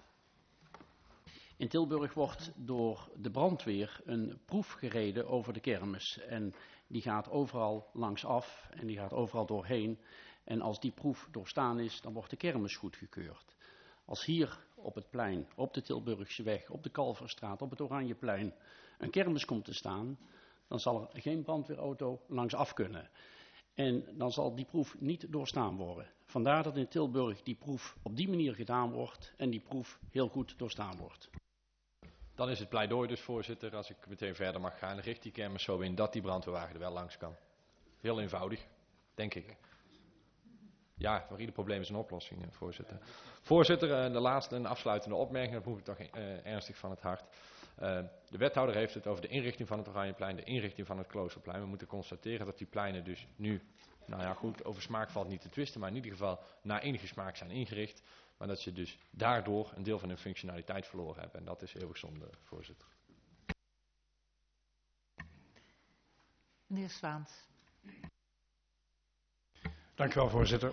In Tilburg wordt door de brandweer een proef gereden over de kermis. En die gaat overal langs af en die gaat overal doorheen. En als die proef doorstaan is, dan wordt de kermis goedgekeurd. Als hier op het plein, op de Tilburgse weg, op de Kalverstraat, op het Oranjeplein een kermis komt te staan, dan zal er geen brandweerauto langs af kunnen. En dan zal die proef niet doorstaan worden. Vandaar dat in Tilburg die proef op die manier gedaan wordt en die proef heel goed doorstaan wordt. Dan is het pleidooi dus, voorzitter, als ik meteen verder mag gaan, richt die kermis zo in dat die brandweerwagen er wel langs kan. Heel eenvoudig, denk ik. Ja, voor ieder probleem is een oplossing, voorzitter. Voorzitter, de laatste en afsluitende opmerking, dat hoef ik toch uh, ernstig van het hart. Uh, de wethouder heeft het over de inrichting van het Oranjeplein, de inrichting van het Kloosterplein. We moeten constateren dat die pleinen dus nu, nou ja goed, over smaak valt niet te twisten, maar in ieder geval naar enige smaak zijn ingericht. Maar dat ze dus daardoor een deel van hun functionaliteit verloren hebben. En dat is eeuwig zonde, voorzitter. Meneer Zwaans. Dank u wel, voorzitter.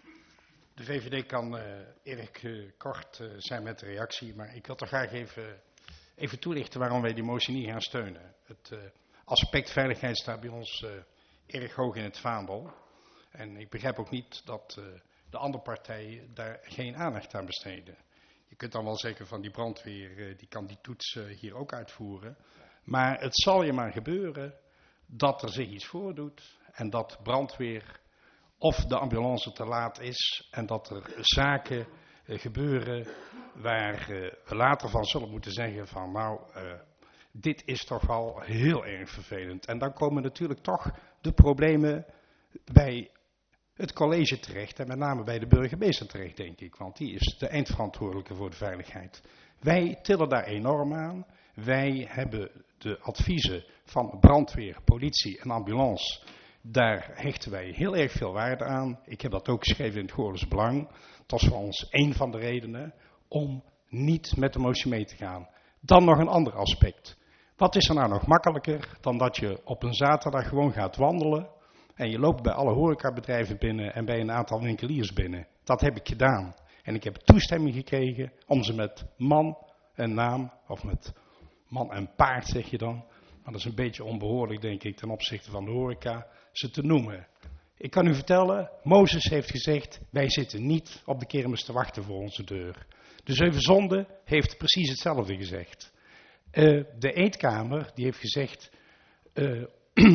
De V V D kan uh, erg uh, kort uh, zijn met de reactie, maar ik wil toch graag even, even toelichten waarom wij die motie niet gaan steunen. Het uh, aspect veiligheid staat bij ons uh, erg hoog in het vaandel. En ik begrijp ook niet dat uh, de andere partijen daar geen aandacht aan besteden. Je kunt dan wel zeggen van die brandweer, uh, die kan die toets uh, hier ook uitvoeren. Maar het zal je maar gebeuren dat er zich iets voordoet en dat brandweer of de ambulance te laat is en dat er zaken uh, gebeuren waar uh, we later van zullen moeten zeggen van nou, uh, dit is toch wel heel erg vervelend. En dan komen natuurlijk toch de problemen bij het college terecht en met name bij de burgemeester terecht, denk ik. Want die is de eindverantwoordelijke voor de veiligheid. Wij tillen daar enorm aan. Wij hebben de adviezen van brandweer, politie en ambulance. Daar hechten wij heel erg veel waarde aan. Ik heb dat ook geschreven in het Goorles Belang. Dat is voor ons één van de redenen om niet met de motie mee te gaan. Dan nog een ander aspect. Wat is er nou nog makkelijker dan dat je op een zaterdag gewoon gaat wandelen en je loopt bij alle horecabedrijven binnen en bij een aantal winkeliers binnen. Dat heb ik gedaan. En ik heb toestemming gekregen om ze met man en naam, of met man en paard zeg je dan, maar dat is een beetje onbehoorlijk denk ik ten opzichte van de horeca, ze te noemen. Ik kan u vertellen, Mozes heeft gezegd, wij zitten niet op de kermis te wachten voor onze deur. De Zeven Zonden heeft precies hetzelfde gezegd. Uh, de eetkamer die heeft gezegd, uh,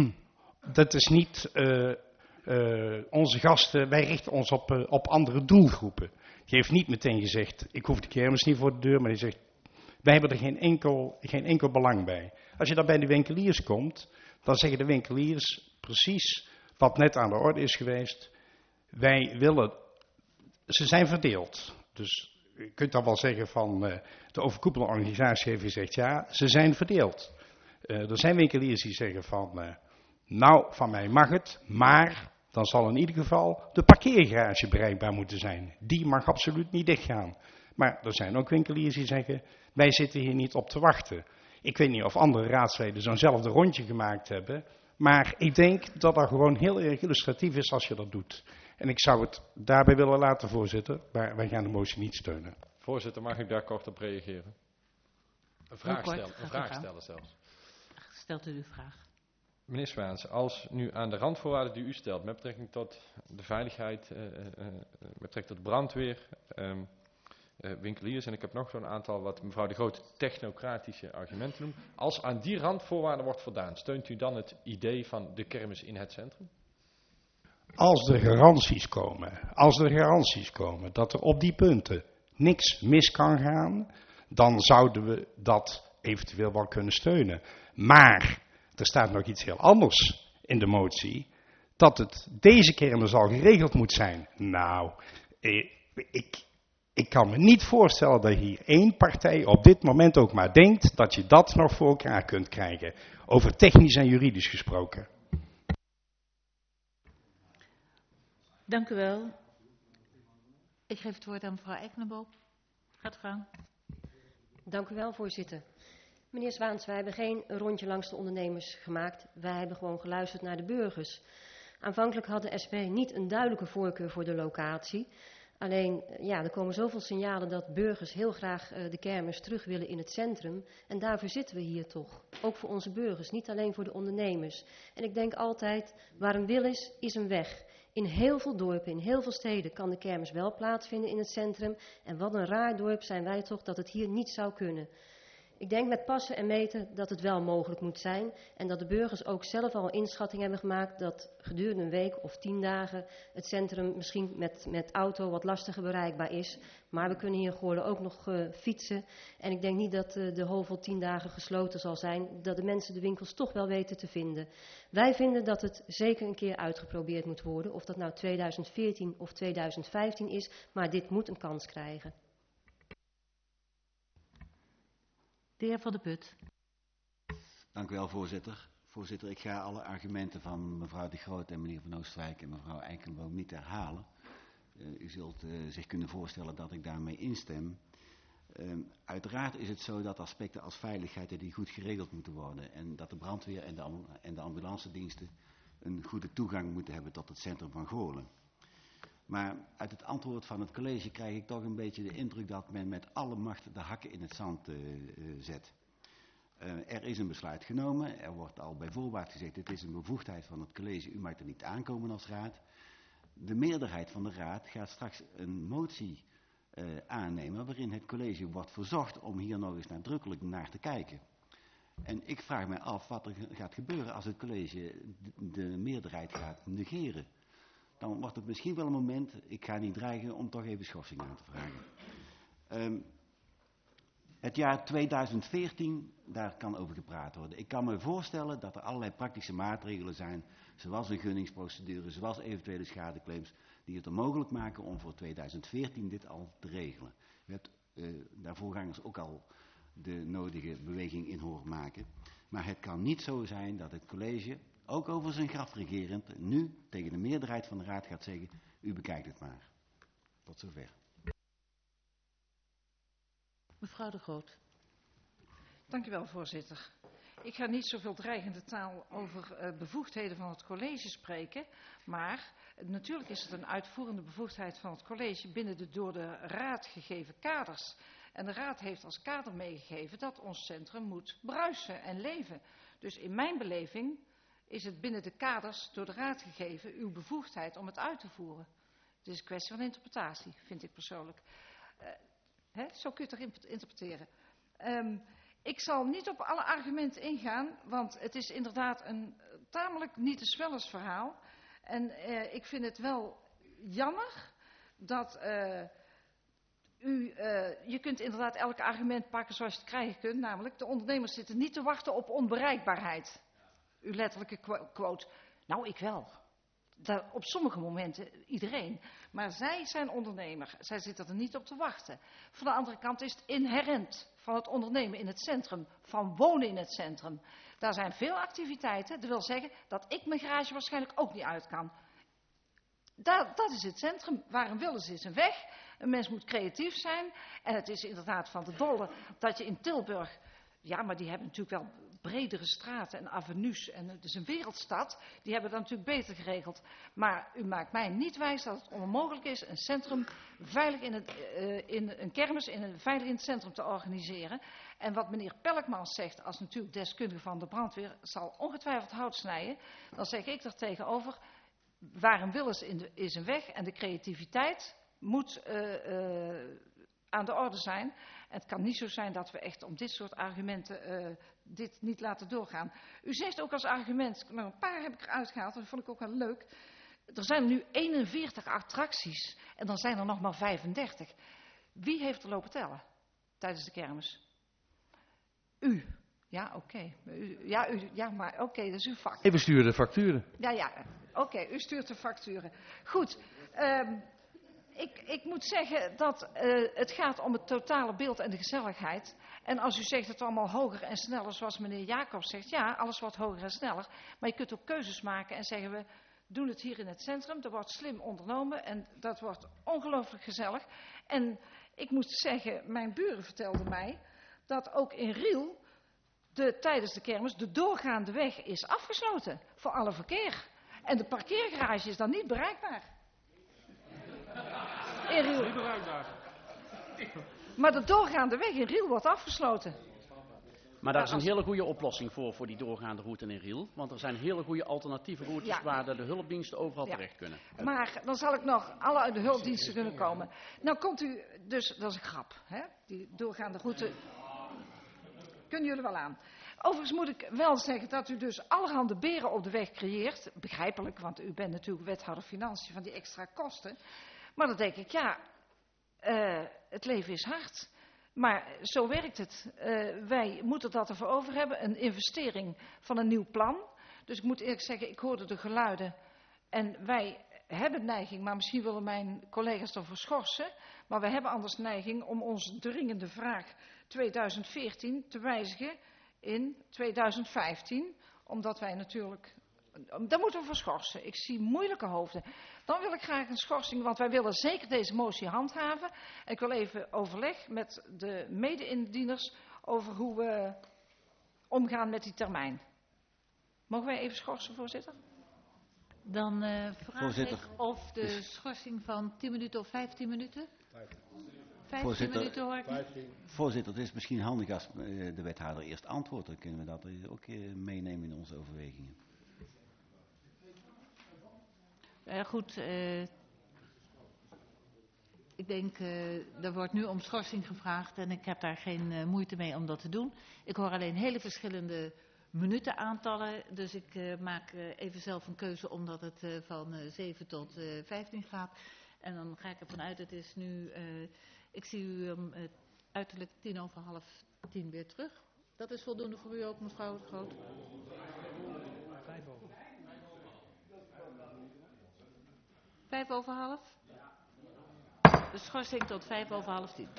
dat is niet uh, uh, onze gasten, wij richten ons op, uh, op andere doelgroepen. Die heeft niet meteen gezegd, ik hoef de kermis niet voor de deur, maar die zegt, wij hebben er geen enkel, geen enkel belang bij. Als je dan bij de winkeliers komt, dan zeggen de winkeliers precies wat net aan de orde is geweest. Wij willen, ze zijn verdeeld. Dus je kunt dan wel zeggen van uh, de overkoepelende organisatie heeft gezegd, ja, ze zijn verdeeld. Uh, er zijn winkeliers die zeggen van, uh, nou, van mij mag het, maar dan zal in ieder geval de parkeergarage bereikbaar moeten zijn. Die mag absoluut niet dichtgaan. Maar er zijn ook winkeliers die zeggen, wij zitten hier niet op te wachten. Ik weet niet of andere raadsleden zo'nzelfde rondje gemaakt hebben, maar ik denk dat dat gewoon heel erg illustratief is als je dat doet. En ik zou het daarbij willen laten, voorzitter, maar wij gaan de motie niet steunen. Voorzitter, mag ik daar kort op reageren? Een vraag stellen, een vraag stellen zelfs. Stelt u uw vraag. Meneer Zwaans, als nu aan de randvoorwaarden die u stelt met betrekking tot de veiligheid, uh, uh, met betrekking tot brandweer, um, uh, winkeliers en ik heb nog zo'n aantal wat mevrouw de Grote technocratische argumenten noemt. Als aan die randvoorwaarden wordt voldaan, steunt u dan het idee van de kermis in het centrum? Als er garanties komen, als er garanties komen dat er op die punten niks mis kan gaan, dan zouden we dat eventueel wel kunnen steunen. Maar er staat nog iets heel anders in de motie, dat het deze kermis al geregeld moet zijn. Nou, ik, ik, ik kan me niet voorstellen dat hier één partij op dit moment ook maar denkt dat je dat nog voor elkaar kunt krijgen. Over technisch en juridisch gesproken. Dank u wel. Ik geef het woord aan mevrouw Eikenboom. Gaat u gang. Dank u wel, voorzitter. Meneer Zwaans, wij hebben geen rondje langs de ondernemers gemaakt. Wij hebben gewoon geluisterd naar de burgers. Aanvankelijk had de S P niet een duidelijke voorkeur voor de locatie. Alleen, ja, er komen zoveel signalen dat burgers heel graag uh, de kermis terug willen in het centrum. En daarvoor zitten we hier toch. Ook voor onze burgers, niet alleen voor de ondernemers. En ik denk altijd, waar een wil is, is een weg. In heel veel dorpen, in heel veel steden kan de kermis wel plaatsvinden in het centrum. En wat een raar dorp zijn wij toch dat het hier niet zou kunnen. Ik denk met passen en meten dat het wel mogelijk moet zijn. En dat de burgers ook zelf al een inschatting hebben gemaakt dat gedurende een week of tien dagen het centrum misschien met, met auto wat lastiger bereikbaar is. Maar we kunnen hier in Goorlen ook nog uh, fietsen. En ik denk niet dat uh, de Hovel tien dagen gesloten zal zijn. Dat de mensen de winkels toch wel weten te vinden. Wij vinden dat het zeker een keer uitgeprobeerd moet worden. Of dat nou tweeduizend veertien of tweeduizend vijftien is. Maar dit moet een kans krijgen. De heer Van de Put. Dank u wel, voorzitter. Voorzitter, ik ga alle argumenten van mevrouw De Groot en meneer Van Oostwijk en mevrouw Eikenboom niet herhalen. Uh, u zult uh, zich kunnen voorstellen dat ik daarmee instem. Uh, uiteraard is het zo dat aspecten als veiligheid die goed geregeld moeten worden. En dat de brandweer en de, en de ambulancediensten een goede toegang moeten hebben tot het centrum van Goorlen. Maar uit het antwoord van het college krijg ik toch een beetje de indruk dat men met alle macht de hakken in het zand uh, uh, zet. Uh, er is een besluit genomen, er wordt al bij voorbaat gezegd, het is een bevoegdheid van het college, u mag er niet aankomen als raad. De meerderheid van de raad gaat straks een motie uh, aannemen waarin het college wordt verzocht om hier nog eens nadrukkelijk naar te kijken. En ik vraag mij af wat er gaat gebeuren als het college de, de meerderheid gaat negeren. Dan wordt het misschien wel een moment, ik ga niet dreigen, om toch even schorsing aan te vragen. Um, het jaar tweeduizend veertien, daar kan over gepraat worden. Ik kan me voorstellen dat er allerlei praktische maatregelen zijn, zoals een gunningsprocedure, zoals eventuele schadeclaims, die het er mogelijk maken om voor tweeduizend veertien dit al te regelen. U hebt uh, daar voorgangers ook al de nodige beweging in horen maken. Maar het kan niet zo zijn dat het college, ook over zijn graf regerend, nu tegen de meerderheid van de raad gaat zeggen, u bekijkt het maar. Tot zover. Mevrouw De Groot. Dank u wel, voorzitter. Ik ga niet zoveel dreigende taal over uh, bevoegdheden van het college spreken, maar uh, natuurlijk is het een uitvoerende bevoegdheid van het college binnen de door de raad gegeven kaders. En de raad heeft als kader meegegeven dat ons centrum moet bruisen en leven. Dus in mijn beleving is het binnen de kaders door de raad gegeven uw bevoegdheid om het uit te voeren. Het is een kwestie van interpretatie, vind ik persoonlijk. Uh, hè, zo kun je het toch interpreteren. Um, ik zal niet op alle argumenten ingaan, want het is inderdaad een tamelijk niet te zwellens verhaal. En uh, ik vind het wel jammer dat uh, u, uh, je kunt inderdaad elk argument pakken zoals je het krijgen kunt, namelijk de ondernemers zitten niet te wachten op onbereikbaarheid. Uw letterlijke quote. Nou, ik wel. Daar, op sommige momenten iedereen. Maar zij zijn ondernemer. Zij zitten er niet op te wachten. Van de andere kant is het inherent van het ondernemen in het centrum. Van wonen in het centrum. Daar zijn veel activiteiten. Dat wil zeggen dat ik mijn garage waarschijnlijk ook niet uit kan. Daar, dat is het centrum. Waar een wil is, is een weg. Een mens moet creatief zijn. En het is inderdaad van de dolle dat je in Tilburg... Ja, maar die hebben natuurlijk wel bredere straten en avenues. En het is een wereldstad. Die hebben dat natuurlijk beter geregeld. Maar u maakt mij niet wijs dat het onmogelijk is een centrum veilig in, het, uh, in een kermis in een, veilig in het centrum te organiseren. En wat meneer Pelkmans zegt, als natuurlijk deskundige van de brandweer, zal ongetwijfeld hout snijden. Dan zeg ik er tegenover, waar een wil is, in de, is een weg. En de creativiteit moet uh, uh, aan de orde zijn. En het kan niet zo zijn dat we echt om dit soort argumenten uh, dit niet laten doorgaan. U zegt ook als argument, nou een paar heb ik eruit gehaald, dat vond ik ook wel leuk. Er zijn nu eenenveertig attracties en dan zijn er nog maar vijfendertig. Wie heeft er lopen tellen tijdens de kermis? U. Ja, oké. Okay. Ja, u, ja, maar oké, okay, dat is uw vak. Even sturen de facturen. Ja, ja, oké, okay, u stuurt de facturen. Goed. Um, Ik, ik moet zeggen dat uh, het gaat om het totale beeld en de gezelligheid. En als u zegt het allemaal hoger en sneller, zoals meneer Jacobs zegt, ja, alles wordt hoger en sneller. Maar je kunt ook keuzes maken en zeggen we, doen het hier in het centrum. Er wordt slim ondernomen en dat wordt ongelooflijk gezellig. En ik moet zeggen, mijn buren vertelden mij dat ook in Riel de, tijdens de kermis de doorgaande weg is afgesloten voor alle verkeer. En de parkeergarage is dan niet bereikbaar. In Riel. Niet bereikbaar. Maar de doorgaande weg in Riel wordt afgesloten. Maar daar is een hele goede oplossing voor, voor die doorgaande route in Riel. Want er zijn hele goede alternatieve routes Ja. waar de, de hulpdiensten overal Ja. terecht kunnen. Maar dan zal ik nog alle uit de hulpdiensten kunnen komen. Nou komt u dus, dat is een grap, hè? Die doorgaande route. Kunnen jullie wel aan. Overigens moet ik wel zeggen dat u dus allerhande beren op de weg creëert. Begrijpelijk, want u bent natuurlijk wethouder financiën van die extra kosten. Maar dan denk ik, ja, uh, het leven is hard. Maar zo werkt het. Uh, wij moeten dat ervoor over hebben. Een investering van een nieuw plan. Dus ik moet eerlijk zeggen, ik hoorde de geluiden. En wij hebben neiging, maar misschien willen mijn collega's ervoor schorsen. Maar wij hebben anders neiging om onze dringende vraag tweeduizend veertien te wijzigen in tweeduizend vijftien. Omdat wij natuurlijk... Daar moeten we voor schorsen. Ik zie moeilijke hoofden. Dan wil ik graag een schorsing, want wij willen zeker deze motie handhaven. En ik wil even overleg met de mede-indieners over hoe we omgaan met die termijn. Mogen wij even schorsen, voorzitter? Dan uh, vraag Voorzitter. ik of de Dus- schorsing van tien minuten of vijftien minuten? vijftien Voorzitter, minuten hoor ik niet. Voorzitter, het is misschien handig als uh, de wethouder eerst antwoordt. Dan kunnen we dat uh, ook uh, meenemen in onze overwegingen. Uh, goed, uh, ik denk, uh, er wordt nu om schorsing gevraagd en ik heb daar geen uh, moeite mee om dat te doen. Ik hoor alleen hele verschillende minutenaantallen, dus ik uh, maak uh, even zelf een keuze omdat het uh, van uh, zeven tot uh, vijftien gaat. En dan ga ik ervan uit, het is nu, uh, ik zie u um, uh, uiterlijk tien over half tien weer terug. Dat is voldoende voor u ook, mevrouw Groot? Vijf over. Vijf over half? De schorsing tot vijf over half tien.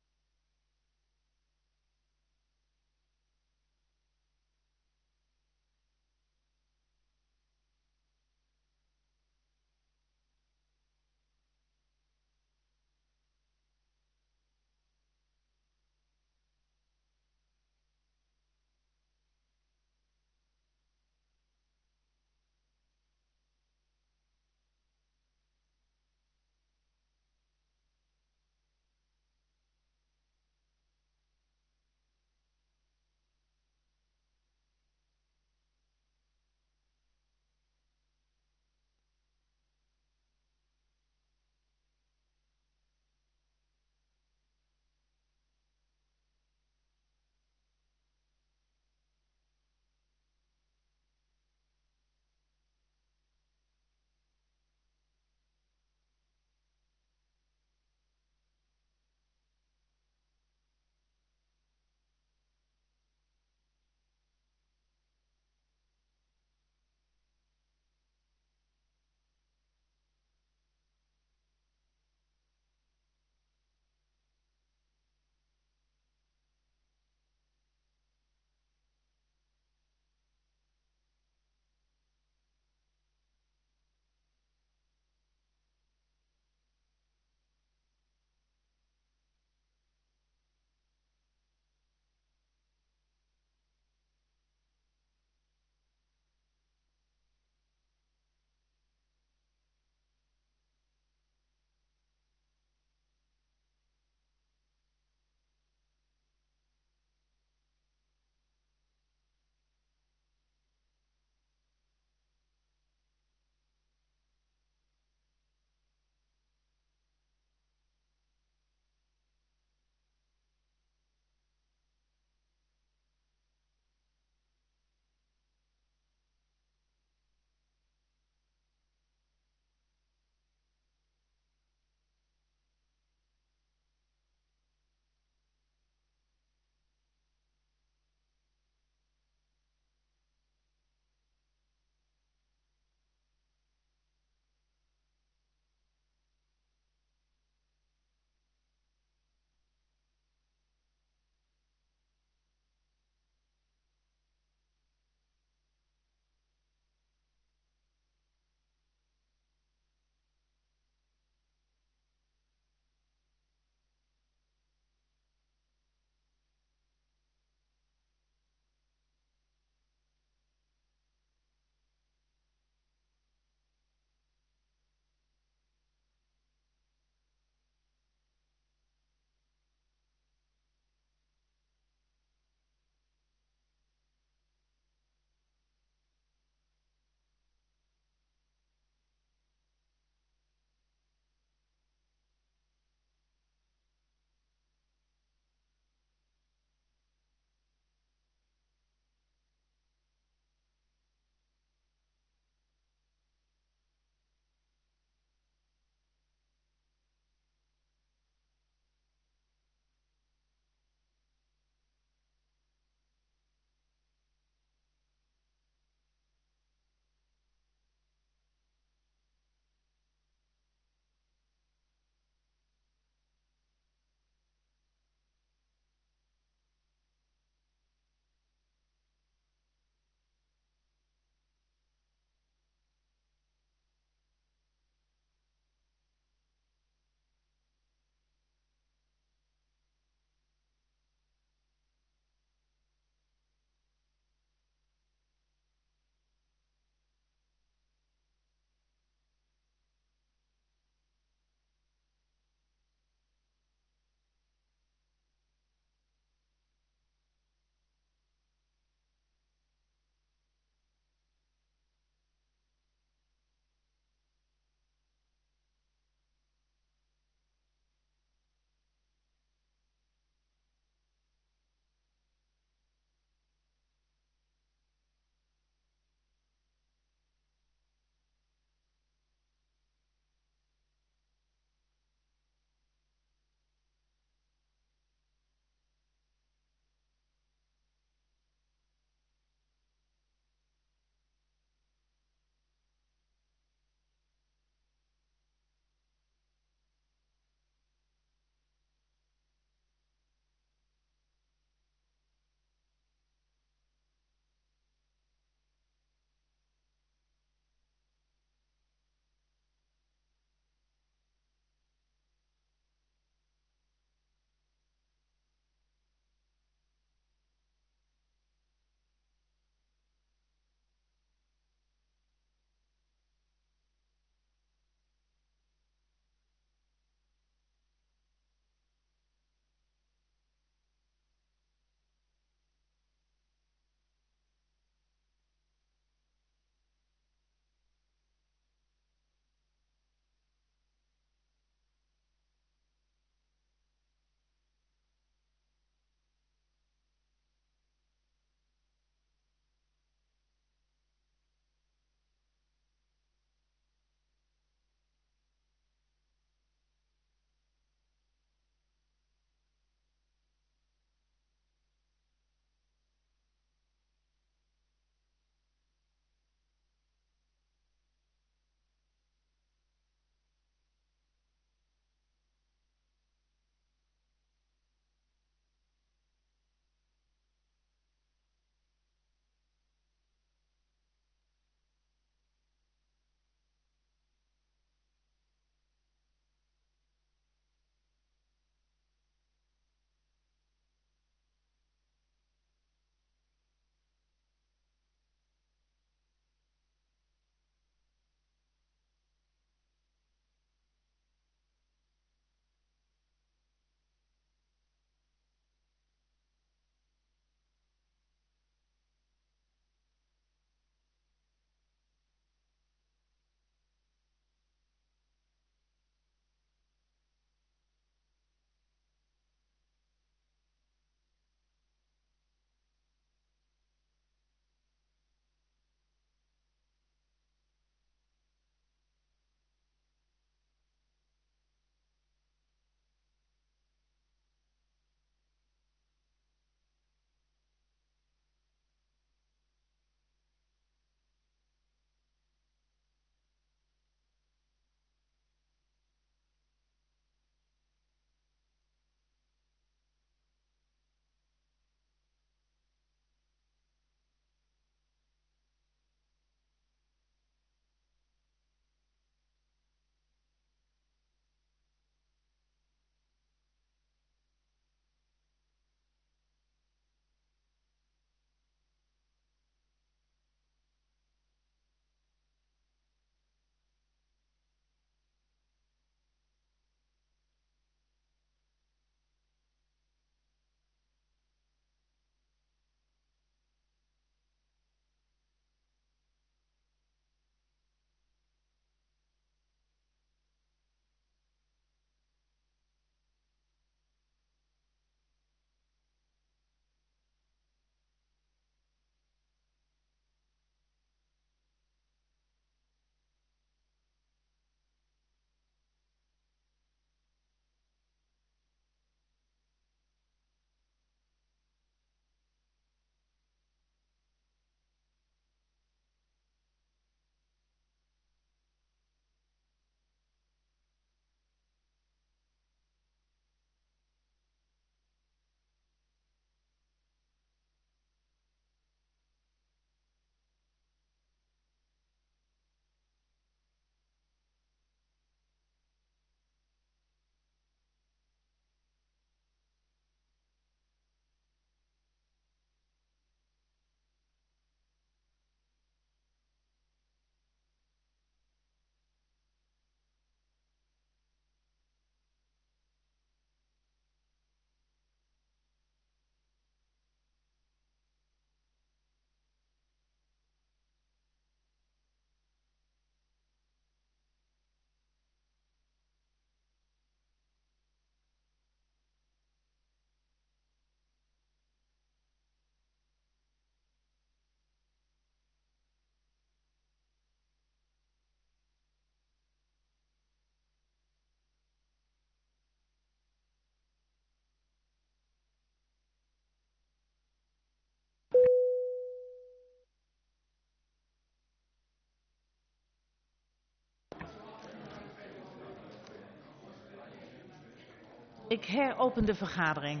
Ik heropen de vergadering.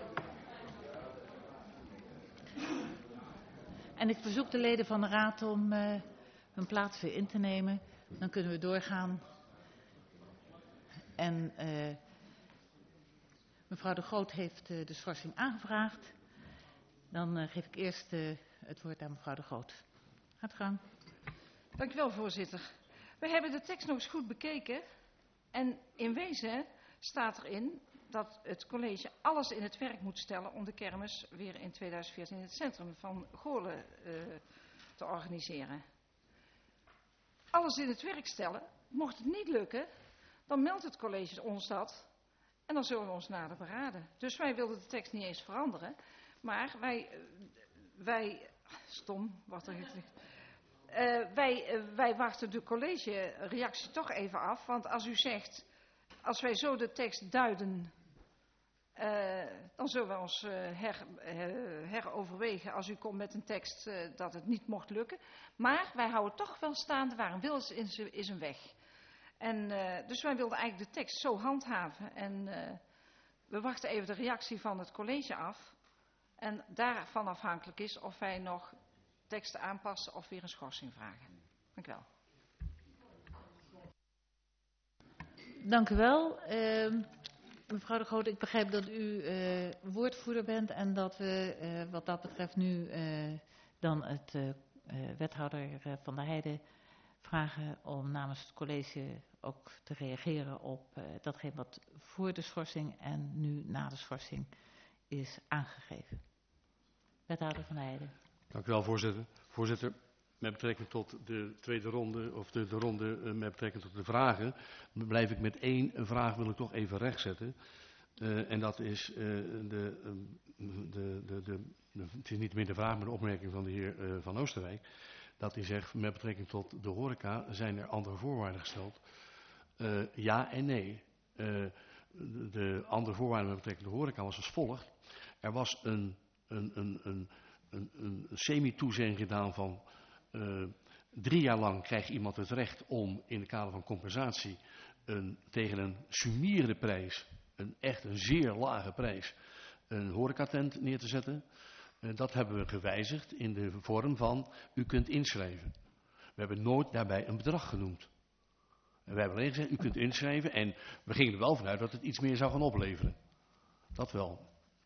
En ik verzoek de leden van de raad om uh, hun plaats weer in te nemen. Dan kunnen we doorgaan. En uh, mevrouw De Groot heeft uh, de schorsing aangevraagd. Dan uh, geef ik eerst uh, het woord aan mevrouw De Groot. Gaat gang. Dank u wel, voorzitter. We hebben de tekst nog eens goed bekeken. En in wezen staat erin dat het college alles in het werk moet stellen om de kermis weer in tweeduizend veertien in het centrum van Goorlen uh, te organiseren. Alles in het werk stellen. Mocht het niet lukken, dan meldt het college ons dat en dan zullen we ons nader beraden. Dus wij wilden de tekst niet eens veranderen, maar wij, wij stom, wat er gezegd. Uh, wij, uh, wij wachten de collegereactie toch even af, want als u zegt, als wij zo de tekst duiden, uh, dan zullen we ons uh, her, uh, heroverwegen als u komt met een tekst uh, dat het niet mocht lukken. Maar wij houden toch wel staande waar een wil is, is, is een weg. En, uh, dus wij wilden eigenlijk de tekst zo handhaven en uh, we wachten even de reactie van het college af. En daarvan afhankelijk is of wij nog teksten aanpassen of weer een schorsing vragen. Dank u wel. Dank u wel. Uh, mevrouw De Groot, ik begrijp dat u uh, woordvoerder bent en dat we uh, wat dat betreft nu uh, dan het uh, uh, wethouder uh, Van der Heijden vragen om namens het college ook te reageren op uh, datgene wat voor de schorsing en nu na de schorsing is aangegeven. Wethouder Van der Heijden. Dank u wel, voorzitter. Voorzitter, met betrekking tot de tweede ronde, of de, de ronde uh, met betrekking tot de vragen, blijf ik met één vraag, wil ik toch even rechtzetten. Uh, en dat is uh, de, uh, de, de, de, de, het is niet meer de vraag, maar de opmerking van de heer uh, Van Oosterwijk. Dat hij zegt, met betrekking tot de horeca zijn er andere voorwaarden gesteld. Uh, ja en nee. Uh, de, de andere voorwaarden met betrekking tot de horeca was als volgt. Er was een, een, een, een Een, een semi-toezegging gedaan van uh, drie jaar lang krijgt iemand het recht om in het kader van compensatie een, tegen een summierde prijs, een echt een zeer lage prijs, een horecatent neer te zetten. Uh, dat hebben we gewijzigd in de vorm van u kunt inschrijven. We hebben nooit daarbij een bedrag genoemd. En we hebben alleen gezegd u kunt inschrijven en we gingen er wel vanuit dat het iets meer zou gaan opleveren. Dat wel.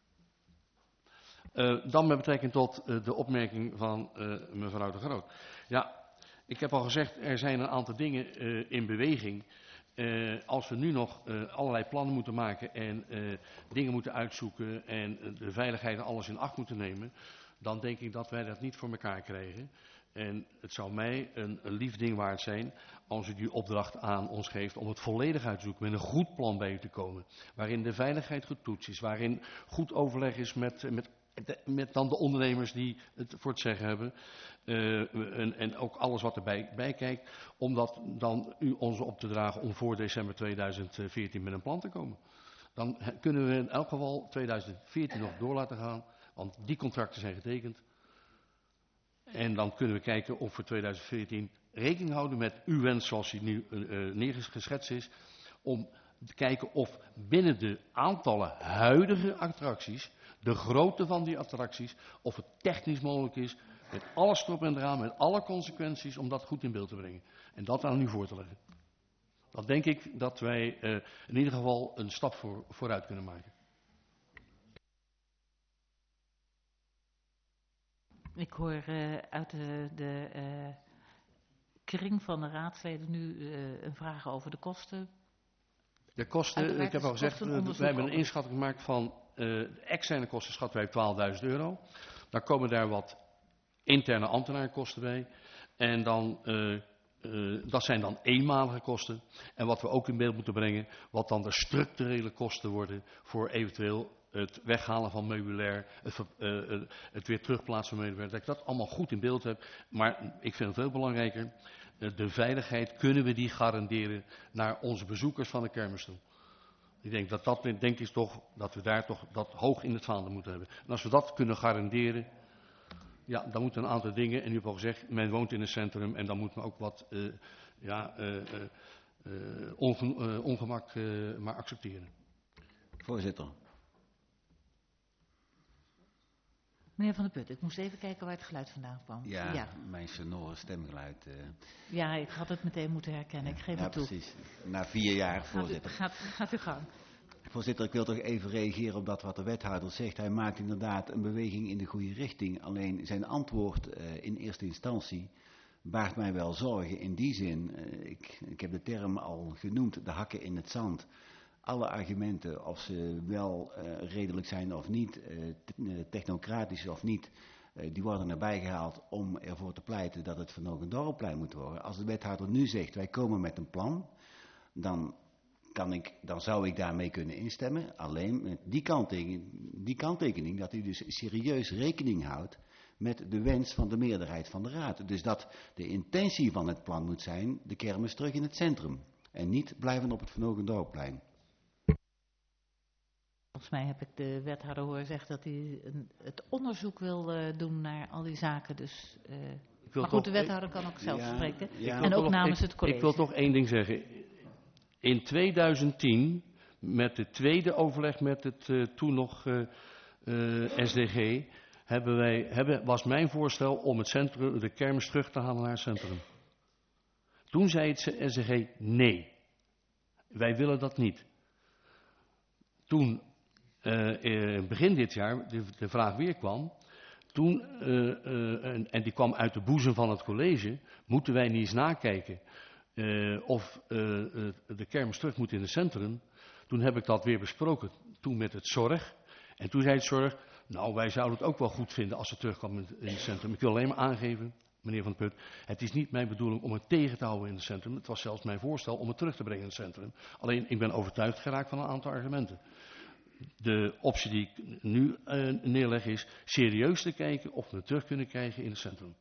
Uh, dan met betrekking tot uh, de opmerking van uh, mevrouw De Groot. Ja, ik heb al gezegd, er zijn een aantal dingen uh, in beweging. Uh, als we nu nog uh, allerlei plannen moeten maken en uh, dingen moeten uitzoeken en uh, de veiligheid en alles in acht moeten nemen, dan denk ik dat wij dat niet voor elkaar krijgen. En het zou mij een, een lief ding waard zijn als u die opdracht aan ons geeft om het volledig uit te zoeken, met een goed plan bij u te komen. Waarin de veiligheid getoetst is, waarin goed overleg is met, met De, met dan de ondernemers die het voor het zeggen hebben. Uh, en, en ook alles wat erbij bij kijkt. Om dat dan u ons op te dragen om voor december tweeduizend veertien met een plan te komen. Dan kunnen we in elk geval tweeduizend veertien nog door laten gaan. Want die contracten zijn getekend. En dan kunnen we kijken of voor tweeduizend veertien rekening houden met uw wens zoals die nu uh, neergeschetst is. Om te kijken of binnen de aantallen huidige attracties, de grootte van die attracties, of het technisch mogelijk is, met alles erop en eraan, met alle consequenties, om dat goed in beeld te brengen. En dat aan u voor te leggen. Dan denk ik dat wij uh, in ieder geval een stap voor, vooruit kunnen maken. Ik hoor uh, uit de, de uh, kring van de raadsleden nu uh, een vraag over de kosten. De kosten, ik heb al gezegd, uh, wij hebben een inschatting gemaakt van uh, de externe kosten schatten wij twaalfduizend euro. Dan komen daar wat interne ambtenarenkosten bij. En dan, uh, uh, dat zijn dan eenmalige kosten. En wat we ook in beeld moeten brengen, wat dan de structurele kosten worden voor eventueel het weghalen van meubilair, het, uh, het weer terugplaatsen van meubilair. Dat ik dat allemaal goed in beeld heb. Maar ik vind het veel belangrijker. De veiligheid, kunnen we die garanderen naar onze bezoekers van de kermis toe? Ik denk dat dat, denk ik toch, dat we daar toch dat hoog in het vaandel moeten hebben. En als we dat kunnen garanderen, ja, dan moeten een aantal dingen, en u hebt al gezegd, men woont in een centrum en dan moet men ook wat, uh, ja, uh, uh, uh, onge, uh, ongemak uh, maar accepteren. Voorzitter. Meneer Van der Put, ik moest even kijken waar het geluid vandaan kwam. Ja, ja. mijn sonore stemgeluid. Uh... Ja, ik had het meteen moeten herkennen. Ik geef ja, het toe. Precies. Na vier jaar, voorzitter. Gaat u, gaat, gaat u gang. Voorzitter, ik wil toch even reageren op dat wat de wethouder zegt. Hij maakt inderdaad een beweging in de goede richting. Alleen zijn antwoord uh, in eerste instantie baart mij wel zorgen. In die zin, uh, ik, ik heb de term al genoemd, de hakken in het zand. Alle argumenten, of ze wel uh, redelijk zijn of niet, uh, technocratisch of niet, uh, die worden erbij gehaald om ervoor te pleiten dat het Van Hogendorpplein moet worden. Als de wethouder nu zegt, wij komen met een plan, dan, kan ik, dan zou ik daarmee kunnen instemmen. Alleen met die kanttekening, die kanttekening dat u dus serieus rekening houdt met de wens van de meerderheid van de raad. Dus dat de intentie van het plan moet zijn, de kermis terug in het centrum. En niet blijven op het Van Hogendorpplein. Volgens mij heb ik de wethouder horen zeggen dat hij een, het onderzoek wil uh, doen naar al die zaken. Dus, uh, maar goed, toch, de wethouder kan ook zelf ja, spreken. Ja. En ook toch, namens ik, het college. Ik wil toch één ding zeggen. In tweeduizend tien, met het tweede overleg met het uh, toen nog uh, uh, S D G, hebben wij, hebben, was mijn voorstel om het centrum, de kermis terug te halen naar het centrum. Toen zei het S D G nee. Wij willen dat niet. Toen uh, begin dit jaar de, de vraag weer kwam, toen, uh, uh, en, en die kwam uit de boezem van het college, moeten wij niet eens nakijken uh, of uh, uh, de kermis terug moet in het centrum. Toen heb ik dat weer besproken, toen met het zorg. En toen zei het zorg, nou wij zouden het ook wel goed vinden als het terugkwam in, in het centrum. Ik wil alleen maar aangeven, meneer Van der Put, het is niet mijn bedoeling om het tegen te houden in het centrum. Het was zelfs mijn voorstel om het terug te brengen in het centrum. Alleen ik ben overtuigd geraakt van een aantal argumenten. De optie die ik nu uh, neerleg is serieus te kijken of we het terug kunnen krijgen in het centrum.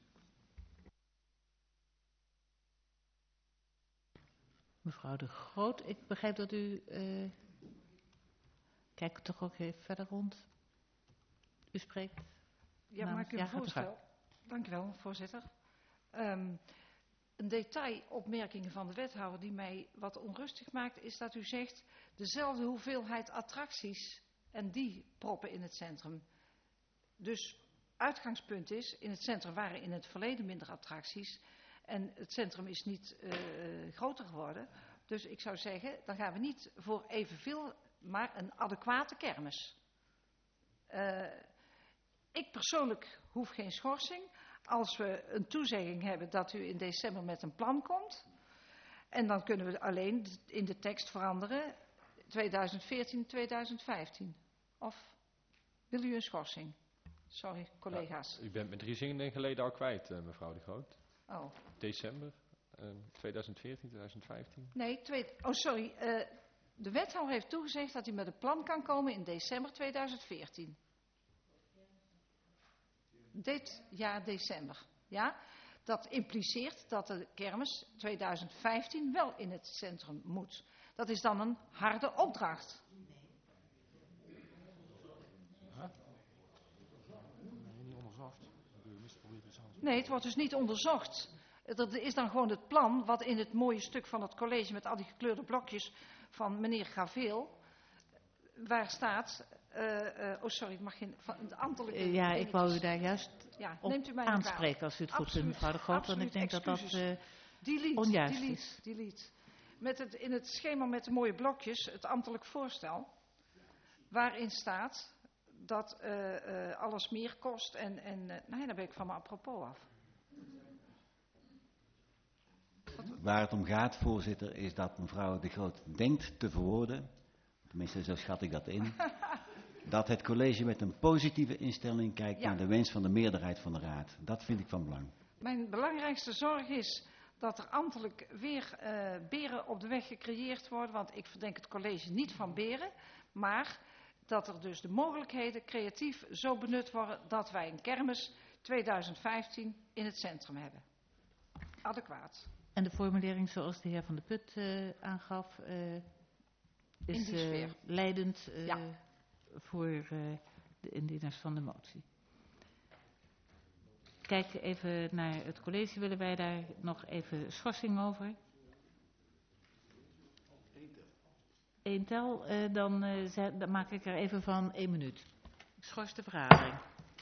Mevrouw de Groot, ik begrijp dat u... Uh, kijk toch ook even verder rond. U spreekt. Ja, namens, maak u een ja, voorstel. Dank u wel, voorzitter. Um, een detailopmerking van de wethouder die mij wat onrustig maakt, is dat u zegt dezelfde hoeveelheid attracties en die proppen in het centrum. Dus uitgangspunt is, in het centrum waren in het verleden minder attracties en het centrum is niet uh, groter geworden. Dus ik zou zeggen, dan gaan we niet voor evenveel, maar een adequate kermis. Uh, ik persoonlijk hoef geen schorsing. Als we een toezegging hebben dat u in december met een plan komt. En dan kunnen we alleen in de tekst veranderen tweeduizend veertien, tweeduizend vijftien. Of wil u een schorsing? Sorry, collega's. Ja, u bent met drie zingende geleden al kwijt, uh, mevrouw de Groot. Oh. December, uh, tweeduizend veertien, tweeduizend vijftien. Nee, twee, oh sorry. Uh, de wethouder heeft toegezegd dat hij met een plan kan komen in december tweeduizend veertien. Dit jaar december, ja. Dat impliceert dat de kermis tweeduizend vijftien wel in het centrum moet. Dat is dan een harde opdracht. Nee, het wordt dus niet onderzocht. Dat is dan gewoon het plan wat in het mooie stuk van het college met al die gekleurde blokjes van meneer Graveel, waar staat... Uh, uh, oh, sorry, het mag geen van ambtelijke. Uh, ja, ik wou u daar juist ja, op neemt u mij aanspreken als u het goed vindt, mevrouw de Groot, want ik denk dat dat uh, delete, onjuist delete, is. Delete. Met het, in het schema met de mooie blokjes, het ambtelijk voorstel, waarin staat dat uh, uh, alles meer kost en, en uh, nee, daar ben ik van me apropos af. Waar het om gaat, voorzitter, is dat mevrouw de Groot denkt te verwoorden, tenminste zo schat ik dat in, dat het college met een positieve instelling kijkt ja. naar de wens van de meerderheid van de raad. Dat vind ik van belang. Mijn belangrijkste zorg is dat er ambtelijk weer uh, beren op de weg gecreëerd worden, want ik verdenk het college niet van beren, maar dat er dus de mogelijkheden creatief zo benut worden dat wij een kermis tweeduizend vijftien in het centrum hebben. Adequaat. En de formulering zoals de heer Van der Put uh, aangaf, uh, is uh, leidend uh, ja. voor uh, de indieners van de motie. Kijk even naar het college. Willen wij daar nog even schorsing over? één tel, uh, dan, uh, zet, dan maak ik er even van één minuut. Ik schors de vergadering.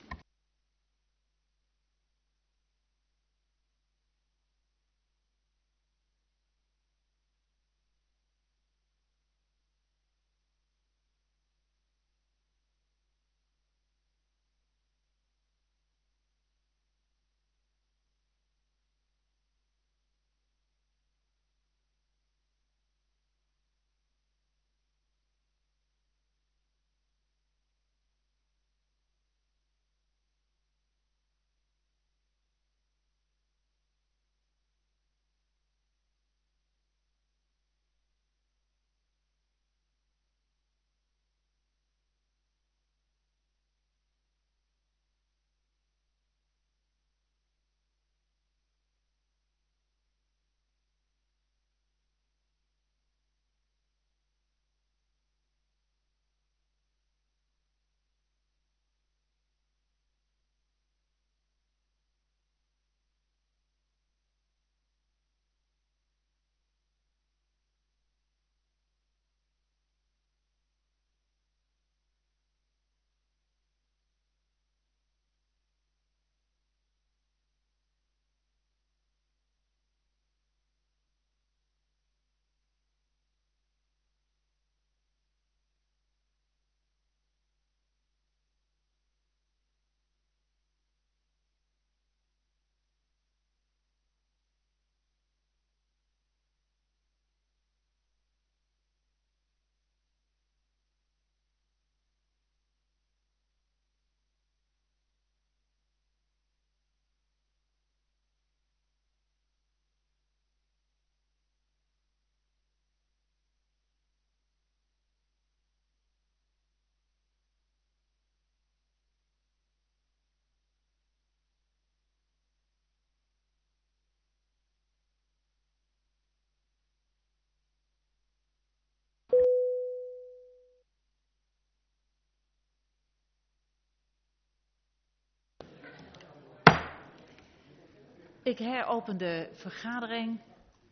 Ik heropen de vergadering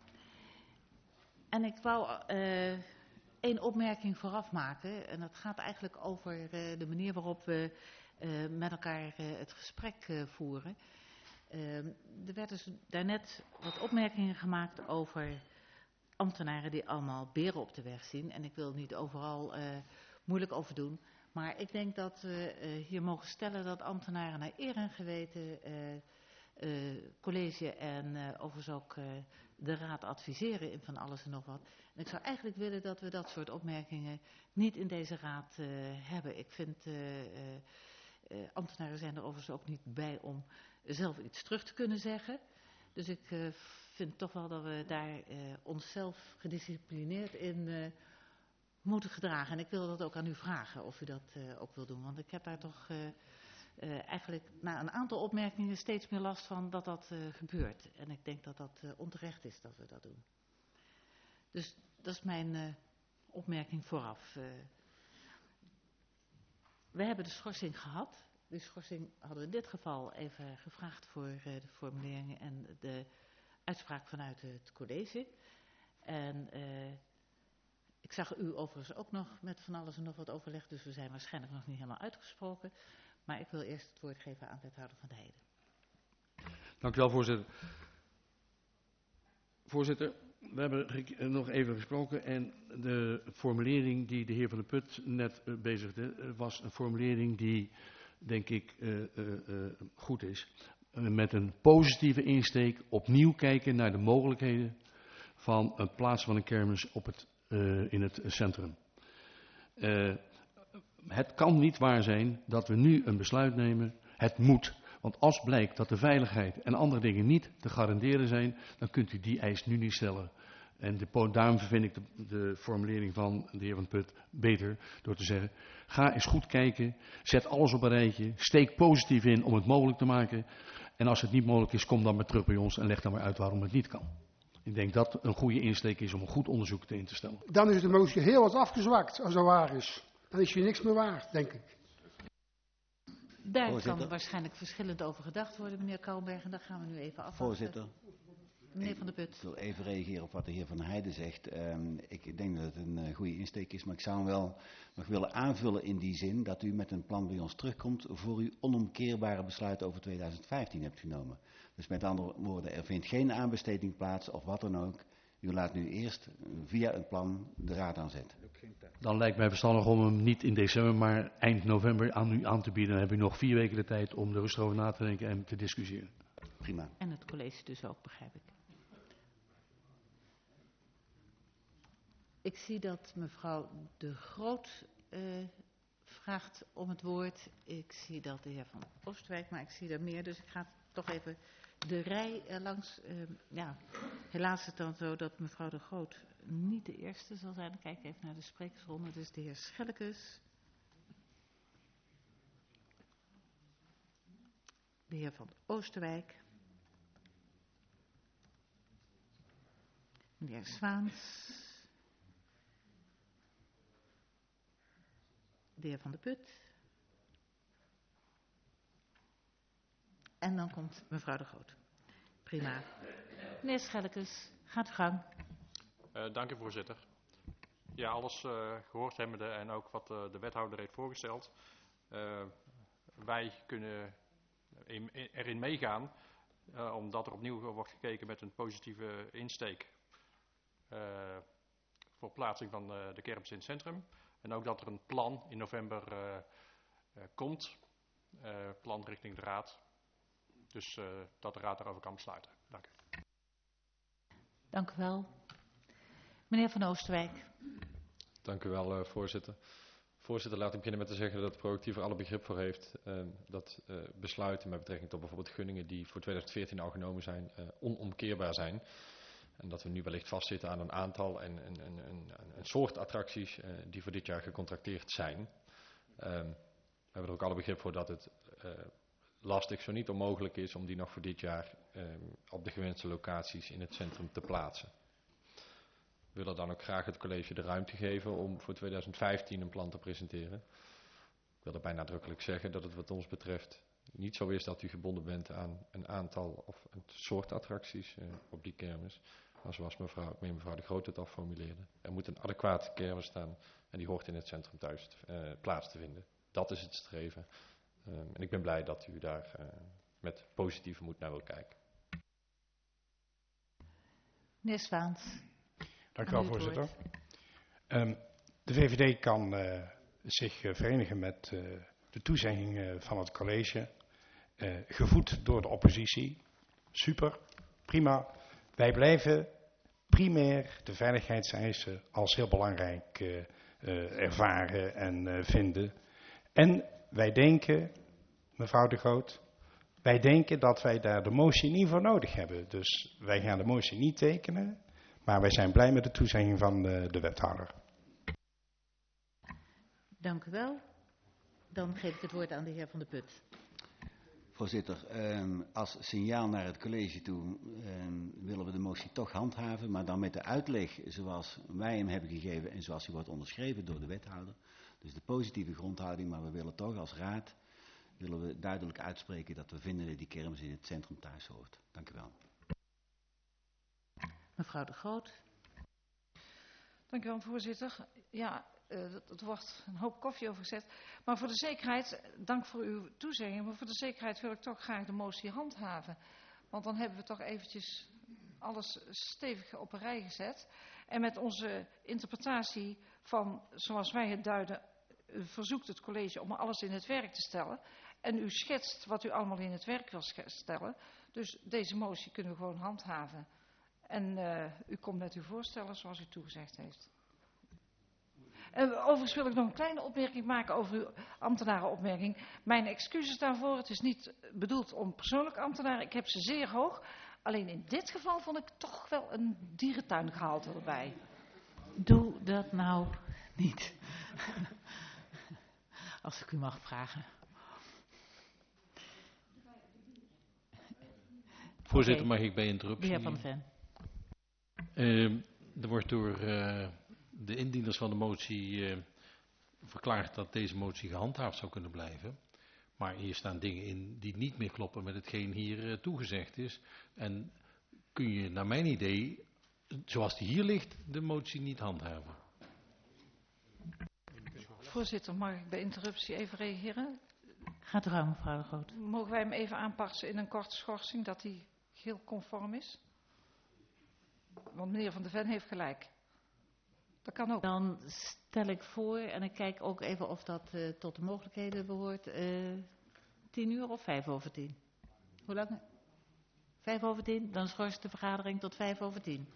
en ik wou uh, één opmerking vooraf maken. En dat gaat eigenlijk over uh, de manier waarop we uh, met elkaar uh, het gesprek uh, voeren. Uh, er werden dus daarnet wat opmerkingen gemaakt over ambtenaren die allemaal beren op de weg zien. En ik wil niet overal uh, moeilijk over doen. Maar ik denk dat we uh, hier mogen stellen dat ambtenaren naar eer en geweten uh, Uh, college en uh, overigens ook uh, de raad adviseren in van alles en nog wat. En ik zou eigenlijk willen dat we dat soort opmerkingen niet in deze raad uh, hebben. Ik vind, uh, uh, uh, ambtenaren zijn er overigens ook niet bij om zelf iets terug te kunnen zeggen. Dus ik uh, vind toch wel dat we daar uh, onszelf gedisciplineerd in uh, moeten gedragen. En ik wil dat ook aan u vragen of u dat uh, ook wil doen. Want ik heb daar toch... Uh, Uh, eigenlijk na een aantal opmerkingen steeds meer last van dat dat uh, gebeurt. En ik denk dat dat uh, onterecht is dat we dat doen. Dus dat is mijn uh, opmerking vooraf. Uh, we hebben de schorsing gehad. Die schorsing hadden we in dit geval even gevraagd voor uh, de formuleringen en de uitspraak vanuit het college. En uh, ik zag u overigens ook nog met van alles en nog wat overleg, dus we zijn waarschijnlijk nog niet helemaal uitgesproken. Maar ik wil eerst het woord geven aan wethouder Van de Heijden. Dank u wel, voorzitter. Voorzitter, we hebben nog even gesproken en de formulering die de heer Van der Put net uh, bezigde, was een formulering die, denk ik, uh, uh, uh, goed is. Uh, met een positieve insteek opnieuw kijken naar de mogelijkheden van het plaatsen van een kermis op het, uh, in het centrum. Uh, Het kan niet waar zijn dat we nu een besluit nemen. Het moet. Want als blijkt dat de veiligheid en andere dingen niet te garanderen zijn, dan kunt u die eis nu niet stellen. En de, daarom vind ik de, de formulering van de heer Van Put beter door te zeggen, ga eens goed kijken, zet alles op een rijtje, steek positief in om het mogelijk te maken. En als het niet mogelijk is, kom dan maar terug bij ons en leg dan maar uit waarom het niet kan. Ik denk dat een goede insteek is om een goed onderzoek te in te stellen. Dan is de motie heel wat afgezwakt als dat waar is. Dan is je niks meer waard, denk ik. Daar kan waarschijnlijk verschillend over gedacht worden, meneer Kouwenberg. En daar gaan we nu even afwachten. Voorzitter, Meneer Van der Put. Ik wil even reageren op wat de heer Van der Heijden zegt. Um, ik denk dat het een uh, goede insteek is, maar ik zou hem wel nog willen aanvullen in die zin dat u met een plan bij ons terugkomt voor uw onomkeerbare besluit over tweeduizend vijftien hebt genomen. Dus met andere woorden, er vindt geen aanbesteding plaats of wat dan ook. U laat nu eerst via een plan de raad aanzetten. Dan lijkt mij verstandig om hem niet in december, maar eind november aan u aan te bieden. Dan heb u nog vier weken de tijd om er rustig over na te denken en te discussiëren. Prima. En het college dus ook, begrijp ik. Ik zie dat mevrouw De Groot uh, vraagt om het woord. Ik zie dat de heer Van Oostwijk, maar ik zie er meer. Dus ik ga toch even de rij uh, langs. Uh, ja, helaas is het dan zo dat mevrouw De Groot niet de eerste zal zijn. Dan kijk ik even naar de sprekersronde. Dus de heer Schellekes. De heer Van Oosterwijk. Meneer Zwaans. De heer Van der Put. En dan komt mevrouw De Groot. Prima. Meneer Schellekes, gaat uw gang. Uh, dank u, voorzitter. Ja, alles uh, gehoord hebbende en ook wat uh, de wethouder heeft voorgesteld. Uh, wij kunnen in, in, erin meegaan, uh, omdat er opnieuw wordt gekeken met een positieve insteek. Uh, voor plaatsing van uh, de kermis in het centrum. En ook dat er een plan in november uh, uh, komt. Uh, plan richting de raad. Dus uh, dat de raad daarover kan besluiten. Dank u. Dank u wel. Meneer Van Oosterwijk. Dank u wel, uh, voorzitter. Voorzitter, laat ik beginnen met te zeggen dat Proactief er alle begrip voor heeft uh, dat uh, besluiten met betrekking tot bijvoorbeeld gunningen die voor tweeduizend veertien al genomen zijn, uh, onomkeerbaar zijn. En dat we nu wellicht vastzitten aan een aantal en een, een, een, een soort attracties uh, die voor dit jaar gecontracteerd zijn. Um, we hebben er ook alle begrip voor dat het uh, lastig, zo niet onmogelijk is om die nog voor dit jaar um, op de gewenste locaties in het centrum te plaatsen. We willen dan ook graag het college de ruimte geven om voor tweeduizend vijftien een plan te presenteren. Ik wil daarbij nadrukkelijk zeggen dat het wat ons betreft niet zo is dat u gebonden bent aan een aantal of een soort attracties uh, op die kermis. Maar zoals mevrouw, mevrouw De Groot het al formuleerde. Er moet een adequate kermis staan en die hoort in het centrum thuis uh, plaats te vinden. Dat is het streven. Um, en ik ben blij dat u daar uh, met positieve moed naar wil kijken. Meneer Zwaans. Dank u wel, voorzitter. Um, de V V D kan uh, zich uh, verenigen met uh, de toezegging uh, van het college. Uh, gevoed door de oppositie. Super, prima. Wij blijven primair de veiligheidseisen als heel belangrijk uh, uh, ervaren en uh, vinden. En wij denken, mevrouw De Groot, wij denken dat wij daar de motie niet voor nodig hebben. Dus wij gaan de motie niet tekenen, maar wij zijn blij met de toezegging van de, de wethouder. Dank u wel. Dan geef ik het woord aan de heer Van der Put. Voorzitter, um, als signaal naar het college toe um, willen we de motie toch handhaven, maar dan met de uitleg zoals wij hem hebben gegeven en zoals die wordt onderschreven door de wethouder. Dus de positieve grondhouding, maar we willen toch als raad willen we duidelijk uitspreken dat we vinden dat die kermis in het centrum thuis hoort. Dank u wel. Mevrouw De Groot. Dank u wel, voorzitter. Ja, uh, er wordt een hoop koffie over gezet. Maar voor de zekerheid, dank voor uw toezegging, maar voor de zekerheid wil ik toch graag de motie handhaven. Want dan hebben we toch eventjes alles stevig op een rij gezet. En met onze interpretatie van, zoals wij het duiden, uh, verzoekt het college om alles in het werk te stellen. En u schetst wat u allemaal in het werk wil stellen. Dus deze motie kunnen we gewoon handhaven. En uh, u komt met uw voorstellen zoals u toegezegd heeft. Uh, overigens wil ik nog een kleine opmerking maken over uw ambtenarenopmerking. Mijn excuses daarvoor. Het is niet bedoeld om persoonlijke ambtenaren. Ik heb ze zeer hoog. Alleen in dit geval vond ik toch wel een dierentuingehalte erbij. Doe dat nou niet. Als ik u mag vragen. Voorzitter, mag ik bij interruptie? De heer Van de Ven. Uh, er wordt door uh, de indieners van de motie uh, verklaard dat deze motie gehandhaafd zou kunnen blijven. Maar hier staan dingen in die niet meer kloppen met hetgeen hier uh, toegezegd is. En kun je naar mijn idee, zoals die hier ligt, de motie niet handhaven. Voorzitter, mag ik bij interruptie even reageren? Gaat u gang, mevrouw de Groot. Mogen wij hem even aanpassen in een korte schorsing, dat hij geheel conform is? Want meneer Van de Ven heeft gelijk. Dat kan ook. Dan stel ik voor, en ik kijk ook even of dat uh, tot de mogelijkheden behoort, uh, tien uur of vijf over tien? Hoe lang? Vijf over tien? Dan schors ik de vergadering tot vijf over tien.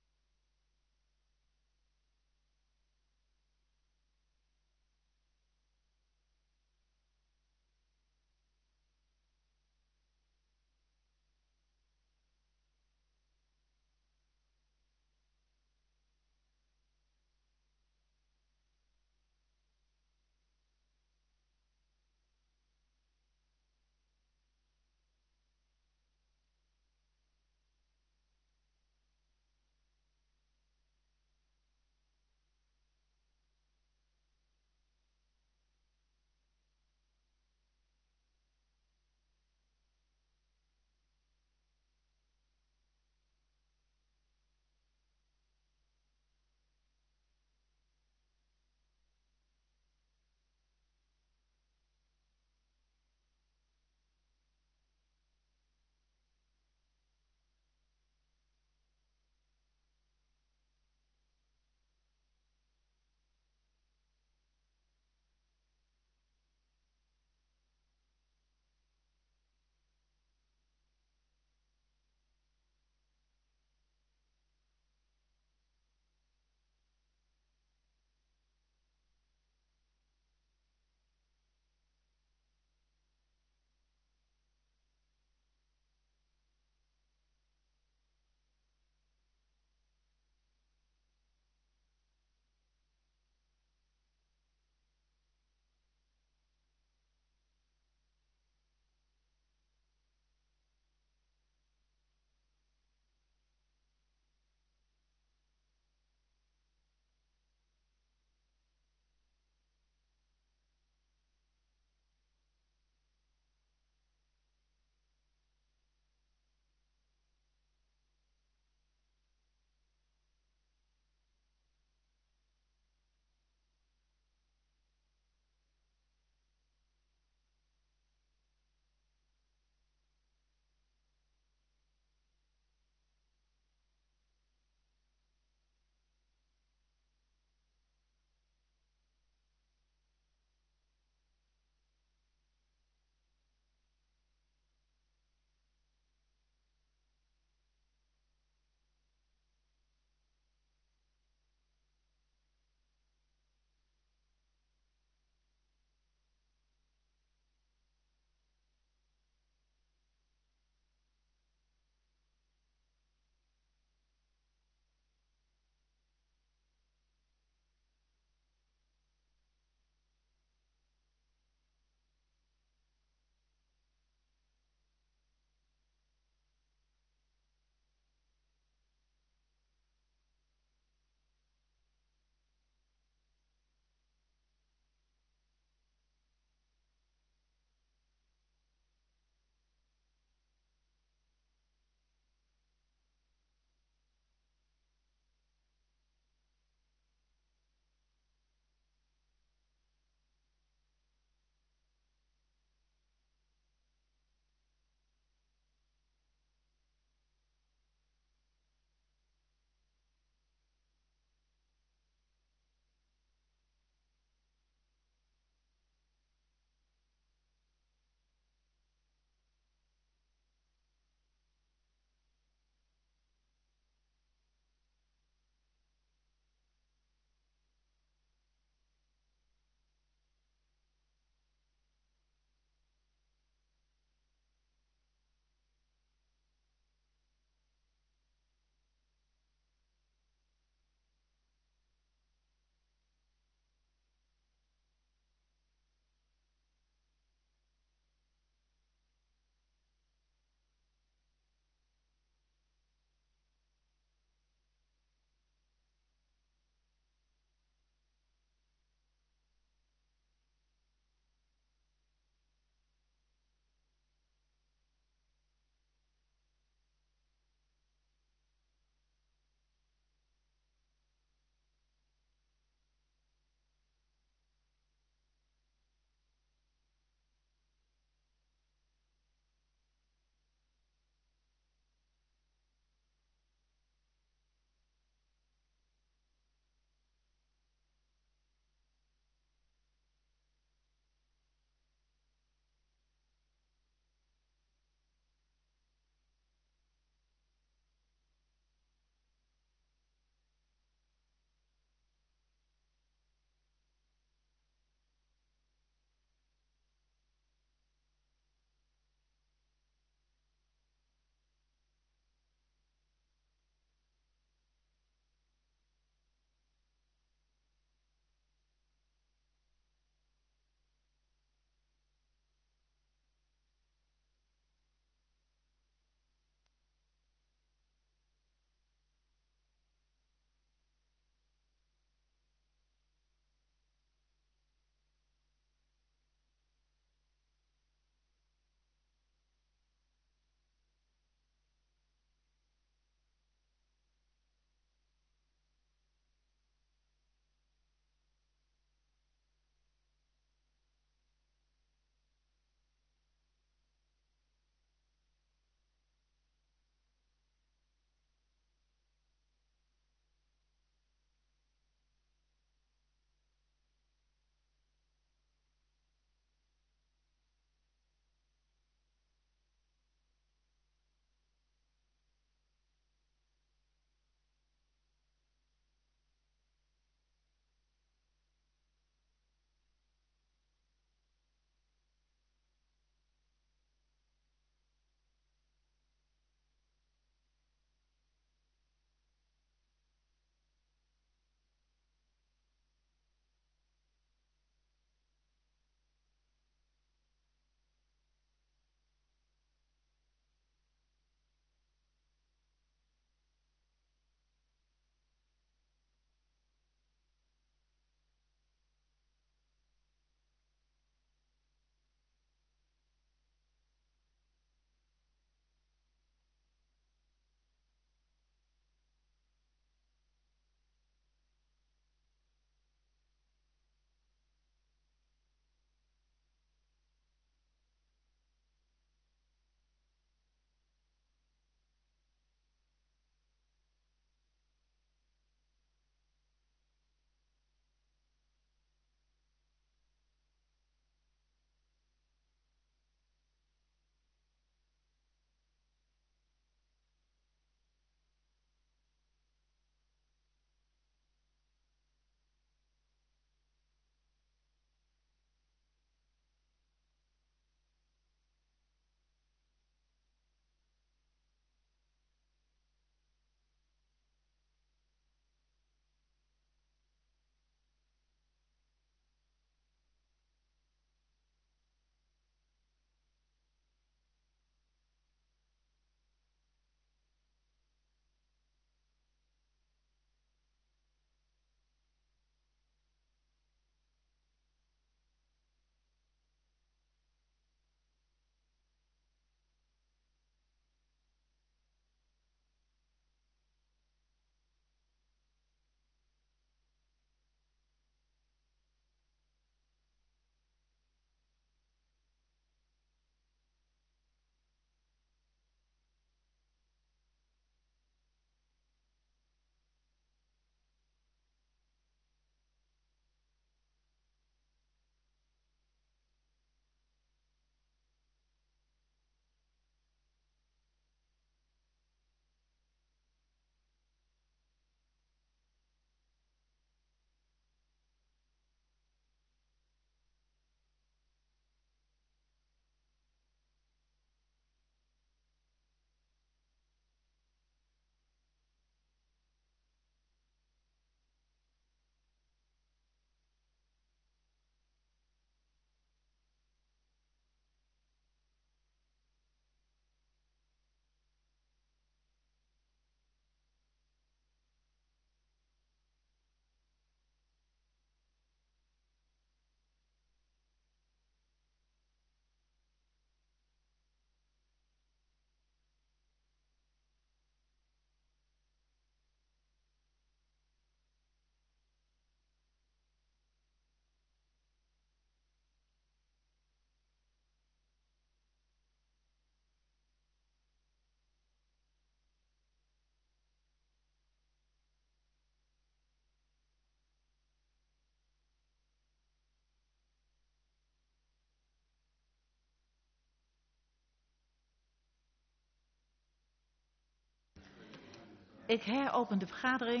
Ik heropen de vergadering.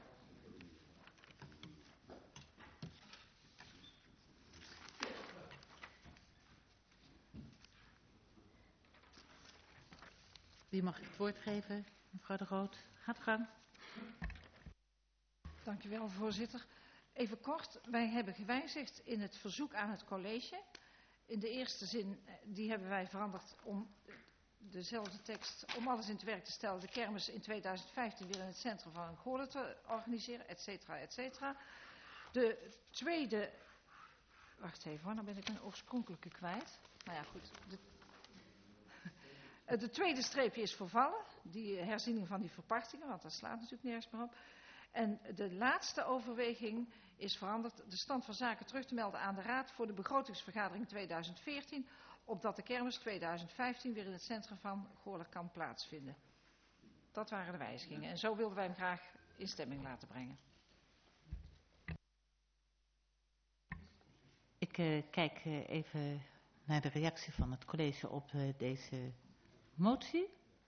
Wie mag ik het woord geven? Mevrouw de Groot, gaat gang. Dank u wel, voorzitter. Even kort, wij hebben gewijzigd in het verzoek aan het college. In de eerste zin, die hebben wij veranderd om dezelfde tekst, om alles in het werk te stellen, de kermis in tweeduizend vijftien weer in het centrum van Goorlen te organiseren, et cetera, et cetera. De tweede, wacht even hoor, dan ben ik een oorspronkelijke kwijt. Nou ja, goed. De, de tweede streepje is vervallen, die herziening van die verpachtingen, want dat slaat natuurlijk nergens meer op. En de laatste overweging is veranderd, de stand van zaken terug te melden aan de Raad voor de begrotingsvergadering tweeduizend veertien, opdat de kermis tweeduizend vijftien weer in het centrum van Goorlen kan plaatsvinden. Dat waren de wijzigingen en zo wilden wij hem graag in stemming laten brengen. Ik uh, kijk uh, even naar de reactie van het college op uh, deze motie.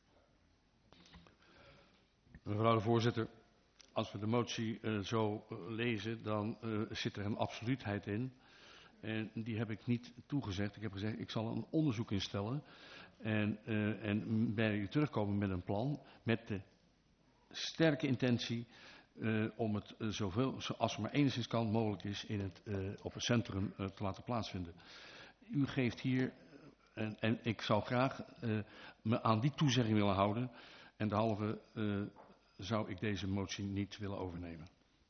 Mevrouw de voorzitter, als we de motie uh, zo uh, lezen, dan uh, zit er een absoluutheid in. En die heb ik niet toegezegd. Ik heb gezegd, ik zal een onderzoek instellen. En, uh, en bij u terugkomen met een plan. Met de sterke intentie uh, om het uh, zoveel, als het maar enigszins kan, mogelijk is in het, uh, op het centrum uh, te laten plaatsvinden. U geeft hier, en, en ik zou graag uh, me aan die toezegging willen houden. En derhalve uh, zou ik deze motie niet willen overnemen.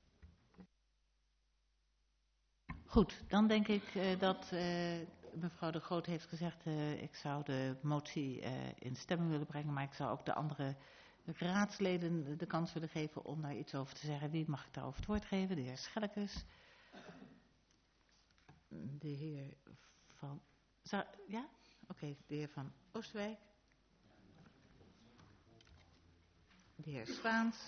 Goed, dan denk ik uh, dat uh, mevrouw de Groot heeft gezegd, uh, ik zou de motie uh, in stemming willen brengen, maar ik zou ook de andere raadsleden de kans willen geven om daar iets over te zeggen. Wie mag ik daarover het woord geven? De heer Schellekes. De heer van... Zou, ja? Oké, okay, de heer van Oostwijk. De heer Zwaans.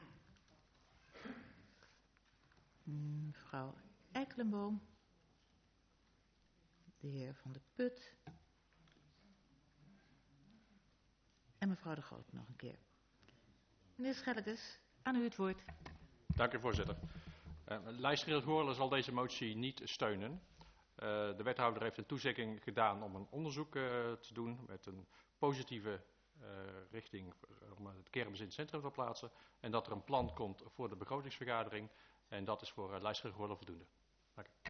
Mevrouw Eikelenboom. De heer Van de Put. En mevrouw de Groot nog een keer. Meneer Schellekes, aan u het woord. Dank u, voorzitter. Uh, Lijsttrechter Goorlen zal deze motie niet steunen. Uh, de wethouder heeft een toezegging gedaan om een onderzoek uh, te doen met een positieve uh, richting om het kermis in het centrum te plaatsen. En dat er een plan komt voor de begrotingsvergadering. En dat is voor uh, Lijsttrechter Goorlen voldoende. Dank u.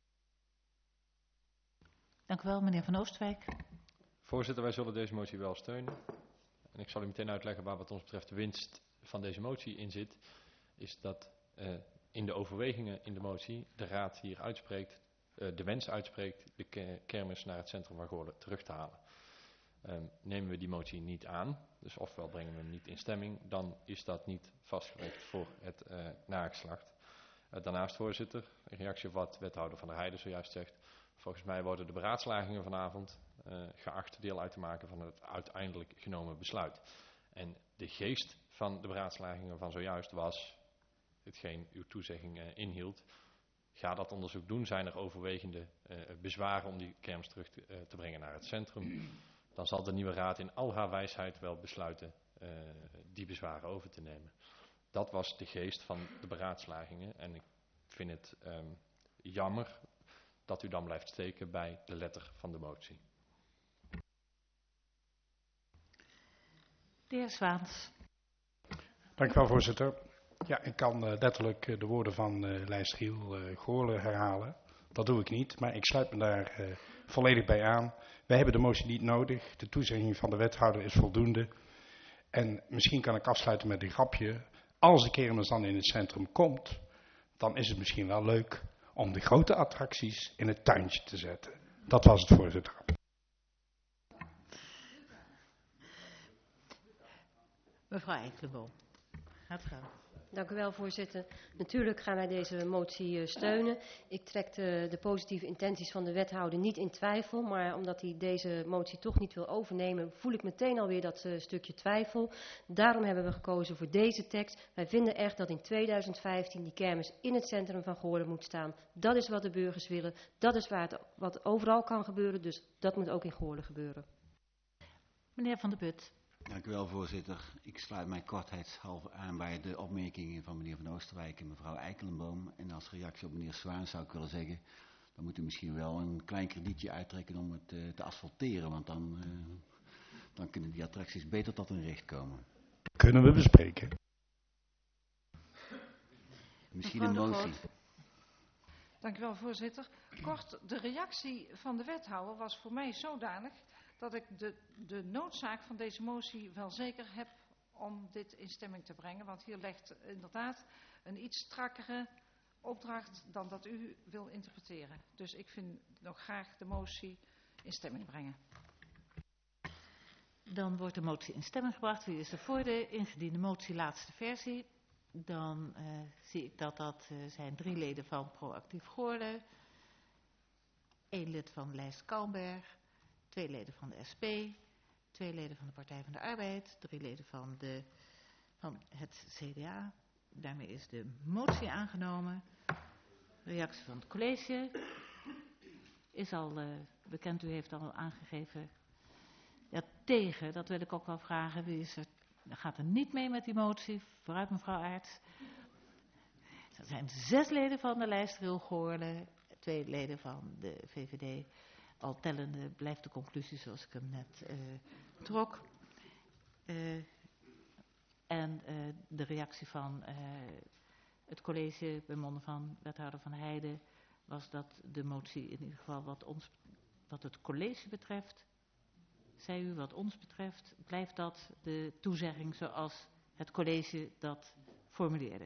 Dank u wel, meneer Van Oostwijk. Voorzitter, wij zullen deze motie wel steunen. En ik zal u meteen uitleggen waar wat ons betreft de winst van deze motie in zit. Is dat uh, in de overwegingen in de motie de Raad hier uitspreekt, uh, de wens uitspreekt de kermis naar het centrum van Goorlen terug te halen. Um, nemen we die motie niet aan, dus ofwel brengen we hem niet in stemming, dan is dat niet vastgelegd voor het uh, nageslacht. Uh, daarnaast, voorzitter, in reactie op wat wethouder Van der Heijden zojuist zegt, volgens mij worden de beraadslagingen vanavond uh, geacht deel uit te maken van het uiteindelijk genomen besluit. En de geest van de beraadslagingen van zojuist was, hetgeen uw toezegging uh, inhield, ga dat onderzoek doen. Zijn er overwegende uh, bezwaren om die kermis terug te, uh, te brengen naar het centrum? Dan zal de nieuwe raad in al haar wijsheid wel besluiten uh, die bezwaren over te nemen. Dat was de geest van de beraadslagingen en ik vind het um, jammer dat u dan blijft steken bij de letter van de motie. De heer Zwaans. Dank u wel, voorzitter. Ja, ik kan uh, letterlijk uh, de woorden van uh, lijsttrechter uh, Goorlen herhalen. Dat doe ik niet, maar ik sluit me daar uh, volledig bij aan. Wij hebben de motie niet nodig. De toezegging van de wethouder is voldoende. En misschien kan ik afsluiten met een grapje. Als de kermis dan in het centrum komt, dan is het misschien wel leuk om de grote attracties in het tuintje te zetten. Dat was het, voorzitter. Mevrouw Eikelenboom, gaat gaan. Dank u wel, voorzitter. Natuurlijk gaan wij deze motie uh, steunen. Ik trek de, de positieve intenties van de wethouder niet in twijfel, maar omdat hij deze motie toch niet wil overnemen, voel ik meteen alweer dat uh, stukje twijfel. Daarom hebben we gekozen voor deze tekst. Wij vinden echt dat in tweeduizend vijftien die kermis in het centrum van Goorlen moet staan. Dat is wat de burgers willen. Dat is waar het, wat overal kan gebeuren, dus dat moet ook in Goorlen gebeuren. Meneer Van der Put. Dank u wel, voorzitter. Ik sluit mij kortheidshalve aan bij de opmerkingen van meneer Van Oosterwijk en mevrouw Eikelenboom. En als reactie op meneer Zwaan zou ik willen zeggen, dan moet u misschien wel een klein kredietje uittrekken om het uh, te asfalteren, want dan, uh, dan kunnen die attracties beter tot hun recht komen. Kunnen we bespreken. Misschien een motie. Dank u wel, voorzitter. Kort, de reactie van de wethouder was voor mij zodanig dat ik de, de noodzaak van deze motie wel zeker heb om dit in stemming te brengen. Want hier legt inderdaad een iets strakkere opdracht dan dat u wil interpreteren. Dus ik vind nog graag de motie in stemming brengen. Dan wordt de motie in stemming gebracht. Wie is er voor de ingediende motie laatste versie? Dan uh, zie ik dat dat uh, zijn drie leden van Proactief Goorlen, één lid van Lijst Kalmberg, twee leden van de S P, twee leden van de Partij van de Arbeid, drie leden van, de, van het C D A. Daarmee is de motie aangenomen. Reactie van het college is al uh, bekend, u heeft al aangegeven. Ja, tegen, dat wil ik ook wel vragen. Wie is er, gaat er niet mee met die motie? Vooruit, mevrouw Aerts. Er zijn zes leden van de lijst Ril Goorlen, twee leden van de V V D. Al tellende blijft de conclusie zoals ik hem net uh, trok. Uh, en uh, de reactie van uh, het college bij monden van wethouder Van Heijden was dat de motie in ieder geval wat, ons, wat het college betreft, zei u wat ons betreft, blijft dat de toezegging zoals het college dat formuleerde.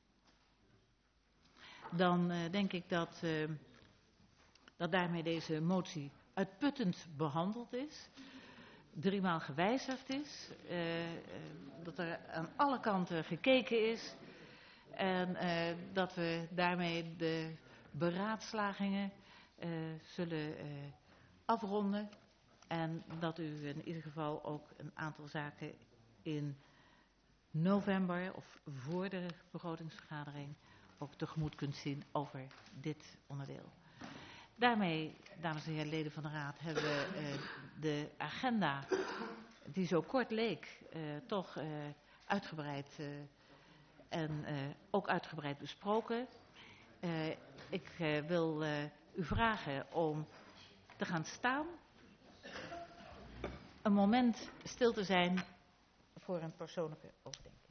Dan uh, denk ik dat, uh, dat daarmee deze motie uitputtend behandeld is, driemaal gewijzigd is, uh, uh, dat er aan alle kanten gekeken is en uh, dat we daarmee de beraadslagingen uh, zullen uh, afronden en dat u in ieder geval ook een aantal zaken in november of voor de begrotingsvergadering ook tegemoet kunt zien over dit onderdeel. Daarmee, dames en heren leden van de Raad, hebben we uh, de agenda, die zo kort leek, uh, toch uh, uitgebreid uh, en uh, ook uitgebreid besproken. Uh, ik uh, wil uh, u vragen om te gaan staan, een moment stil te zijn voor een persoonlijke overdenking.